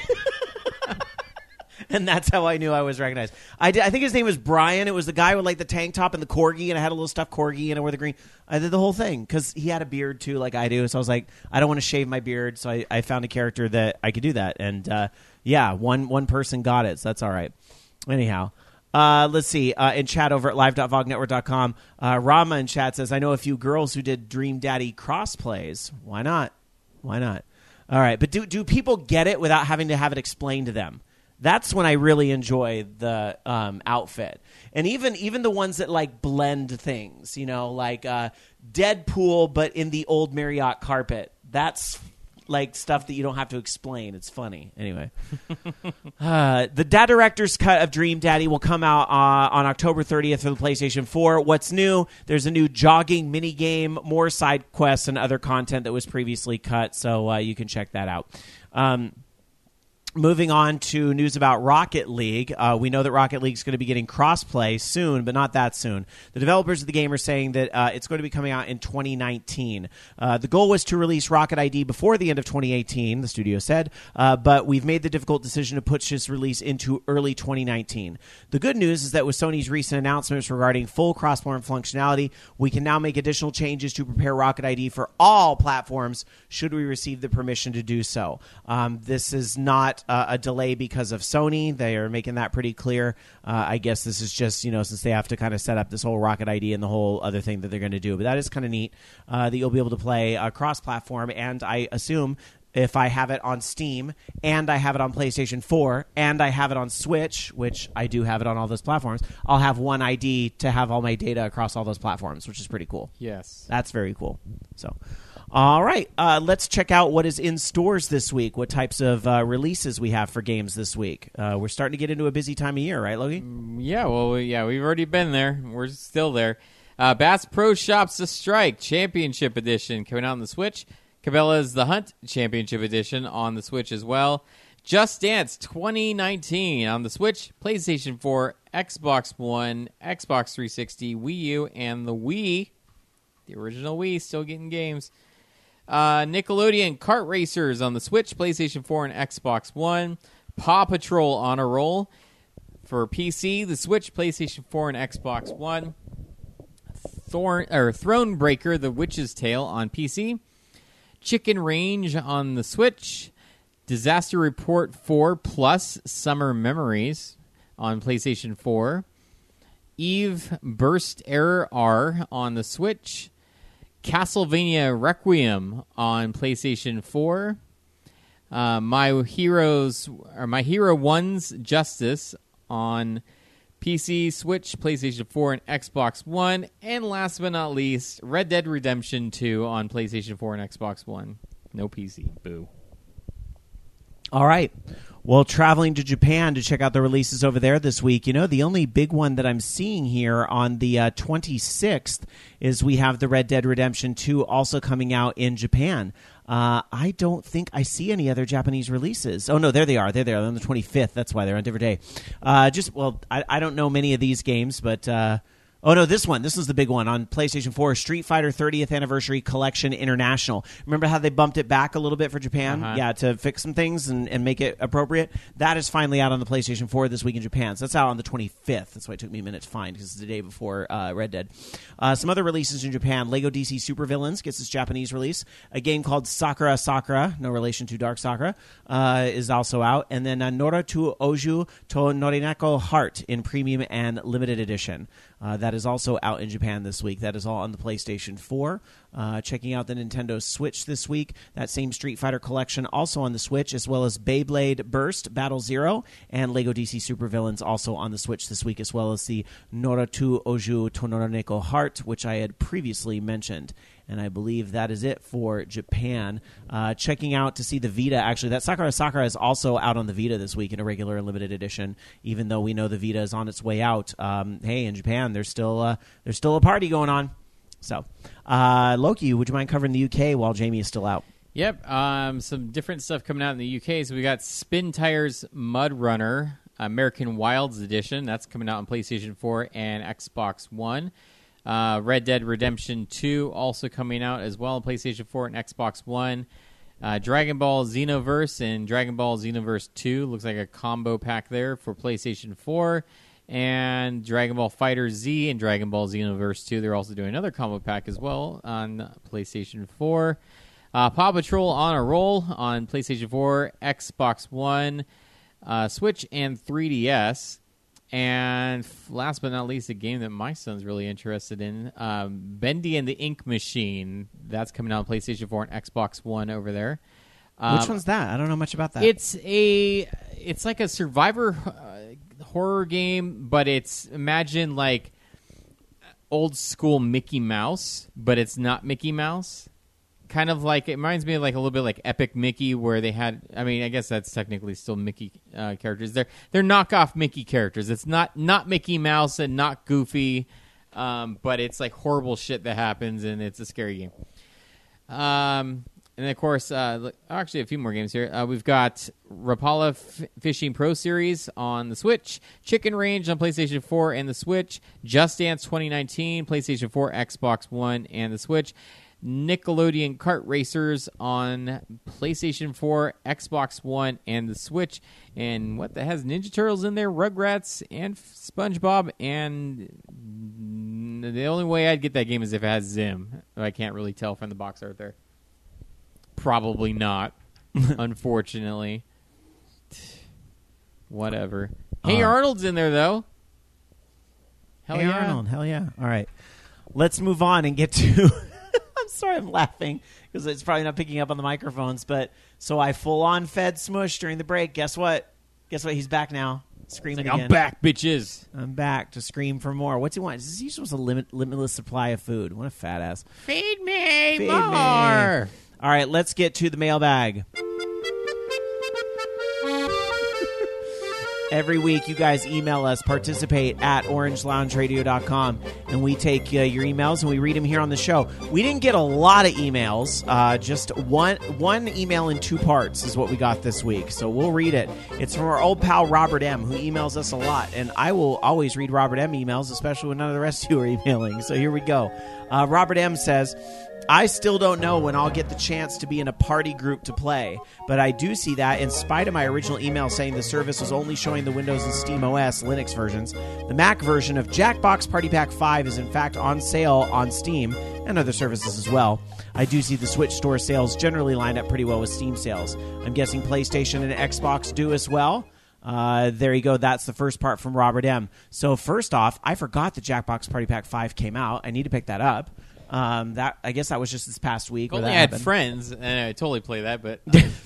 and that's how I knew I was recognized. I did. I think his name was Brian. It was the guy with like the tank top and the corgi, and I had a little stuffed corgi, and I wore the green. I did the whole thing because he had a beard too, like I do. So I was like, I don't want to shave my beard, so I, I found a character that I could do that, and uh, yeah, one one person got it, so that's all right. Anyhow, uh, let's see. Uh, in chat over at live dot vog network dot com, uh, Rama in chat says, I know a few girls who did Dream Daddy crossplays. Why not? Why not? All right. But do do people get it without having to have it explained to them? That's when I really enjoy the um, outfit. And even even the ones that like blend things, you know, like uh, Deadpool, but in the old Marriott carpet. That's like stuff that you don't have to explain. It's funny. Anyway, uh, the Dad Director's cut of Dream Daddy will come out uh, on October thirtieth for the PlayStation four. What's new? There's a new jogging mini game, more side quests, and other content that was previously cut. So uh, you can check that out. Um, Moving on to news about Rocket League. Uh, we know that Rocket League is going to be getting crossplay soon, but not that soon. The developers of the game are saying that uh, it's going to be coming out in twenty nineteen. Uh, the goal was to release Rocket I D before the end of twenty eighteen, the studio said, uh, but we've made the difficult decision to push this release into early twenty nineteen. The good news is that with Sony's recent announcements regarding full cross-platform functionality, we can now make additional changes to prepare Rocket I D for all platforms should we receive the permission to do so. Um, this is not Uh, a delay because of Sony. They are making that pretty clear. Uh, I guess this is just, you know, since they have to kind of set up this whole Rocket I D and the whole other thing that they're going to do. But that is kind of neat uh, that you'll be able to play uh, cross-platform. And I assume if I have it on Steam and I have it on PlayStation four and I have it on Switch, which I do have it on all those platforms, I'll have one I D to have all my data across all those platforms, which is pretty cool. Yes. That's very cool. So... All right, uh, let's check out what is in stores this week, what types of uh, releases we have for games this week. Uh, we're starting to get into a busy time of year, right, Logie? Yeah, well, we- yeah, we've already been there. We're still there. Uh, Bass Pro Shops The Strike Championship Edition coming out on the Switch. Cabela's The Hunt Championship Edition on the Switch as well. Just Dance twenty nineteen on the Switch, PlayStation four, Xbox One, Xbox three sixty, Wii U, and the Wii. The original Wii still getting games. Uh, Nickelodeon Kart Racers on the Switch, PlayStation four, and Xbox One. Paw Patrol on a Roll for P C, the Switch, PlayStation four, and Xbox One. Thorn or Thronebreaker: The Witch's Tale on P C. Chicken Range on the Switch. Disaster Report four Plus Summer Memories on PlayStation four. Eve Burst Error R on the Switch. Castlevania Requiem on PlayStation four. Uh, My Heroes or My Hero One's Justice on P C, Switch, PlayStation four, and Xbox One. And last but not least, Red Dead Redemption two on PlayStation four and Xbox One. No P C. Boo. All right. Well, traveling to Japan to check out the releases over there this week, you know, the only big one that I'm seeing here on the uh, twenty-sixth is we have the Red Dead Redemption two also coming out in Japan. Uh, I don't think I see any other Japanese releases. Oh, no, there they are. There they are. They're on the twenty-fifth. That's why they're on a different day. Uh, just, well, I, I don't know many of these games, but... Uh, Oh, no, this one. This is the big one on PlayStation four, Street Fighter thirtieth Anniversary Collection International. Remember how they bumped it back a little bit for Japan? Uh-huh. Yeah, to fix some things and, and make it appropriate. That is finally out on the PlayStation four this week in Japan. So that's out on the twenty-fifth. That's why it took me a minute to find, because it's the day before uh, Red Dead. Uh, some other releases in Japan. Lego D C Supervillains gets its Japanese release. A game called Sakura Sakura, no relation to Dark Sakura, uh, is also out. And then uh, Nora to Oju to Norinako Heart in Premium and Limited Edition. Uh, that is also out in Japan this week. That is all on the PlayStation four. Uh, checking out the Nintendo Switch this week. That same Street Fighter collection also on the Switch, as well as Beyblade Burst Battle Zero and Lego D C Supervillains also on the Switch this week, as well as the Nora to Oju to Norineko Heart, which I had previously mentioned. And I believe that is it for Japan. Uh, checking out to see the Vita. Actually, that Sakura Sakura is also out on the Vita this week in a regular and limited edition. Even though we know the Vita is on its way out, um, hey, in Japan there's still uh, there's still a party going on. So, uh, Loki, would you mind covering the U K while Jamie is still out? Yep, um, some different stuff coming out in the U K. So we got Spin Tires Mud Runner American Wilds Edition. That's coming out on PlayStation four and Xbox One. Uh, Red Dead Redemption two also coming out as well on PlayStation four and Xbox One. Uh, Dragon Ball Xenoverse and Dragon Ball Xenoverse two. Looks like a combo pack there for PlayStation four. And Dragon Ball Fighter Z and Dragon Ball Xenoverse two. They're also doing another combo pack as well on PlayStation four. Uh, Paw Patrol on a Roll on PlayStation four, Xbox One, uh, Switch, and three D S. And last but not least, a game that my son's really interested in, um, Bendy and the Ink Machine. That's coming out on PlayStation four and Xbox One over there. Um, Which one's that? I don't know much about that. It's a it's like a survivor uh, horror game, but it's imagine like old school Mickey Mouse, but it's not Mickey Mouse. Kind of like, it reminds me of like a little bit like Epic Mickey, where they had, I mean, I guess that's technically still Mickey uh, characters. They're they're knockoff Mickey characters. It's not not Mickey Mouse and not Goofy, um, but it's like horrible shit that happens, and it's a scary game. Um, and of course, uh, actually a few more games here. Uh, we've got Rapala F- Fishing Pro Series on the Switch, Chicken Range on PlayStation four and the Switch, Just Dance twenty nineteen, PlayStation four, Xbox One, and the Switch. Nickelodeon Kart Racers on PlayStation four, Xbox One, and the Switch. And what the has Ninja Turtles in there, Rugrats, and SpongeBob. And the only way I'd get that game is if it has Zim. I can't really tell from the box art there. Probably not, unfortunately. Whatever. Hey Uh, Arnold's in there, though. Hell hey, yeah. Arnold. Hell yeah. All right. Let's move on and get to... I'm sorry I'm laughing because it's probably not picking up on the microphones. But so I full-on fed Smush during the break. Guess what? Guess what? He's back now. Screaming Like, I'm again. back, bitches. I'm back to scream for more. What's he want? Is he supposed to limit limitless supply of food? What a fat ass. Feed me Feed more. me. All right, let's get to the mailbag. Every week, you guys email us, participate at orange lounge radio dot com, and we take uh, your emails and we read them here on the show. We didn't get a lot of emails, uh, just one one email in two parts is what we got this week, so we'll read it. It's from our old pal Robert M., who emails us a lot, and I will always read Robert M. emails, especially when none of the rest of you are emailing, so here we go. Uh, Robert M. says... I still don't know when I'll get the chance to be in a party group to play, but I do see that in spite of my original email saying the service was only showing the Windows and SteamOS Linux versions, the Mac version of Jackbox Party Pack five is in fact on sale on Steam and other services as well. I do see the Switch store sales generally line up pretty well with Steam sales. I'm guessing PlayStation and Xbox do as well. Uh, there you go. That's the first part from Robert M. So first off, I forgot that Jackbox Party Pack five came out. I need to pick that up. Um, that I guess that was just this past week. If only that I had happened. friends, and I totally play that, but...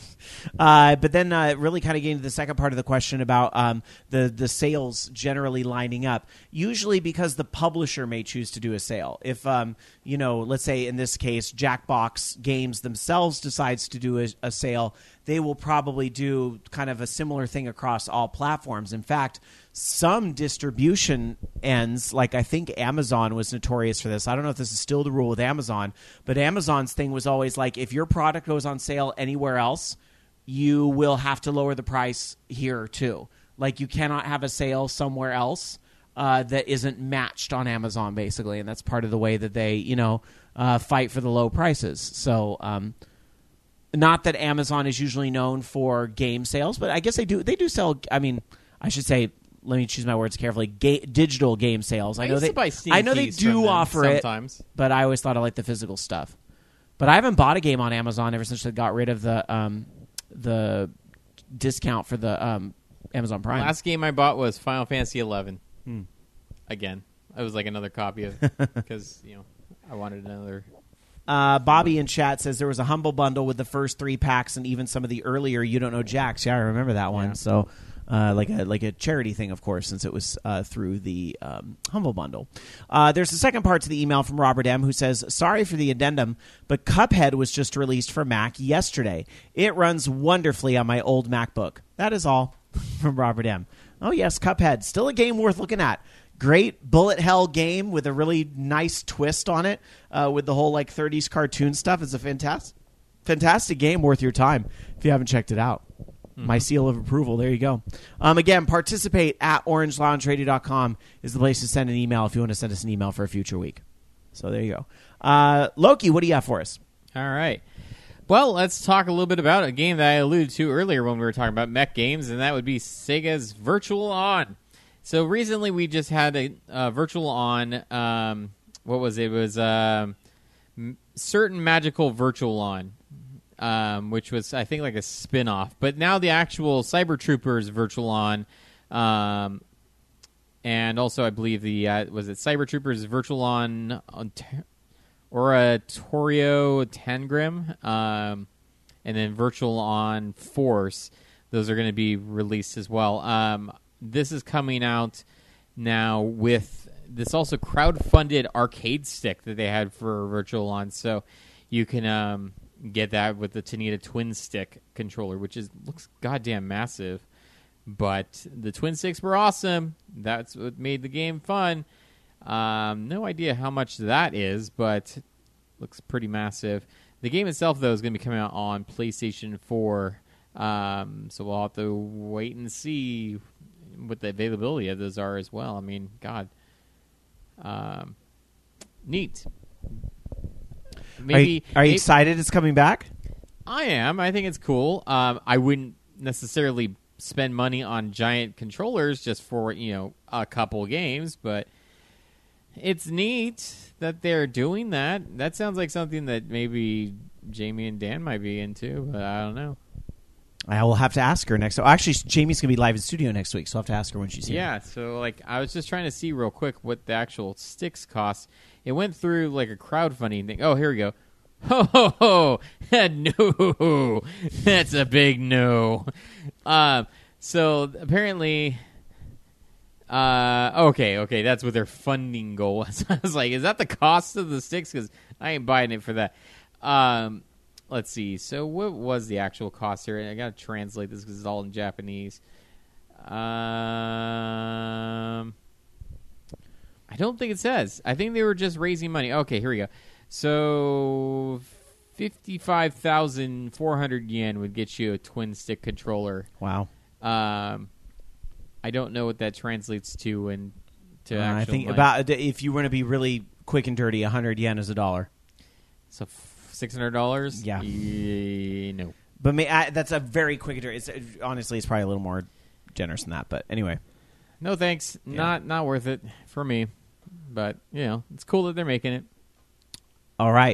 uh, but then uh, really kind of getting to the second part of the question about um, the, the sales generally lining up. Usually because the publisher may choose to do a sale. If, um, you know, let's say in this case, Jackbox Games themselves decides to do a, a sale, they will probably do kind of a similar thing across all platforms. In fact, some distribution ends, like I think Amazon was notorious for this. I don't know if this is still the rule with Amazon, but Amazon's thing was always like, if your product goes on sale anywhere else, you will have to lower the price here too. Like you cannot have a sale somewhere else uh, that isn't matched on Amazon, basically, and that's part of the way that they, you know, uh, fight for the low prices. So, um, not that Amazon is usually known for game sales, but I guess they do. They do sell. I mean, I should say. Let me choose my words carefully. Ga- digital game sales. I, I know used they. to buy Steam I know they keys do from them offer sometimes. it, but I always thought I liked the physical stuff. But I haven't bought a game on Amazon ever since they got rid of the um, the discount for the um, Amazon Prime. Last game I bought was Final Fantasy eleven. Hmm. Again, it was like another copy of because you know I wanted another. Uh, Bobby in chat says there was a Humble Bundle with the first three packs and even some of the earlier You Don't Know Jacks. Yeah, I remember that one. Yeah. So, uh, like a like a charity thing, of course, since it was uh, through the um, Humble Bundle. Uh, there's a second part to the email from Robert M. who says, sorry for the addendum, but Cuphead was just released for Mac yesterday. It runs wonderfully on my old MacBook. That is all from Robert M. Oh, yes, Cuphead. Still a game worth looking at. Great bullet hell game with a really nice twist on it uh, with the whole like thirties cartoon stuff. It's a fantastic, fantastic game worth your time if you haven't checked it out. Mm-hmm. My seal of approval. There you go. Um, again, participate at orange lounge radio dot com is the place to send an email if you want to send us an email for a future week. So there you go. Uh, Loki, what do you have for us? All right. Well, let's talk a little bit about a game that I alluded to earlier when we were talking about mech games, and that would be Sega's Virtual On. So recently we just had a uh, Virtual On, um, what was it? It was um, m- Certain Magical Virtual On, um, which was, I think, like a spin-off. But now the actual Cyber Troopers Virtual On, um, and also I believe the, uh, was it Cyber Troopers Virtual On, on T- Oratorio Tangrim? Um, and then Virtual On Force. Those are going to be released as well. Um, this is coming out now with this also crowd-funded arcade stick that they had for Virtual On, so you can um, get that with the Tanita Twin Stick controller, which is looks goddamn massive. But the Twin Sticks were awesome. That's what made the game fun. Um, no idea how much that is, but looks pretty massive. The game itself, though, is going to be coming out on PlayStation four, um, so we'll have to wait and see what the availability of those are as well. I mean, God. Um, neat. Maybe, are you, are you maybe, excited it's coming back? I am. I think it's cool. Um, I wouldn't necessarily spend money on giant controllers just for, you know, a couple games, but it's neat that they're doing that. That sounds like something that maybe Jamie and Dan might be into, but I don't know. I will have to ask her next. So actually, Jamie's going to be live in studio next week, so I'll have to ask her when she's here. Yeah, so like I was just trying to see real quick what the actual sticks cost. It went through like a crowdfunding thing. Oh, here we go. Ho, ho, ho. No. That's a big no. Um, so apparently... Uh, okay, okay, that's what their funding goal was. I was like, is that the cost of the sticks? Because I ain't buying it for that. Um... Let's see. So what was the actual cost here? I got to translate this because it's all in Japanese. Um, I don't think it says. I think they were just raising money. Okay, here we go. So fifty-five thousand four hundred yen would get you a twin stick controller. Wow. Um, I don't know what that translates to in to Uh, actual I think money. about if you want to be really quick and dirty, one hundred yen is a dollar. So six hundred dollars? Yeah. E- no. But may, I, that's a very quick and dirty. It's, honestly, it's probably a little more generous than that. But anyway. No thanks. Yeah. Not not worth it for me. But, you know, it's cool that they're making it. All right.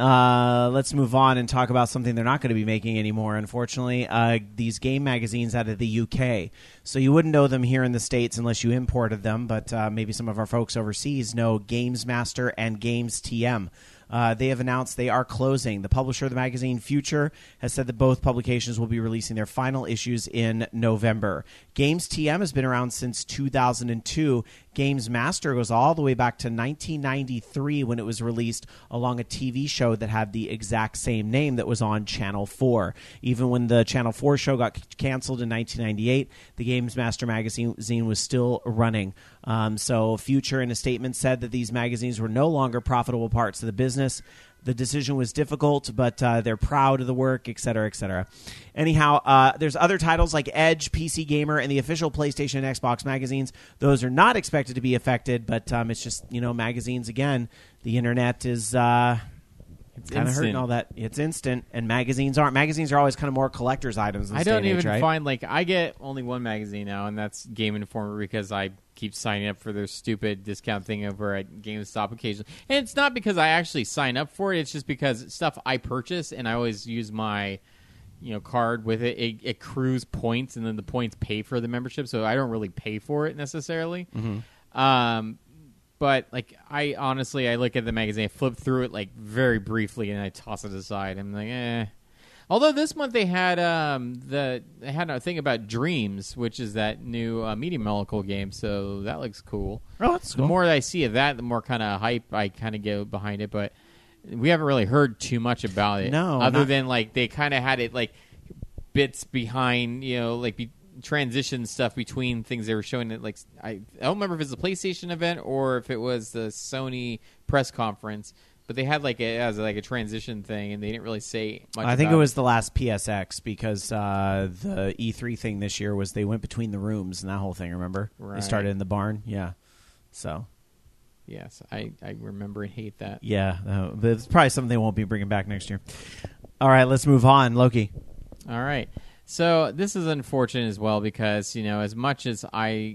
Uh, let's move on and talk about something they're not going to be making anymore, unfortunately. Uh, these game magazines out of the U K. So you wouldn't know them here in the States unless you imported them, but uh, maybe some of our folks overseas know Games Master and Games T M. Uh, they have announced they are closing. The publisher of the magazine, Future, has said that both publications will be releasing their final issues in November. Games T M has been around since two thousand two. Games Master goes all the way back to nineteen ninety-three when it was released along a T V show that had the exact same name that was on Channel four. Even when the Channel four show got c- canceled in nineteen ninety-eight, the Games Master magazine was still running. Um, so Future, in a statement, said that these magazines were no longer profitable parts of the business. The decision was difficult, but uh, they're proud of the work, et cetera, et cetera. Anyhow, uh, there's other titles like Edge, P C Gamer, and the official PlayStation and Xbox magazines. Those are not expected to be affected, but um, it's just, you know, magazines, again, the internet is uh, kind of hurting all that. It's instant, and magazines aren't. Magazines are always kind of more collector's items in this I day don't and age, even right? find, like, I get only one magazine now, and that's Game Informer because I keep signing up for their stupid discount thing over at GameStop occasionally. And it's not because I actually sign up for it. It's just because it's stuff I purchase, and I always use my, you know, card with it. It, it accrues points, and then the points pay for the membership, so I don't really pay for it necessarily. Mm-hmm. Um, but, like, I honestly, I look at the magazine, I flip through it, like, very briefly, and I toss it aside. I'm like, eh. Although this month they had um, the they had a thing about Dreams, which is that new uh, Media Molecule game, so that looks cool. Oh, that's The cool. more I see of that, the more kind of hype I kind of get behind it. But we haven't really heard too much about it. No, other not- than like they kind of had it like bits behind, you know, like be, transition stuff between things they were showing. It like I, I don't remember if it's a PlayStation event or if it was the Sony press conference. But they had like a as like a transition thing, and they didn't really say much. I think about it was the last P S X because uh, the E three thing this year was they went between the rooms and that whole thing, remember? They Right. started in the barn, yeah. So, Yes, I, I remember and hate that. yeah, uh, but it's probably something they won't be bringing back next year. All right, let's move on. Loki. All right. So this is unfortunate as well because, you know, as much as I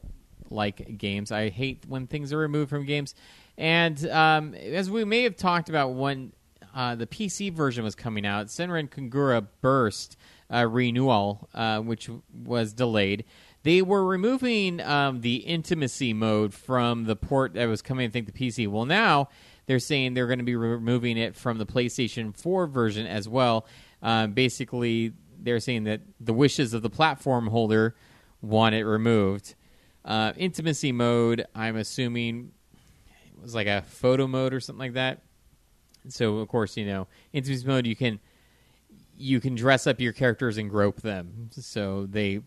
like games, I hate when things are removed from games. And um, as we may have talked about when uh, the P C version was coming out, Senran Kagura Burst uh, renewal, uh, which was delayed, they were removing um, the intimacy mode from the port that was coming, I think, to P C. Well, now they're saying they're going to be removing it from the PlayStation four version as well. Uh, basically, they're saying that the wishes of the platform holder want it removed. Uh, intimacy mode, I'm assuming, it was like a photo mode or something like that. So, of course, you know, intimacy mode, you can you can dress up your characters and grope them. So they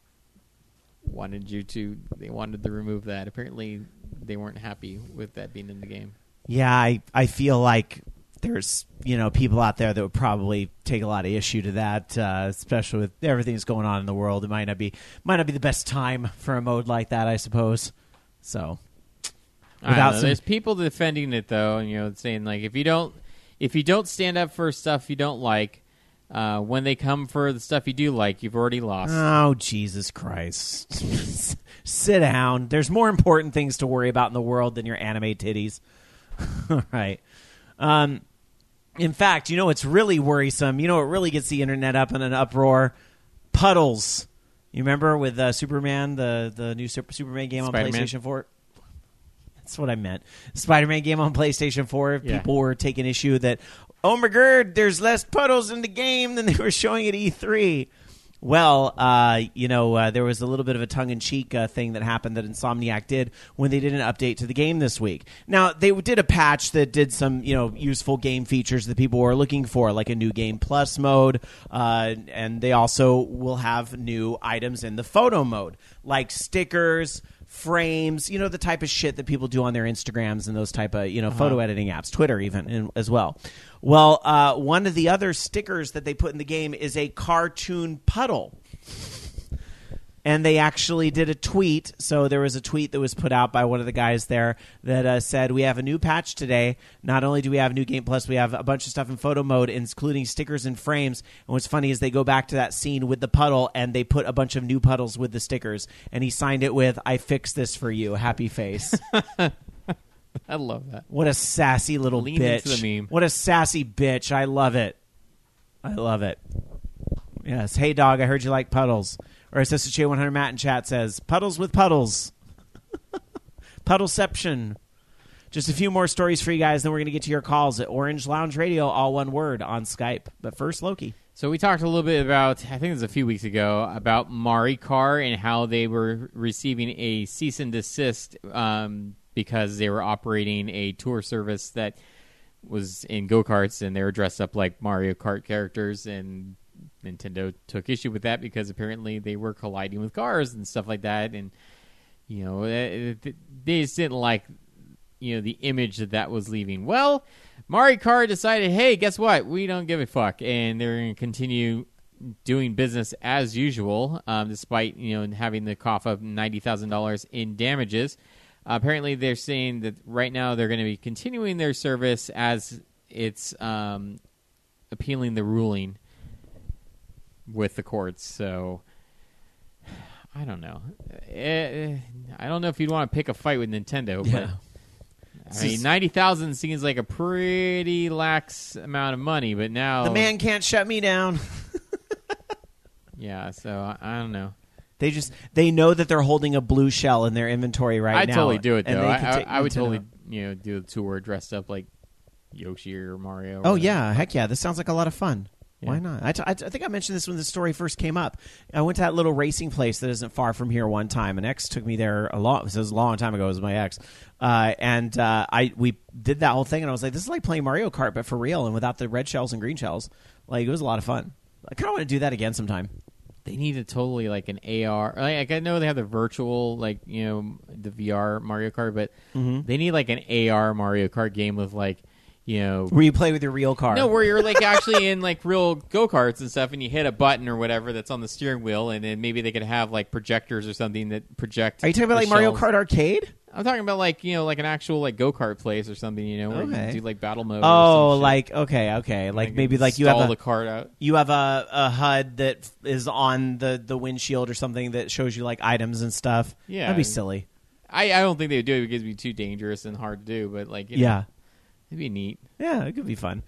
wanted you to, they wanted to remove that. Apparently, they weren't happy with that being in the game. Yeah, I, I feel like there's, you know, people out there that would probably take a lot of issue to that, uh, especially with everything that's going on in the world. It might not be might not be the best time for a mode like that, I suppose. So, without some... there's people defending it though, and you know, saying like if you don't if you don't stand up for stuff you don't like, uh, when they come for the stuff you do like, you've already lost. Oh, Jesus Christ! Sit down. There's more important things to worry about in the world than your anime titties. All right. Um, in fact, you know what's really worrisome? You know what really gets the internet up in an uproar? Puddles. You remember with uh, Superman, the, the new Super, Superman game Spider-Man? on PlayStation four? That's what I meant. Spider-Man game on PlayStation four. Yeah. People were taking issue that, oh my god, there's less puddles in the game than they were showing at E three. Well, uh, you know, uh, there was a little bit of a tongue-in-cheek uh, thing that happened that Insomniac did when they did an update to the game this week. Now, they did a patch that did some, you know, useful game features that people were looking for, like a new Game Plus mode, uh, and they also will have new items in the photo mode, like stickers, frames, you know, the type of shit that people do on their Instagrams and those type of, you know, uh-huh. photo editing apps, Twitter even in, as well. Well, uh, one of the other stickers that they put in the game is a cartoon puddle. And they actually did a tweet. So there was a tweet that was put out by one of the guys there that uh, said, we have a new patch today. Not only do we have New Game Plus, we have a bunch of stuff in photo mode, including stickers and frames. And what's funny is they go back to that scene with the puddle, and they put a bunch of new puddles with the stickers. And he signed it with, I fixed this for you, happy face. I love that. What a sassy little Lean bitch. into the meme. What a sassy bitch. I love it. I love it. Yes. Hey, dog, I heard you like puddles. Or as S H A one hundred Matt in chat says, puddles with puddles. Puddleception. Just a few more stories for you guys, then we're going to get to your calls at Orange Lounge Radio, all one word, on Skype. But first, Loki. So we talked a little bit about, I think it was a few weeks ago, about Maricar and how they were receiving a cease and desist um, because they were operating a tour service that was in go-karts, and they were dressed up like Mario Kart characters, and Nintendo took issue with that because apparently they were colliding with cars and stuff like that, and you know they just didn't like you know the image that that was leaving. Well, Mario Kart decided, hey, guess what? We don't give a fuck, and they're going to continue doing business as usual, um, despite you know having to cough up ninety thousand dollars in damages. Uh, apparently, they're saying that right now they're going to be continuing their service as it's um, appealing the ruling with the courts. So I don't know. Eh, I don't know if you'd want to pick a fight with Nintendo, Yeah. but I mean, ninety thousand seems like a pretty lax amount of money. But now The man can't shut me down. yeah. So I, I don't know. They just they know that they're holding a blue shell in their inventory right I'd now. totally do it and though. they I, can I, take I would Nintendo. totally you know do the tour dressed up like Yoshi or Mario. Or Oh whatever. yeah, heck yeah! This sounds like a lot of fun. Yeah. Why not? I, t- I, t- I think I mentioned this when the story first came up. I went to that little racing place that isn't far from here one time. An ex took me there a long. This was a long time ago. It was my ex, uh, and uh, I we did that whole thing. And I was like, "This is like playing Mario Kart, but for real, and without the red shells and green shells." Like it was a lot of fun. I kind of want to do that again sometime. They need a totally like an A R. Like I know they have the virtual, like you know, the V R Mario Kart, but Mm-hmm. they need like an A R Mario Kart game with like, you know, Where you play with your real car. no, where you're like actually in like real go karts and stuff, and you hit a button or whatever that's on the steering wheel, and then maybe they could have like projectors or something that project. Are you talking about the like Mario shells. Kart Arcade? I'm talking about like you know, like an actual like go kart place or something. You know, where Okay. you do like battle mode. or Oh, some shit. like okay, okay, like Like, maybe like you have stall a the cart out. you have a, a H U D that is on the, the windshield or something that shows you like items and stuff. Yeah. That'd be silly. I, I don't think they would do it because it'd be too dangerous and hard to do, but like you know, Yeah. it'd be neat. Yeah, it could be fun.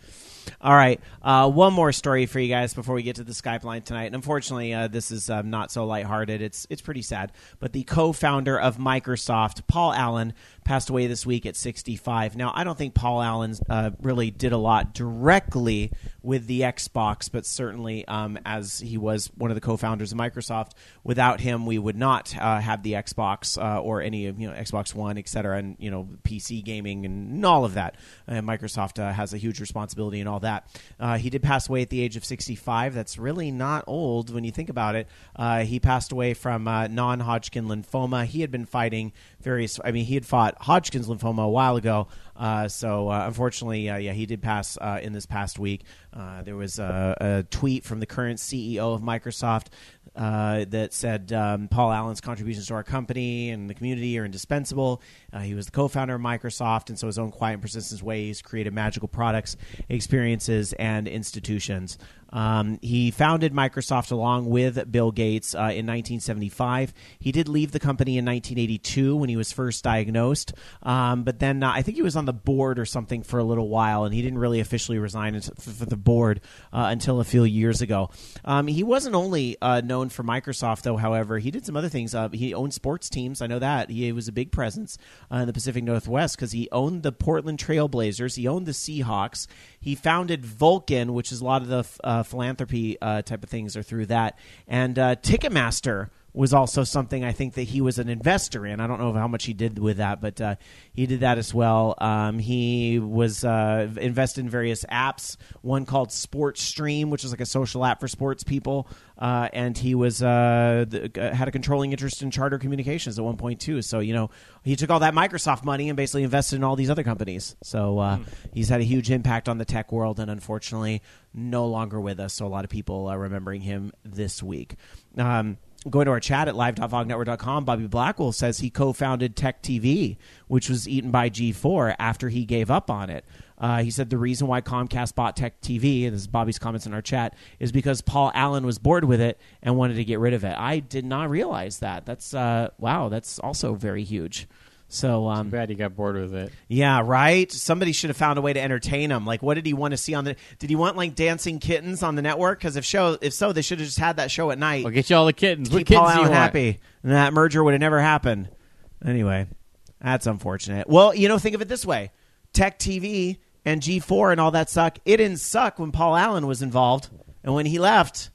All right, uh, one more story for you guys before we get to the Skype line tonight. And unfortunately, uh, this is um, not so lighthearted. It's it's pretty sad. But the co-founder of Microsoft, Paul Allen, passed away this week at sixty-five. Now, I don't think Paul Allen uh, really did a lot directly with the Xbox, but certainly um, as he was one of the co-founders of Microsoft, without him, we would not uh, have the Xbox uh, or any of you know Xbox One, et cetera, and you know P C gaming and all of that. Uh, Microsoft uh, has a huge responsibility in all that. Uh, he did pass away at the age of sixty-five. That's really not old when you think about it. Uh, he passed away from uh, non-Hodgkin lymphoma. He had been fighting various. I mean, he had fought Hodgkin's lymphoma a while ago. Uh, so uh, unfortunately, uh, yeah, he did pass uh, in this past week. Uh, there was a, a tweet from the current C E O of Microsoft uh, that said um, Paul Allen's contributions to our company and the community are indispensable. Uh, he was the co-founder of Microsoft, and so his own quiet and persistent ways created magical products, experiences, and institutions. Um, he founded Microsoft along with Bill Gates uh, in nineteen seventy-five. He did leave the company in nineteen eighty-two when he was first diagnosed, um, but then uh, I think he was on the board or something for a little while, and he didn't really officially resign for the board uh, until a few years ago. Um, he wasn't only uh, known for Microsoft, though, however. He did some other things. Uh, he owned sports teams. I know that. He was a big presence uh, in the Pacific Northwest because he owned the Portland Trail Blazers. He owned the Seahawks. He founded Vulcan, which is a lot of the uh, philanthropy uh, type of things are through that. And uh, Ticketmaster was also something I think that he was an investor in. I don't know how much he did with that, but uh, he did that as well. Um, he was uh, invested in various apps, one called Sports Stream, which is like a social app for sports people, uh, and he was uh, the, uh, had a controlling interest in Charter Communications at one point too. So, you know, he took all that Microsoft money and basically invested in all these other companies. So uh, mm. he's had a huge impact on the tech world, and unfortunately no longer with us. So a lot of people are remembering him this week. Um, Going to our chat at live dot vog network dot com, Bobby Blackwell says he co-founded Tech T V, which was eaten by G four after he gave up on it. Uh, he said the reason why Comcast bought Tech T V, and this is Bobby's comments in our chat, is because Paul Allen was bored with it and wanted to get rid of it. I did not realize that. That's uh, wow, that's also very huge. So um, Too bad he got bored with it. Yeah, right? Somebody should have found a way to entertain him. Like, what did he want to see on the... Did he want, like, Dancing Kittens on the network? Because if show, if so, they should have just had that show at night. I'll get you all the kittens. What Keep kittens Paul do you Allen want? happy. And that merger would have never happened. Anyway, that's unfortunate. Well, you know, think of it this way. Tech T V and G four and all that suck. It didn't suck when Paul Allen was involved. And when he left,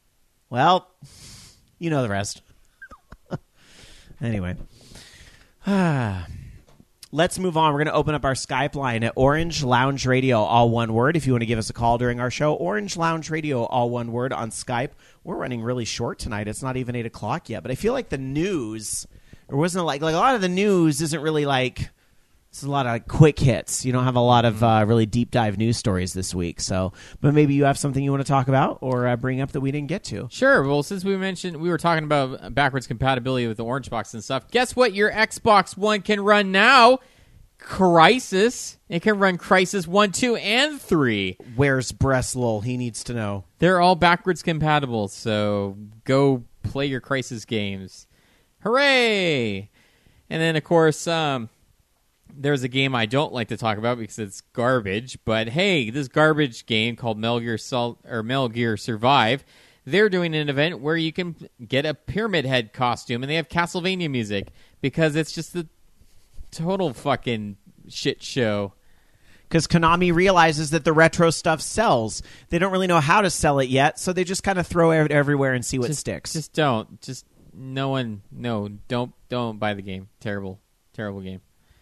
well, you know the rest. Anyway. Ah... Let's move on. We're going to open up our Skype line at Orange Lounge Radio, all one word. If you want to give us a call during our show, Orange Lounge Radio, all one word on Skype. We're running really short tonight. It's not even eight o'clock yet, but I feel like the news, there wasn't like, like a lot of the news isn't really like, it's a lot of quick hits. You don't have a lot of uh, really deep dive news stories this week. So, but maybe you have something you want to talk about or uh, bring up that we didn't get to. Sure. Well, since we mentioned, we were talking about backwards compatibility with the Orange Box and stuff. Guess what? Your Xbox One can run now? Crysis. It can run Crysis one, two, and three. Where's Breslul? He needs to know. They're all backwards compatible, so go play your Crysis games. Hooray! And then, of course, um, there's a game I don't like to talk about because it's garbage, but hey, this garbage game called Metal Gear, Sol- or Metal Gear Survive, they're doing an event where you can get a Pyramid Head costume, and they have Castlevania music because it's just the total fucking shit show. Because Konami realizes that the retro stuff sells. They don't really know how to sell it yet, so they just kind of throw it everywhere and see what just, sticks. Just don't. Just no one. No, don't. Don't buy the game. Terrible, terrible game.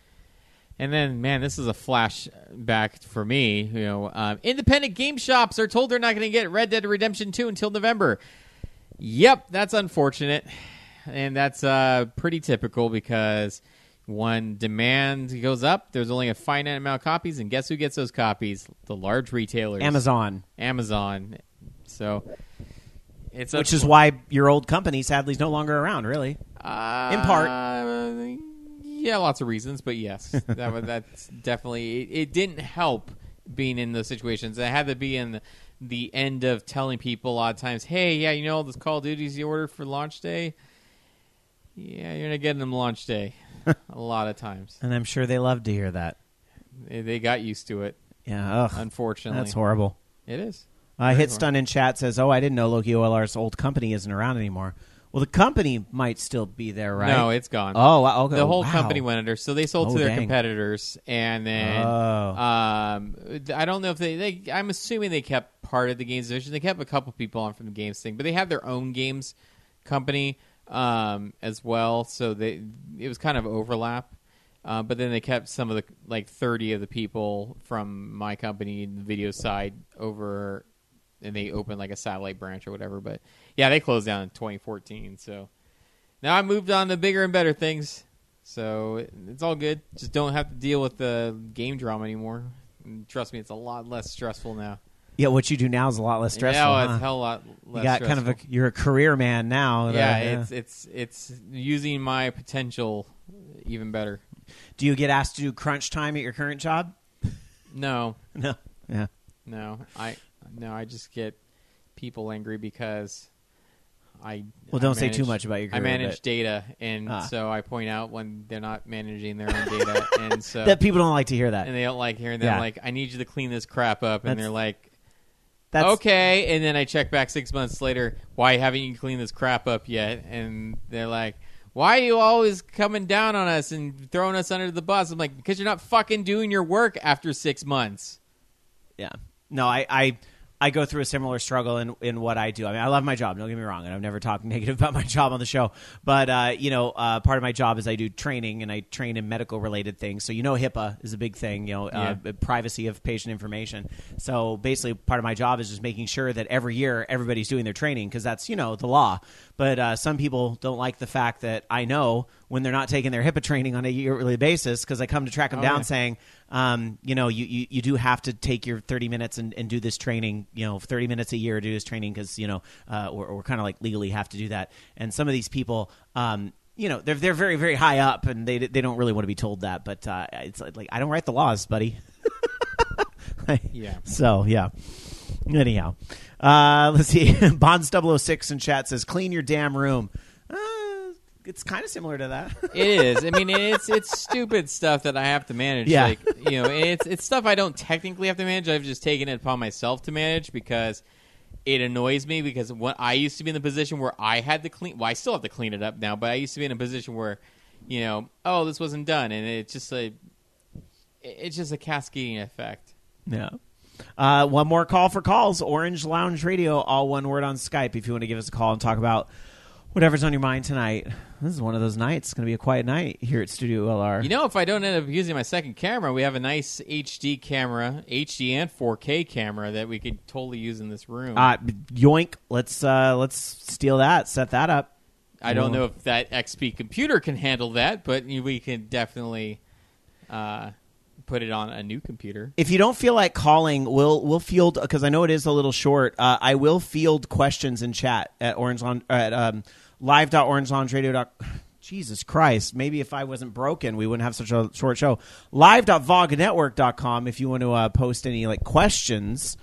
And then, man, this is a flashback for me. You know, um, independent game shops are told they're not going to get Red Dead Redemption two until November. Yep, that's unfortunate, and that's uh, pretty typical because when demand goes up, there's only a finite amount of copies, and guess who gets those copies? The large retailers. Amazon. Amazon. So it's which is why your old company sadly is no longer around. Really, uh, in part. Uh, yeah, lots of reasons, but yes, that was, that's definitely. It, it didn't help being in those situations. I had to be in the, the end of telling people a lot of times, "Hey, yeah, you know all those Call of Duties you ordered for launch day. Yeah, you're not getting them launch day." A lot of times. And I'm sure they love to hear that. They, they got used to it. Yeah, ugh, Unfortunately, that's horrible. It is. Uh, Very Hitstun in chat says, "Oh, I didn't know Loki O L R's old company isn't around anymore." Well, the company might still be there, right? No, it's gone. Oh, wow, okay. The whole wow. company went under, so they sold Oh, to their dang. competitors, and then Oh. um, I don't know if they, they. I'm assuming they kept part of the games division. They kept a couple people on from the games thing, but they have their own games company um, as well. So they it was kind of overlap. Uh, but then they kept some of the like thirty of the people from my company, the video side, over, and they opened like a satellite branch or whatever. But yeah, they closed down in twenty fourteen. So now I moved on to bigger and better things. So it, it's all good. Just don't have to deal with the game drama anymore. And trust me, it's a lot less stressful now. Yeah, what you do now is a lot less stressful. Now huh? it's a hell of a lot less You got stressful. kind of a you're a career man now. yeah, Uh, it's it's it's using my potential even better. Do you get asked to do crunch time at your current job? No, No. Yeah. no, I no, I just get people angry because I Well, I don't say manage- too much about your I career, manage but- data, and Ah. so I point out when they're not managing their own data, and so That people don't like to hear that. and they don't like hearing. They're Yeah. like, "I need you to clean this crap up," and That's- they're like, That's okay, and then I check back six months later. Why haven't you cleaned this crap up yet? And they're like, why are you always coming down on us and throwing us under the bus? I'm like, because you're not fucking doing your work after six months. Yeah. No, I, I I go through a similar struggle in, in what I do. I mean, I love my job. Don't get me wrong, and I've never talked negative about my job on the show. But uh, you know, uh, part of my job is I do training, and I train in medical related things. So you know, HIPAA is a big thing. You know, uh, Yeah. privacy of patient information. So basically, part of my job is just making sure that every year everybody's doing their training because that's you know the law. But uh, some people don't like the fact that I know when they're not taking their HIPAA training on a yearly basis because I come to track them Oh, down yeah. saying, um, you know, you, you, you do have to take your thirty minutes and, and do this training, you know, thirty minutes a year to do this training because, you know, uh, or, or kind of like legally have to do that. And some of these people, um, you know, they're they're very, very high up and they they don't really want to be told that. But uh, it's like, I don't write the laws, buddy. Yeah. So, yeah. Anyhow, uh, let's see. Bonds double oh six in chat says, clean your damn room. Uh, it's kind of similar to that. It is. I mean, it's it's stupid stuff that I have to manage. Yeah. Like, you know, it's it's stuff I don't technically have to manage. I've just taken it upon myself to manage because it annoys me. Because when I used to be in the position where I had to clean, well, I still have to clean it up now, but I used to be in a position where, you know, oh, this wasn't done, and it's just a, it's just a cascading effect. Yeah. Uh, one more call for calls. Orange Lounge Radio, all one word on Skype. If you want to give us a call and talk about whatever's on your mind tonight. This is one of those nights. It's going to be a quiet night here at Studio L R. You know, if I don't end up using my second camera, we have a nice H D camera, H D and four K camera that we could totally use in this room. Uh, yoink. Let's uh, let's steal that. Set that up. I don't know if that X P computer can handle that, but we can definitely uh, put it on a new computer. If you don't feel like calling, we'll we'll field because I know it is a little short. Uh, I will field questions in chat at Orange Lounge, at um, live dot orange lounge radio dot com. Jesus Christ! Maybe if I wasn't broken, we wouldn't have such a short show. live dot vog network dot com. If you want to uh, post any like questions,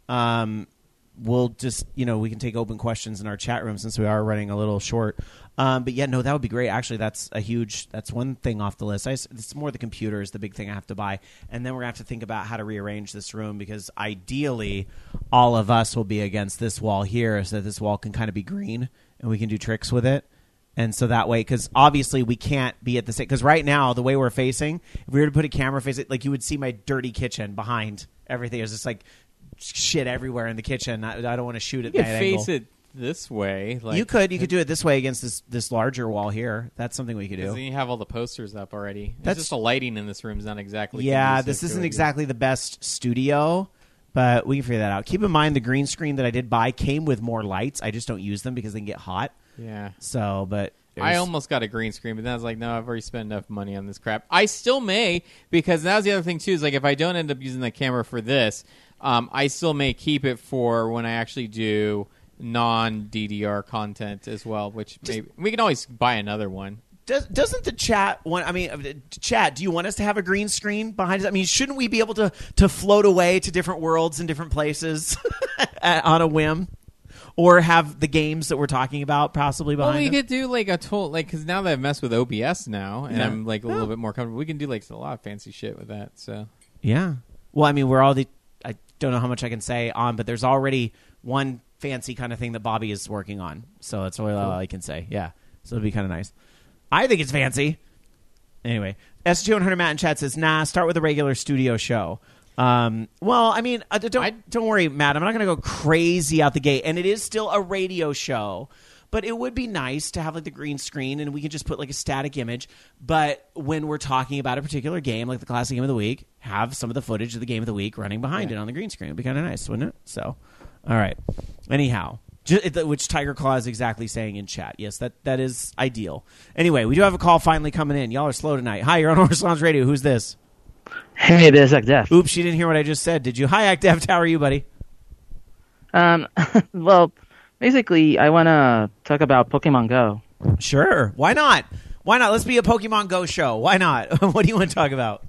um, we'll just you know we can take open questions in our chat room since we are running a little short. Um, but yeah, no, that would be great. Actually, that's a huge. That's one thing off the list. I, it's more the computer is the big thing I have to buy, and then we're gonna have to think about how to rearrange this room because ideally, all of us will be against this wall here, so that this wall can kind of be green and we can do tricks with it. And so that way, because obviously we can't be at the same. Because right now, the way we're facing, if we were to put a camera facing, like you would see my dirty kitchen behind everything. It's just like shit everywhere in the kitchen. I, I don't want to shoot at You that could face angle. it this way. Like, You could you could do it this way against this this larger wall here. That's something we could 'cause do. then you have all the posters up already. It's That's- just the lighting in this room is not exactly. Yeah, conducive this to isn't it. exactly the best studio, but we can figure that out. Keep in mind the green screen that I did buy came with more lights. I just don't use them because they can get hot. Yeah. So, but I there's- almost got a green screen, but then I was like, no, I've already spent enough money on this crap. I still may, because that was the other thing, too, is like if I don't end up using the camera for this, um, I still may keep it for when I actually do non-D D R content as well, which maybe, we can always buy another one. Does, doesn't the chat want? I mean, uh, chat. Do you want us to have a green screen behind us? I mean, shouldn't we be able to to float away to different worlds and different places on a whim, or have the games that we're talking about possibly behind? Well, we us? could do like a tool, like because now that I've messed with O B S now, and Yeah. I'm like a little bit more comfortable, we can do like a lot of fancy shit with that. So Yeah. Well, I mean, we're all the. I don't know how much I can say on, but there's already one fancy kind of thing that Bobby is working on. So that's really all I can say. Yeah. So it'll be kind of nice. I think it's fancy. Anyway, S G one hundred Matt in chat says, nah, start with a regular studio show. Um, well, I mean, uh, don't, I- don't worry, Matt. I'm not going to go crazy out the gate. And it is still a radio show. But it would be nice to have like the green screen and we can just put like a static image. But when we're talking about a particular game, like the classic game of the week, have some of the footage of the game of the week running behind Yeah. it on the green screen. It'd be kind of nice, wouldn't it? So, all right. Anyhow, ju- which Tiger Claw is exactly saying in chat. Yes, that, that is ideal. Anyway, we do have a call finally coming in. Y'all are slow tonight. Hi, you're on Horse Lounge Radio. Who's this? Hey, this is Def. Oops, she didn't hear what I just said. Did you? Hi, Acteft. How are you, buddy? Um, well, basically, I want to talk about Pokemon Go. Sure. Why not? Why not? Let's be a Pokemon Go show. Why not? What do you want to talk about?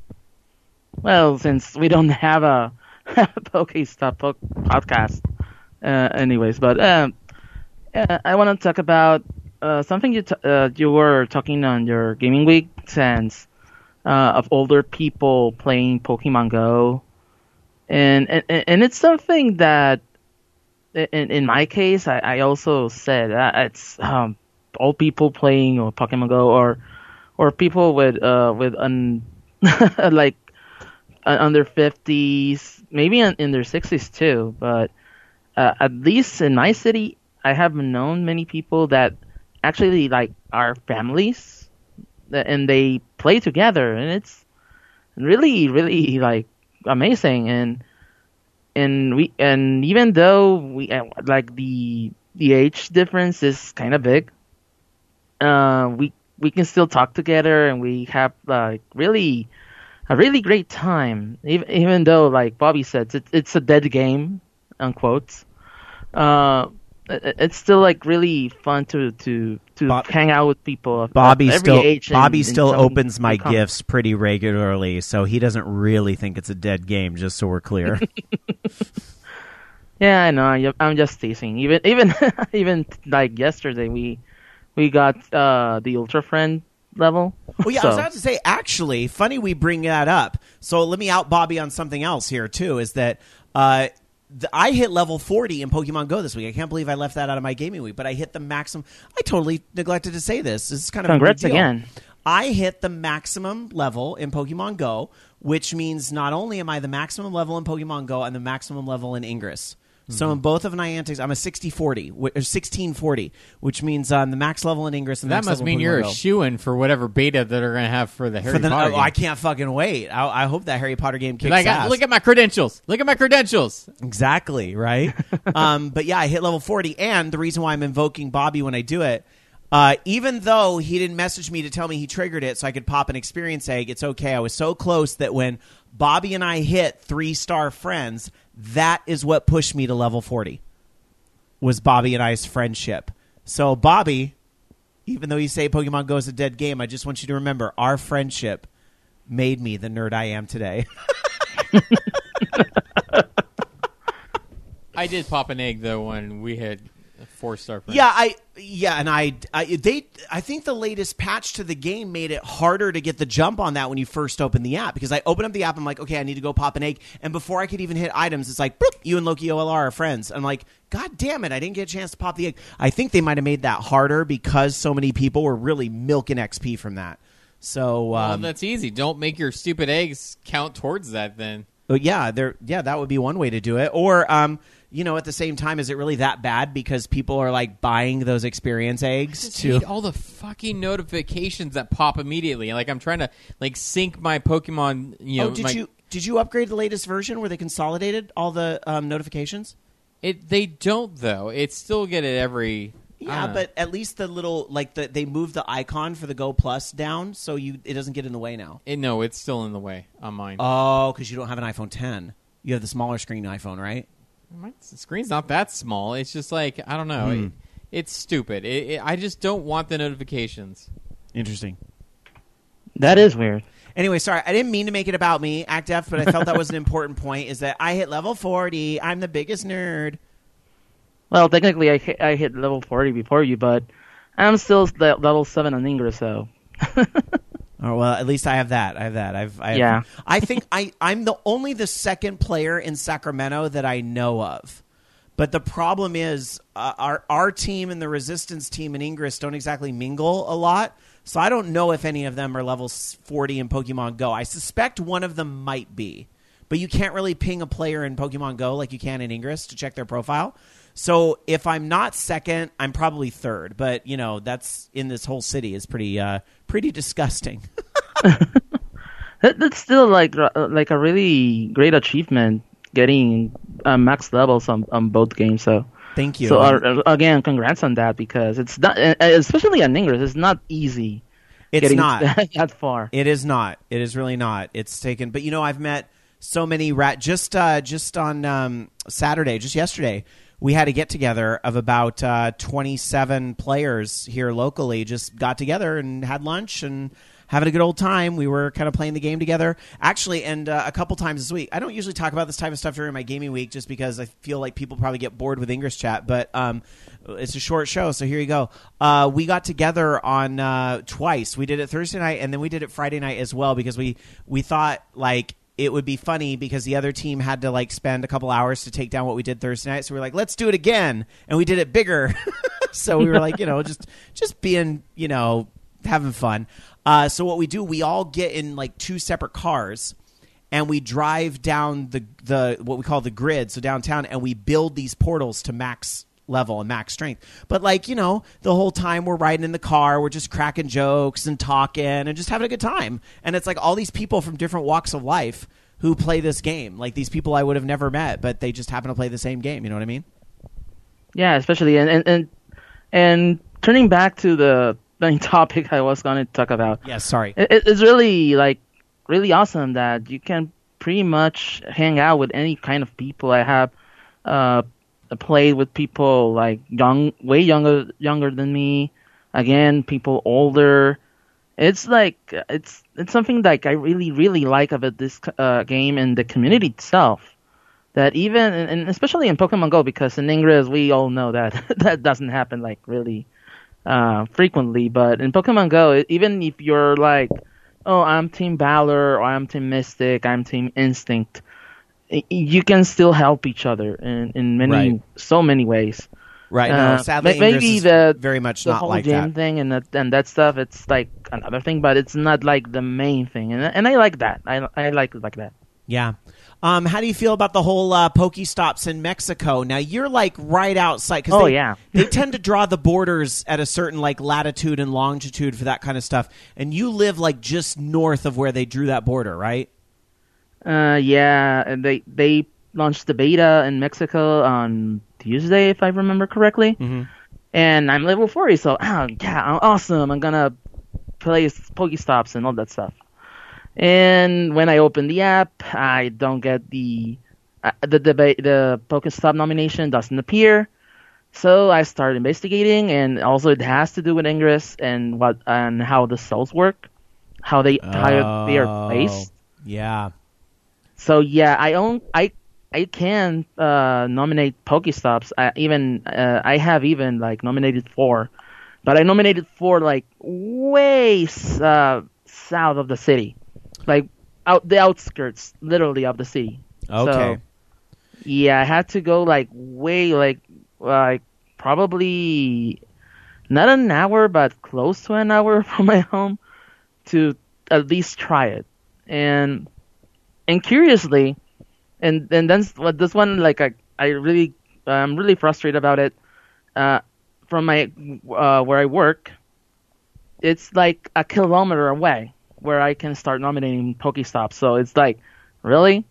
Well, since we don't have a Pokestop po- podcast, uh, anyways, but um, uh, I want to talk about uh, something you t- uh, you were talking on your gaming week, since uh, of older people playing Pokemon Go, and and, and it's something that, in in my case, I, I also said uh, it's um, old people playing or Pokemon Go, or or people with uh with un like uh, under fifties, maybe in, in their sixties too. But uh, at least in my city, I have known many people that actually like are families, that- and they play together, and it's really really like amazing. And and we and even though we uh, like the the age difference is kind of big, uh, we we can still talk together, and we have like really a really great time. Even even though, like Bobby said, it's it's a dead game, unquote. Uh, it, it's still like really fun to to to Bob- hang out with people of, Bobby of every still age. and- Bobby and still some- opens my some- gifts pretty regularly, so he doesn't really think it's a dead game. Just so we're clear. Yeah, I know. I- I'm just teasing. Even even even like yesterday, we we got uh, the Ultra Friend level. Well, yeah, I So- was about to say, actually, funny we bring that up. So let me out Bobby on something else here, too, is that uh, the, I hit level forty in Pokemon Go this week. I can't believe I left that out of my gaming week, but I hit the maximum. I totally neglected to say this. This is kind of Congrats a big deal. again. I hit the maximum level in Pokemon Go, which means not only am I the maximum level in Pokemon Go, I'm the maximum level in Ingress. So in both of Niantic's, I'm a sixty forty, or sixteen forty, which means um, the max level in Ingress and the That max must level mean in you're Pokemon a Go. shoo-in for whatever beta that are going to have for the Harry For the, Potter oh, game. I can't fucking wait. I, I hope that Harry Potter game kicks Like, I- ass. look at my credentials. Look at my credentials. Exactly, right? um, but yeah, I hit level forty, and the reason why I'm invoking Bobby when I do it, uh, even though he didn't message me to tell me he triggered it so I could pop an experience egg, it's okay. I was so close that when Bobby and I hit three-star friends, that is what pushed me to level forty, was Bobby and I's friendship. So, Bobby, even though you say Pokemon Go is a dead game, I just want you to remember our friendship made me the nerd I am today. I did pop an egg, though, when we had a four-star friend. Yeah, I yeah, and I, I they I think the latest patch to the game made it harder to get the jump on that when you first open the app, because I open up the app, I'm like, okay, I need to go pop an egg, and before I could even hit items, it's like, boop, you and Loki O L R are friends. I'm like, God damn it, I didn't get a chance to pop the egg. I think they might have made that harder because so many people were really milking X P from that. So Well, um, that's easy. Don't make your stupid eggs count towards that, then. But yeah, there. Yeah, that would be one way to do it. Or, um, you know, at the same time, is it really that bad because people are like buying those experience eggs Just to? hate all the fucking notifications that pop immediately. Like, I'm trying to like sync my Pokemon. You know, oh, did my- you did you upgrade the latest version where they consolidated all the um, notifications? It they don't though. It still get it every. I Yeah, don't know. but at least the little like the they moved the icon for the Go Plus down, so you it doesn't get in the way now. It, no, it's still in the way on mine. Oh, because you don't have an iPhone ten. You have the smaller screen iPhone, right? My screen's not that small. It's just like I don't know. Hmm. It, it's stupid. It, it, I just don't want the notifications. Interesting. That is weird. Anyway, sorry, I didn't mean to make it about me, Act F, but I felt that was an important point. Is that I hit level forty. I'm the biggest nerd. Well, technically, I hit, I hit level forty before you, but I'm still le- level seven on Ingress, so. Oh well, at least I have that. I have that. I've. I have, Yeah. I think I. I'm the only the second player in Sacramento that I know of. But the problem is, uh, our our team and the Resistance team in Ingress don't exactly mingle a lot. So I don't know if any of them are level forty in Pokemon Go. I suspect one of them might be. But you can't really ping a player in Pokemon Go like you can in Ingress to check their profile. So if I'm not second, I'm probably third. But, you know, that's in this whole city is pretty uh, pretty disgusting. That, that's still like uh, like a really great achievement, getting uh, max levels on, on both games. So Thank you. So uh, again, congrats on that, because it's not, uh, especially on Ingress, it's not easy. It's getting not that, that far. It is not. It is really not. It's taken. But you know, I've met so many rat. Just uh, just on um, Saturday, just yesterday, we had a get together of about uh, twenty-seven players here locally. Just got together and had lunch and having a good old time. We were kind of playing the game together, actually, and uh, a couple times this week. I don't usually talk about this type of stuff during my gaming week, just because I feel like people probably get bored with Ingress chat. But um, it's a short show, so here you go. Uh, we got together on uh, twice. We did it Thursday night, and then we did it Friday night as well, because we we thought like it would be funny because the other team had to like spend a couple hours to take down what we did Thursday night. So we were like, let's do it again, and we did it bigger. So we were like, you know, just just being, you know, having fun. Uh, so what we do, we all get in like two separate cars, and we drive down the the what we call the grid, so downtown, and we build these portals to max level and max strength. But like, you know, the whole time we're riding in the car, we're just cracking jokes and talking and just having a good time. And it's like all these people from different walks of life who play this game. Like these people I would have never met, but they just happen to play the same game. You know what I mean? Yeah, especially and and and, and turning back to the main topic I was going to talk about. Yeah, sorry. It, it's really like really awesome that you can pretty much hang out with any kind of people. I have uh, played with people like young, way younger, younger than me. Again, people older. It's like it's it's something like I really really like about this uh, game and the community itself. That even and especially in Pokemon Go, because in Ingress we all know that that doesn't happen like really uh, frequently. But in Pokemon Go, even if you're like, oh, I'm Team Valor or I'm Team Mystic, I'm Team Instinct, you can still help each other in in many Right. so many ways. Right. No, Uh, sadly, ma- maybe Ingress is the very much the not whole like gym that. thing and that and that stuff. It's like another thing, but it's not like the main thing, and and I like that. I I like it like that. Yeah. Um, how do you feel about the whole uh, Pokestops in Mexico? Now you're like right outside. Cause Oh, they, yeah. they tend to draw the borders at a certain like latitude and longitude for that kind of stuff, and you live like just north of where they drew that border, right? Uh, yeah, and they they launched the beta in Mexico on Tuesday, if I remember correctly. Mm-hmm. And I'm level forty, so oh, yeah, awesome. I'm gonna play Pokestops and all that stuff. And when I open the app, I don't get the uh, the the the Pokestop nomination doesn't appear. So I start investigating, and also it has to do with Ingress and what and how the cells work, how they how they are placed. Yeah. So yeah, I own I I can uh, nominate Pokestops. I even uh, I have even like nominated four, but I nominated four like way uh, south of the city, like out the outskirts, literally of the city. Okay. So, yeah, I had to go like way like like probably not an hour, but close to an hour from my home to at least try it. And and curiously, and and then what this one like I I really I'm really frustrated about it. Uh, from my uh, where I work, it's like a kilometer away where I can start nominating Pokestops. So it's like, really?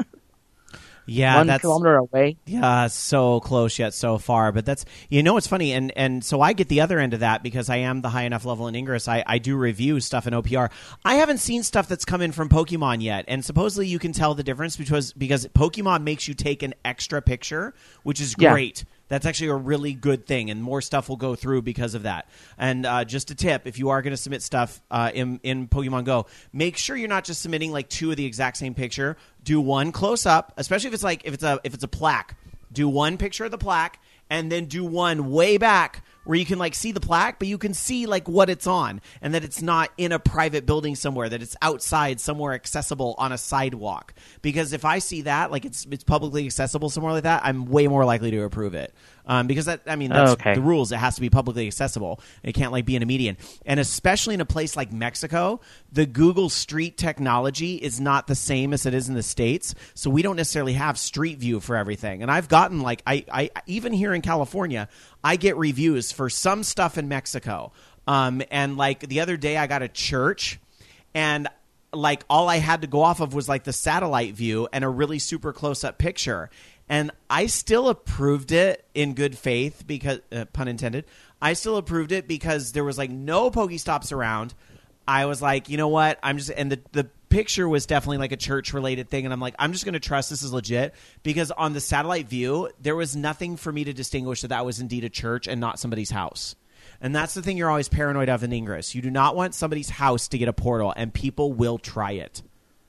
Yeah, One that's kilometer away. Yeah, so close yet so far. But that's, you know, it's funny. And, and so I get the other end of that because I am the high enough level in Ingress. I, I do review stuff in O P R. I haven't seen stuff that's come in from Pokemon yet. And supposedly you can tell the difference because, because Pokemon makes you take an extra picture, which is Yeah. great. That's actually a really good thing, and more stuff will go through because of that. And uh, just a tip, if you are going to submit stuff uh, in, in Pokemon Go, make sure you're not just submitting like two of the exact same picture. Do one close up, especially if it's like if it's a if it's a plaque. Do one picture of the plaque, and then do one way back where you can like see the plaque, but you can see like what it's on, and that it's not in a private building somewhere, that it's outside somewhere accessible on a sidewalk. Because if I see that, like it's it's publicly accessible somewhere like that, I'm way more likely to approve it. Um, because that, I mean, that's okay. the rules. It has to be publicly accessible. It can't like be in a median. And especially in a place like Mexico, the Google Street technology is not the same as it is in the States. So we don't necessarily have Street View for everything. And I've gotten like, I, I even here in California, I get reviews for some stuff in Mexico. Um, and like the other day I got a church, and like all I had to go off of was like the satellite view and a really super close up picture. And I still approved it in good faith because, uh, pun intended, I still approved it because there was like no Pokestops around. I was like, you know what? I'm just, and the, the picture was definitely like a church related thing. And I'm like, I'm just going to trust this is legit, because on the satellite view, there was nothing for me to distinguish that that was indeed a church and not somebody's house. And that's the thing you're always paranoid of in Ingress. You do not want somebody's house to get a portal, and people will try it.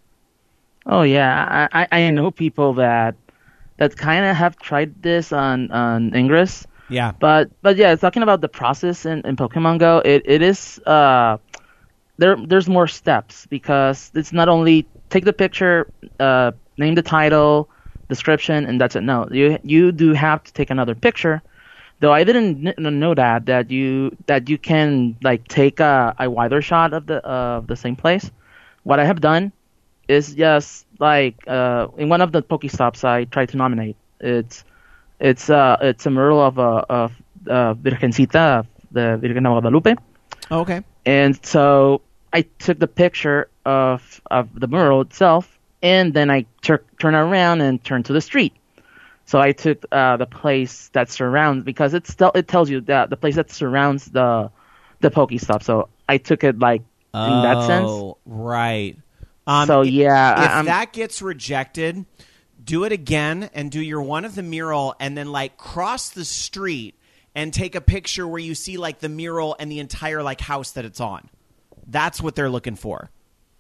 Oh yeah, I, I know people that that kind of have tried this on, on Ingress. Yeah. But but yeah, talking about the process in, in Pokemon Go, it, it is uh there there's more steps, because it's not only take the picture, uh, name the title, description, and that's it. No, you you do have to take another picture. Though I didn't n- know that that you that you can like take a, a wider shot of the uh, of the same place. What I have done is just like uh, in one of the Pokestops I tried to nominate. It's it's uh it's a mural of a of uh, Virgencita, the Virgen de Guadalupe. Oh, okay. And so I took the picture of of the mural itself, and then I tur- turn around and turn to the street. So I took uh, the place that surrounds, because it still it tells you that the place that surrounds the the Pokestop. So I took it like in oh, that sense. Right. Um, so yeah, if I, I'm, that gets rejected, do it again and do your one of the mural, and then like cross the street and take a picture where you see like the mural and the entire like house that it's on. That's what they're looking for.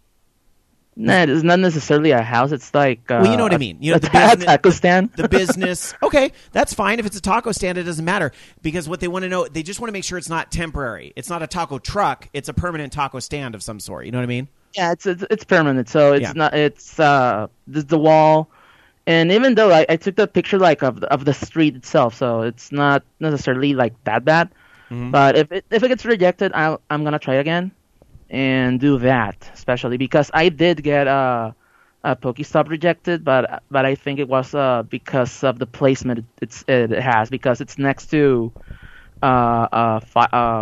Nah, it's not necessarily a house. It's like uh, well, you know what I mean. You know, a, the a business, taco stand. the business. Okay, that's fine. If it's a taco stand, it doesn't matter, because what they want to know, they just want to make sure it's not temporary. It's not a taco truck. It's a permanent taco stand of some sort. You know what I mean? Yeah, it's it's, it's permanent. So it's Yeah. not. It's uh the, the wall, and even though I, I took the picture like of the, of the street itself, so it's not necessarily like that bad. Mhm. But if it if it gets rejected, I'll, I'm gonna try again and do that, especially because I did get a a Pokestop rejected, but but I think it was uh because of the placement it, it's it has, because it's next to uh uh, fi- uh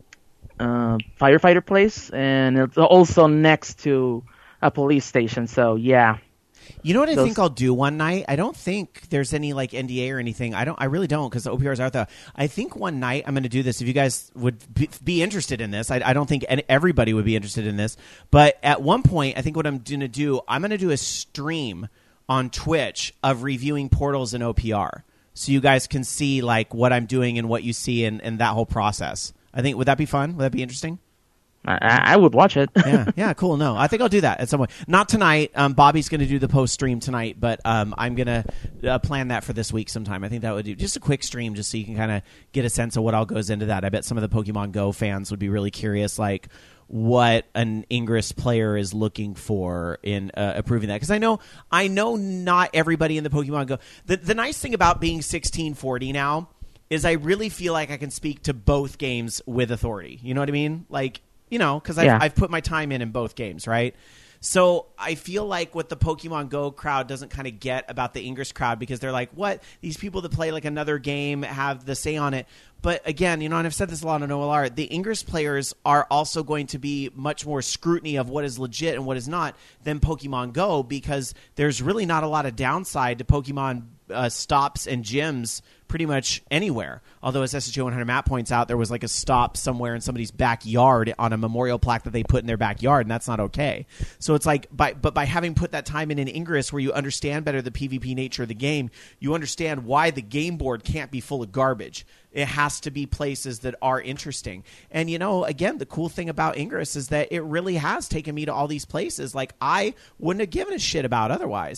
uh firefighter place, and it's also next to a police station. So yeah. You know what I Those- think I'll do one night? I don't think there's any like N D A or anything. I don't. I really don't, because the O P Rs are out there. I think one night I'm going to do this. If you guys would be, be interested in this, I, I don't think any, everybody would be interested in this. But at one point, I think what I'm going to do, I'm going to do a stream on Twitch of reviewing portals and O P R, so you guys can see like what I'm doing and what you see and, and that whole process. I think would that be fun? Would that be interesting? I, I would watch it. yeah, yeah, cool. No, I think I'll do that at some point. Not tonight. Um, Bobby's going to do the post stream tonight, but um, I'm going to uh, plan that for this week sometime. I think that would do just a quick stream, just so you can kind of get a sense of what all goes into that. I bet some of the Pokemon Go fans would be really curious, like what an Ingress player is looking for in uh, approving that. Because I know, I know, not everybody in the Pokemon Go. The the nice thing about being sixteen forty now is I really feel like I can speak to both games with authority. You know what I mean? Like. You know, because I've, Yeah. I've put my time in in both games, right? So I feel like what the Pokemon Go crowd doesn't kind of get about the Ingress crowd, because they're like, what? These people that play like another game have the say on it. But again, you know, and I've said this a lot on O L R, the Ingress players are also going to be much more scrutiny of what is legit and what is not than Pokemon Go, because there's really not a lot of downside to Pokemon uh, stops and gyms pretty much anywhere. Although, as S H O one hundred Matt points out, there was like a stop somewhere in somebody's backyard on a memorial plaque that they put in their backyard, and that's not okay. So it's like, by, but by having put that time in an Ingress where you understand better the PvP nature of the game, you understand why the game board can't be full of garbage. It has to be places that are interesting. And, you know, again, the cool thing about Ingress is that it really has taken me to all these places like I wouldn't have given a shit about otherwise.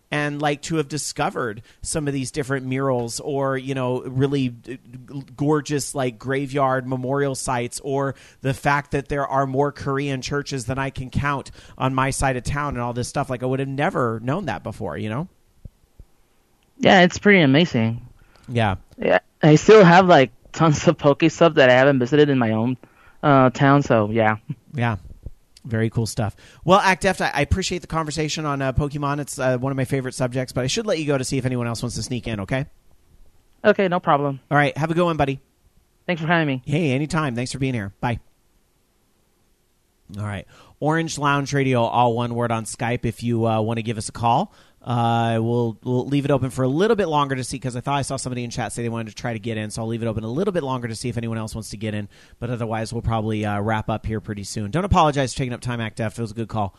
and like to have discovered some of these different murals or, you know, really gorgeous like graveyard memorial sites, or the fact that there are more Korean churches than I can count on my side of town and all this stuff. Like I would have never known that before, you know? Yeah, it's pretty amazing. Yeah. Yeah, I still have like tons of Poke stuff that I haven't visited in my own uh, town, so yeah. Yeah. Very cool stuff. Well, ActDeft, I, I appreciate the conversation on uh, Pokemon. It's uh, one of my favorite subjects, but I should let you go to see if anyone else wants to sneak in, okay? Okay, no problem. All right. Have a good one, buddy. Thanks for having me. Hey, anytime. Thanks for being here. Bye. All right. Orange Lounge Radio, all one word on Skype if you uh, want to give us a call. Uh, we'll we'll leave it open for a little bit longer to see, because I thought I saw somebody in chat say they wanted to try to get in, so I'll leave it open a little bit longer to see if anyone else wants to get in. But otherwise, we'll probably uh, wrap up here pretty soon. Don't apologize for taking up time, ActDeft. It was a good call.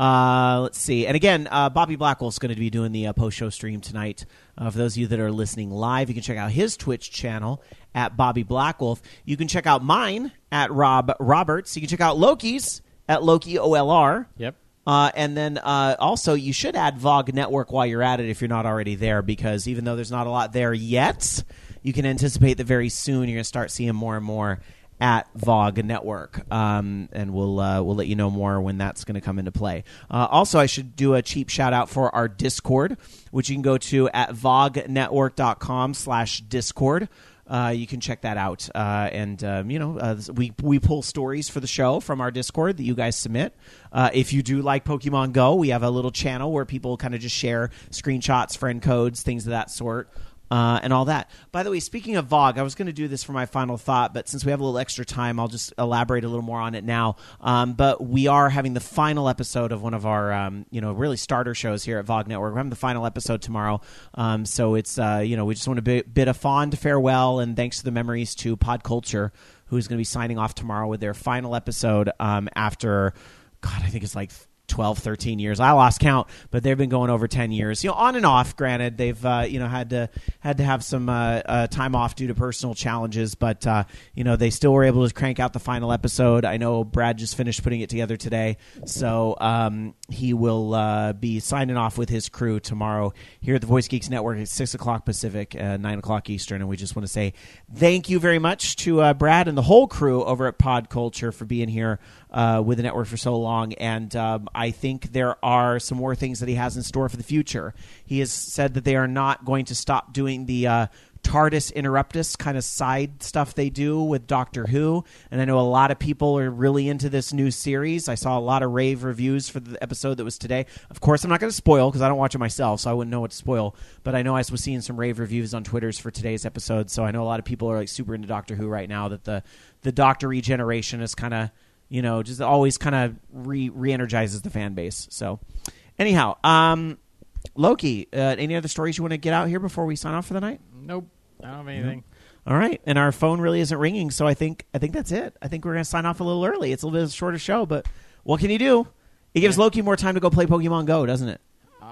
Uh, let's see. And again, uh, Bobby Blackwolf's going to be doing the uh, post-show stream tonight. Uh, for those of you that are listening live, you can check out his Twitch channel at Bobby Blackwolf. You can check out mine at Rob Roberts. You can check out Loki's at Loki O L R. Yep. Uh, and then uh, also, you should add V O G Network while you're at it if you're not already there, because even though there's not a lot there yet, you can anticipate that very soon you're going to start seeing more and more at V O G Network. Um, and we'll uh, we'll let you know more when that's going to come into play. Uh, also, I should do a cheap shout out for our Discord, which you can go to at vognetwork.com slash Discord. Uh, you can check that out. Uh, and, um, you know, uh, we we pull stories for the show from our Discord that you guys submit. Uh, if you do like Pokemon Go, we have a little channel where people kind of just share screenshots, friend codes, things of that sort. Uh, and all that. By the way, speaking of V O G, I was going to do this for my final thought, but since we have a little extra time, I'll just elaborate a little more on it now. Um, but we are having the final episode of one of our, um, you know, really starter shows here at V O G Network. We're having the final episode tomorrow. Um, so it's, uh, you know, we just want to bid a fond farewell and thanks to the memories to Pod Culture, who's going to be signing off tomorrow with their final episode um, after, God, I think it's like twelve, thirteen years. I lost count, but they've been going over ten years. You know, on and off. Granted, they've uh, you know had to had to have some uh, uh, time off due to personal challenges, but uh, you know they still were able to crank out the final episode. I know Brad just finished putting it together today, so um, he will uh, be signing off with his crew tomorrow here at the Voice Geeks Network at six o'clock Pacific, uh, nine o'clock Eastern. And we just want to say thank you very much to uh, Brad and the whole crew over at Pod Culture for being here uh, with the network for so long. And um, I think there are some more things that he has in store for the future. He has said that they are not going to stop doing the uh, TARDIS Interruptus kind of side stuff they do with Doctor Who. And I know a lot of people are really into this new series. I saw a lot of rave reviews for the episode that was today. Of course, I'm not going to spoil because I don't watch it myself, so I wouldn't know what to spoil. But I know I was seeing some rave reviews on Twitters for today's episode, so I know a lot of people are like super into Doctor Who right now, that the, the Doctor regeneration is kind of, you know, just always kind of re re-energizes the fan base. So, anyhow, um, Loki, uh, any other stories you want to get out here before we sign off for the night? Nope, I don't have anything. All right, and our phone really isn't ringing, so I think I think that's it. I think we're going to sign off a little early. It's a little bit of a shorter show, but what can you do? It gives Yeah. Loki more time to go play Pokemon Go, doesn't it?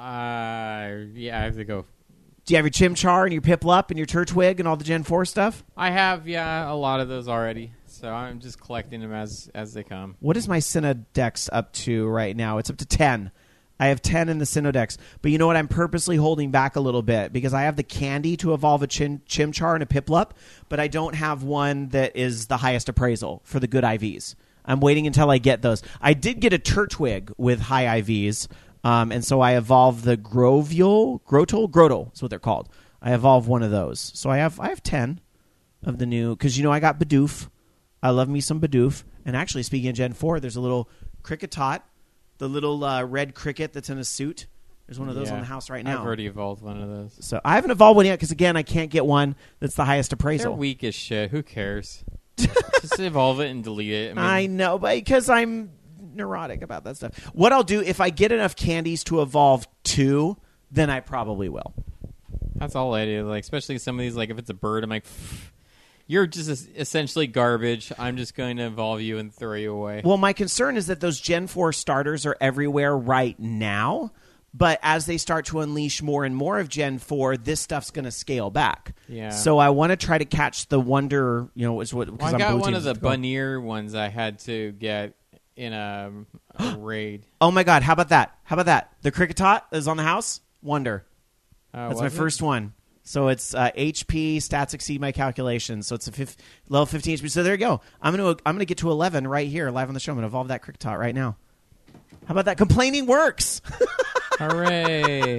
Uh, yeah, I have to go. Do you have your Chimchar and your Piplup and your Turtwig and all the Gen four stuff? I have, yeah, a lot of those already. So I'm just collecting them as as they come. What is my Synodex up to right now? It's up to ten. I have ten in the Synodex. But you know what? I'm purposely holding back a little bit because I have the candy to evolve a Chim- Chimchar and a Piplup, but I don't have one that is the highest appraisal for the good I Vs. I'm waiting until I get those. I did get a Turtwig with high I Vs, um, and so I evolved the Grovule, Grotol? Grotol is what they're called. I evolved one of those. So I have I have ten of the new, because you know I got Bidoof. I love me some Bidoof. And actually, speaking of Gen four, there's a little Cricketot, the little uh, red cricket that's in a suit. There's one of those Yeah, on the house right now. I've already evolved one of those. So I haven't evolved one yet because, again, I can't get one that's the highest They're appraisal. weak as shit. Who cares? Just evolve it and delete it. I, mean, I know, but because I'm neurotic about that stuff. What I'll do, if I get enough candies to evolve two, then I probably will. That's all I do. Like, especially some of these, like if it's a bird, I'm like, pfft, you're just es- essentially garbage. I'm just going to evolve you and throw you away. Well, my concern is that those Gen four starters are everywhere right now, but as they start to unleash more and more of Gen four, this stuff's going to scale back. Yeah. So I want to try to catch the Wonder, you know, is what Well, because I I'm got blue one team of the to go. Buneer ones I had to get in a, a raid. Oh my God! How about that? How about that? The Cricketot is on the house. Wonder. Uh, That's my was it? first one. So it's uh, H P stats exceed my calculations. So it's a fif- level fifteen H P. So there you go. I'm gonna I'm gonna get to eleven right here live on the show. I'm gonna evolve that Kricketot right now. How about that? Complaining works. Hooray!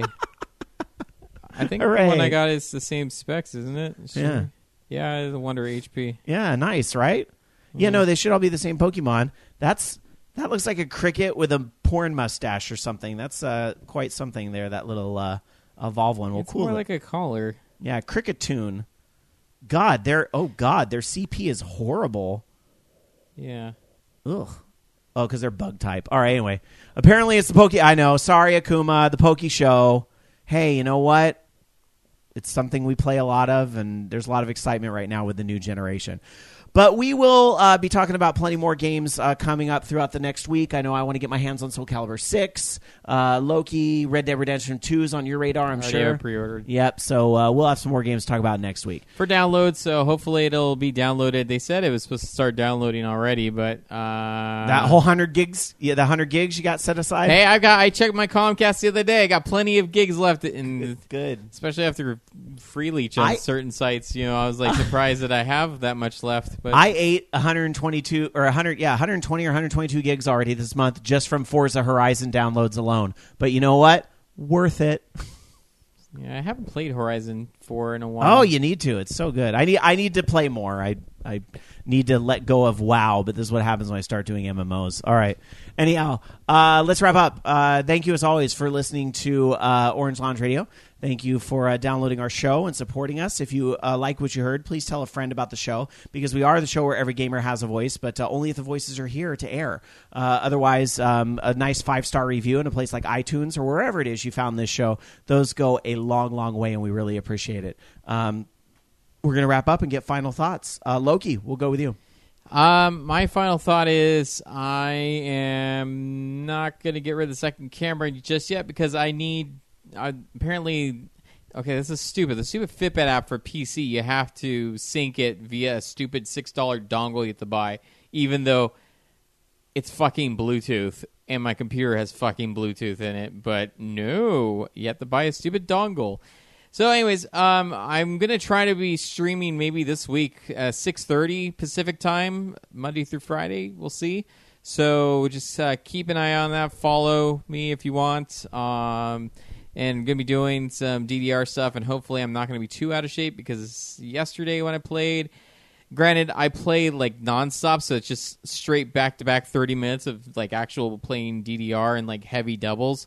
I think Hooray. the one I got is the same specs, isn't it? Sure. Yeah. Yeah, the Wonder H P. Yeah, nice, right? Yeah, no, they should all be the same Pokemon. That's that looks like a cricket with a porn mustache or something. That's uh, quite something there. That little uh, evolve one. Well, It's cool. more like a collar. Yeah, Cricketune. God, their oh God, their C P is horrible. Yeah. Ugh. Oh, because they're bug type. All right, anyway. Apparently it's the Poke... I know. Sorry, Akuma. The Poke Show. Hey, you know what? It's something we play a lot of, and there's a lot of excitement right now with the new generation. But we will uh, be talking about plenty more games uh, coming up throughout the next week. I know I want to get my hands on Soul Calibur six. Uh, Loki, Red Dead Redemption two is on your radar, I'm Already sure. are pre-ordered. Yep, so uh, we'll have some more games to talk about next week. For download, so hopefully it'll be downloaded. They said it was supposed to start downloading already, but uh, That whole one hundred gigs, yeah, the one hundred gigs you got set aside? hey, I got I checked my Comcast the other day. I got plenty of gigs left, in, Good. especially after free leech on I- certain sites. You know, I was like surprised that I have that much left. But I ate one hundred twenty-two or one hundred, yeah, one hundred twenty or one hundred twenty-two gigs already this month just from Forza Horizon downloads alone. But you know what? Worth it. yeah, I haven't played Horizon four in a while. Oh, you need to. It's so good. I need I need to play more. I I need to let go of WoW, but this is what happens when I start doing M M Os. All right. Anyhow, uh, let's wrap up. Uh, thank you as always for listening to uh, Orange Lounge Radio. Thank you for uh, downloading our show and supporting us. If you uh, like what you heard, please tell a friend about the show, because we are the show where every gamer has a voice, but uh, only if the voices are here to air. Uh, otherwise, um, a nice five-star review in a place like iTunes or wherever it is you found this show, those go a long, long way, and we really appreciate it. Um, we're going to wrap up and get final thoughts. Uh, Loki, we'll go with you. Um, my final thought is I am not going to get rid of the second camera just yet because I need. Uh, apparently, okay, this is stupid. The stupid Fitbit app for P C, you have to sync it via a stupid six dollar dongle you have to buy, even though it's fucking Bluetooth and my computer has fucking Bluetooth in it. But no, you have to buy a stupid dongle. So, anyways, um, I'm gonna try to be streaming maybe this week, uh, six thirty Pacific time, Monday through Friday. We'll see. So just uh, keep an eye on that. Follow me if you want. Um, and going to be doing some D D R stuff, and hopefully I'm not going to be too out of shape because yesterday when I played, granted, I played like nonstop, so it's just straight back-to-back thirty minutes of like actual playing D D R and like heavy doubles.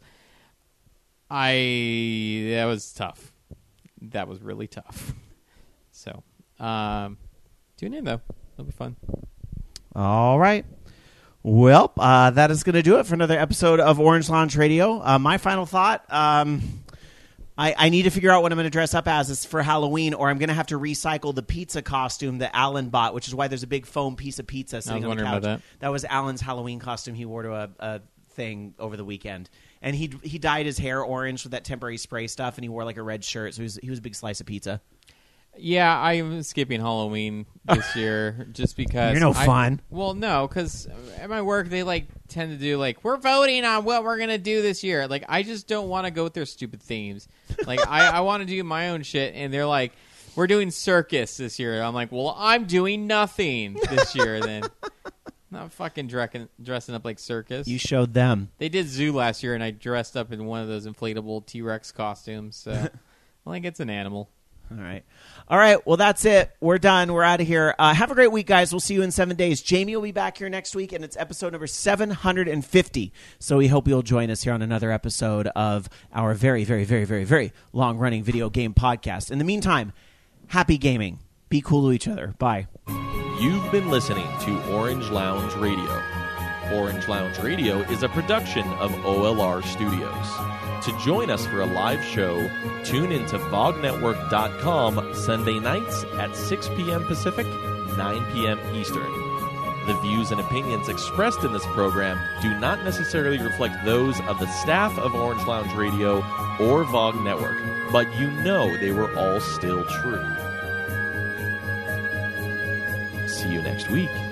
I that was tough. That was really tough. So, um, tune in though; it'll be fun. All right. Well, uh, that is going to do it for another episode of Orange Lounge Radio. Uh, my final thought, um, I, I need to figure out what I'm going to dress up as it's for Halloween, or I'm going to have to recycle the pizza costume that Alan bought, which is why there's a big foam piece of pizza sitting on the wondering couch. about that. That was Alan's Halloween costume he wore to a, a thing over the weekend. And he he dyed his hair orange with that temporary spray stuff, and he wore like a red shirt, so he was, he was a big slice of pizza. Yeah, I'm skipping Halloween this year just because You're no I- fun. Well, no, because at my work they like tend to do like we're voting on what we're gonna do this year. Like I just don't want to go with their stupid themes. Like I, I want to do my own shit, and they're like, we're doing circus this year. I'm like, well, I'm doing nothing this year. Then not fucking dressing dressing up like circus. You showed them. They did zoo last year, and I dressed up in one of those inflatable T-Rex costumes. So well, I think it's an animal. All right. All right. Well, that's it. We're done. We're out of here. Uh, have a great week, guys. We'll see you in seven days. Jamie will be back here next week, and it's episode number seven hundred fifty. So we hope you'll join us here on another episode of our very, very, very, very, very long-running video game podcast. In the meantime, happy gaming. Be cool to each other. Bye. You've been listening to Orange Lounge Radio. Orange Lounge Radio is a production of O L R Studios. To join us for a live show, tune into Vog Network dot com Sunday nights at six p.m. Pacific, nine p.m. Eastern. The views and opinions expressed in this program do not necessarily reflect those of the staff of Orange Lounge Radio or Vog Network, but you know they were all still true. See you next week.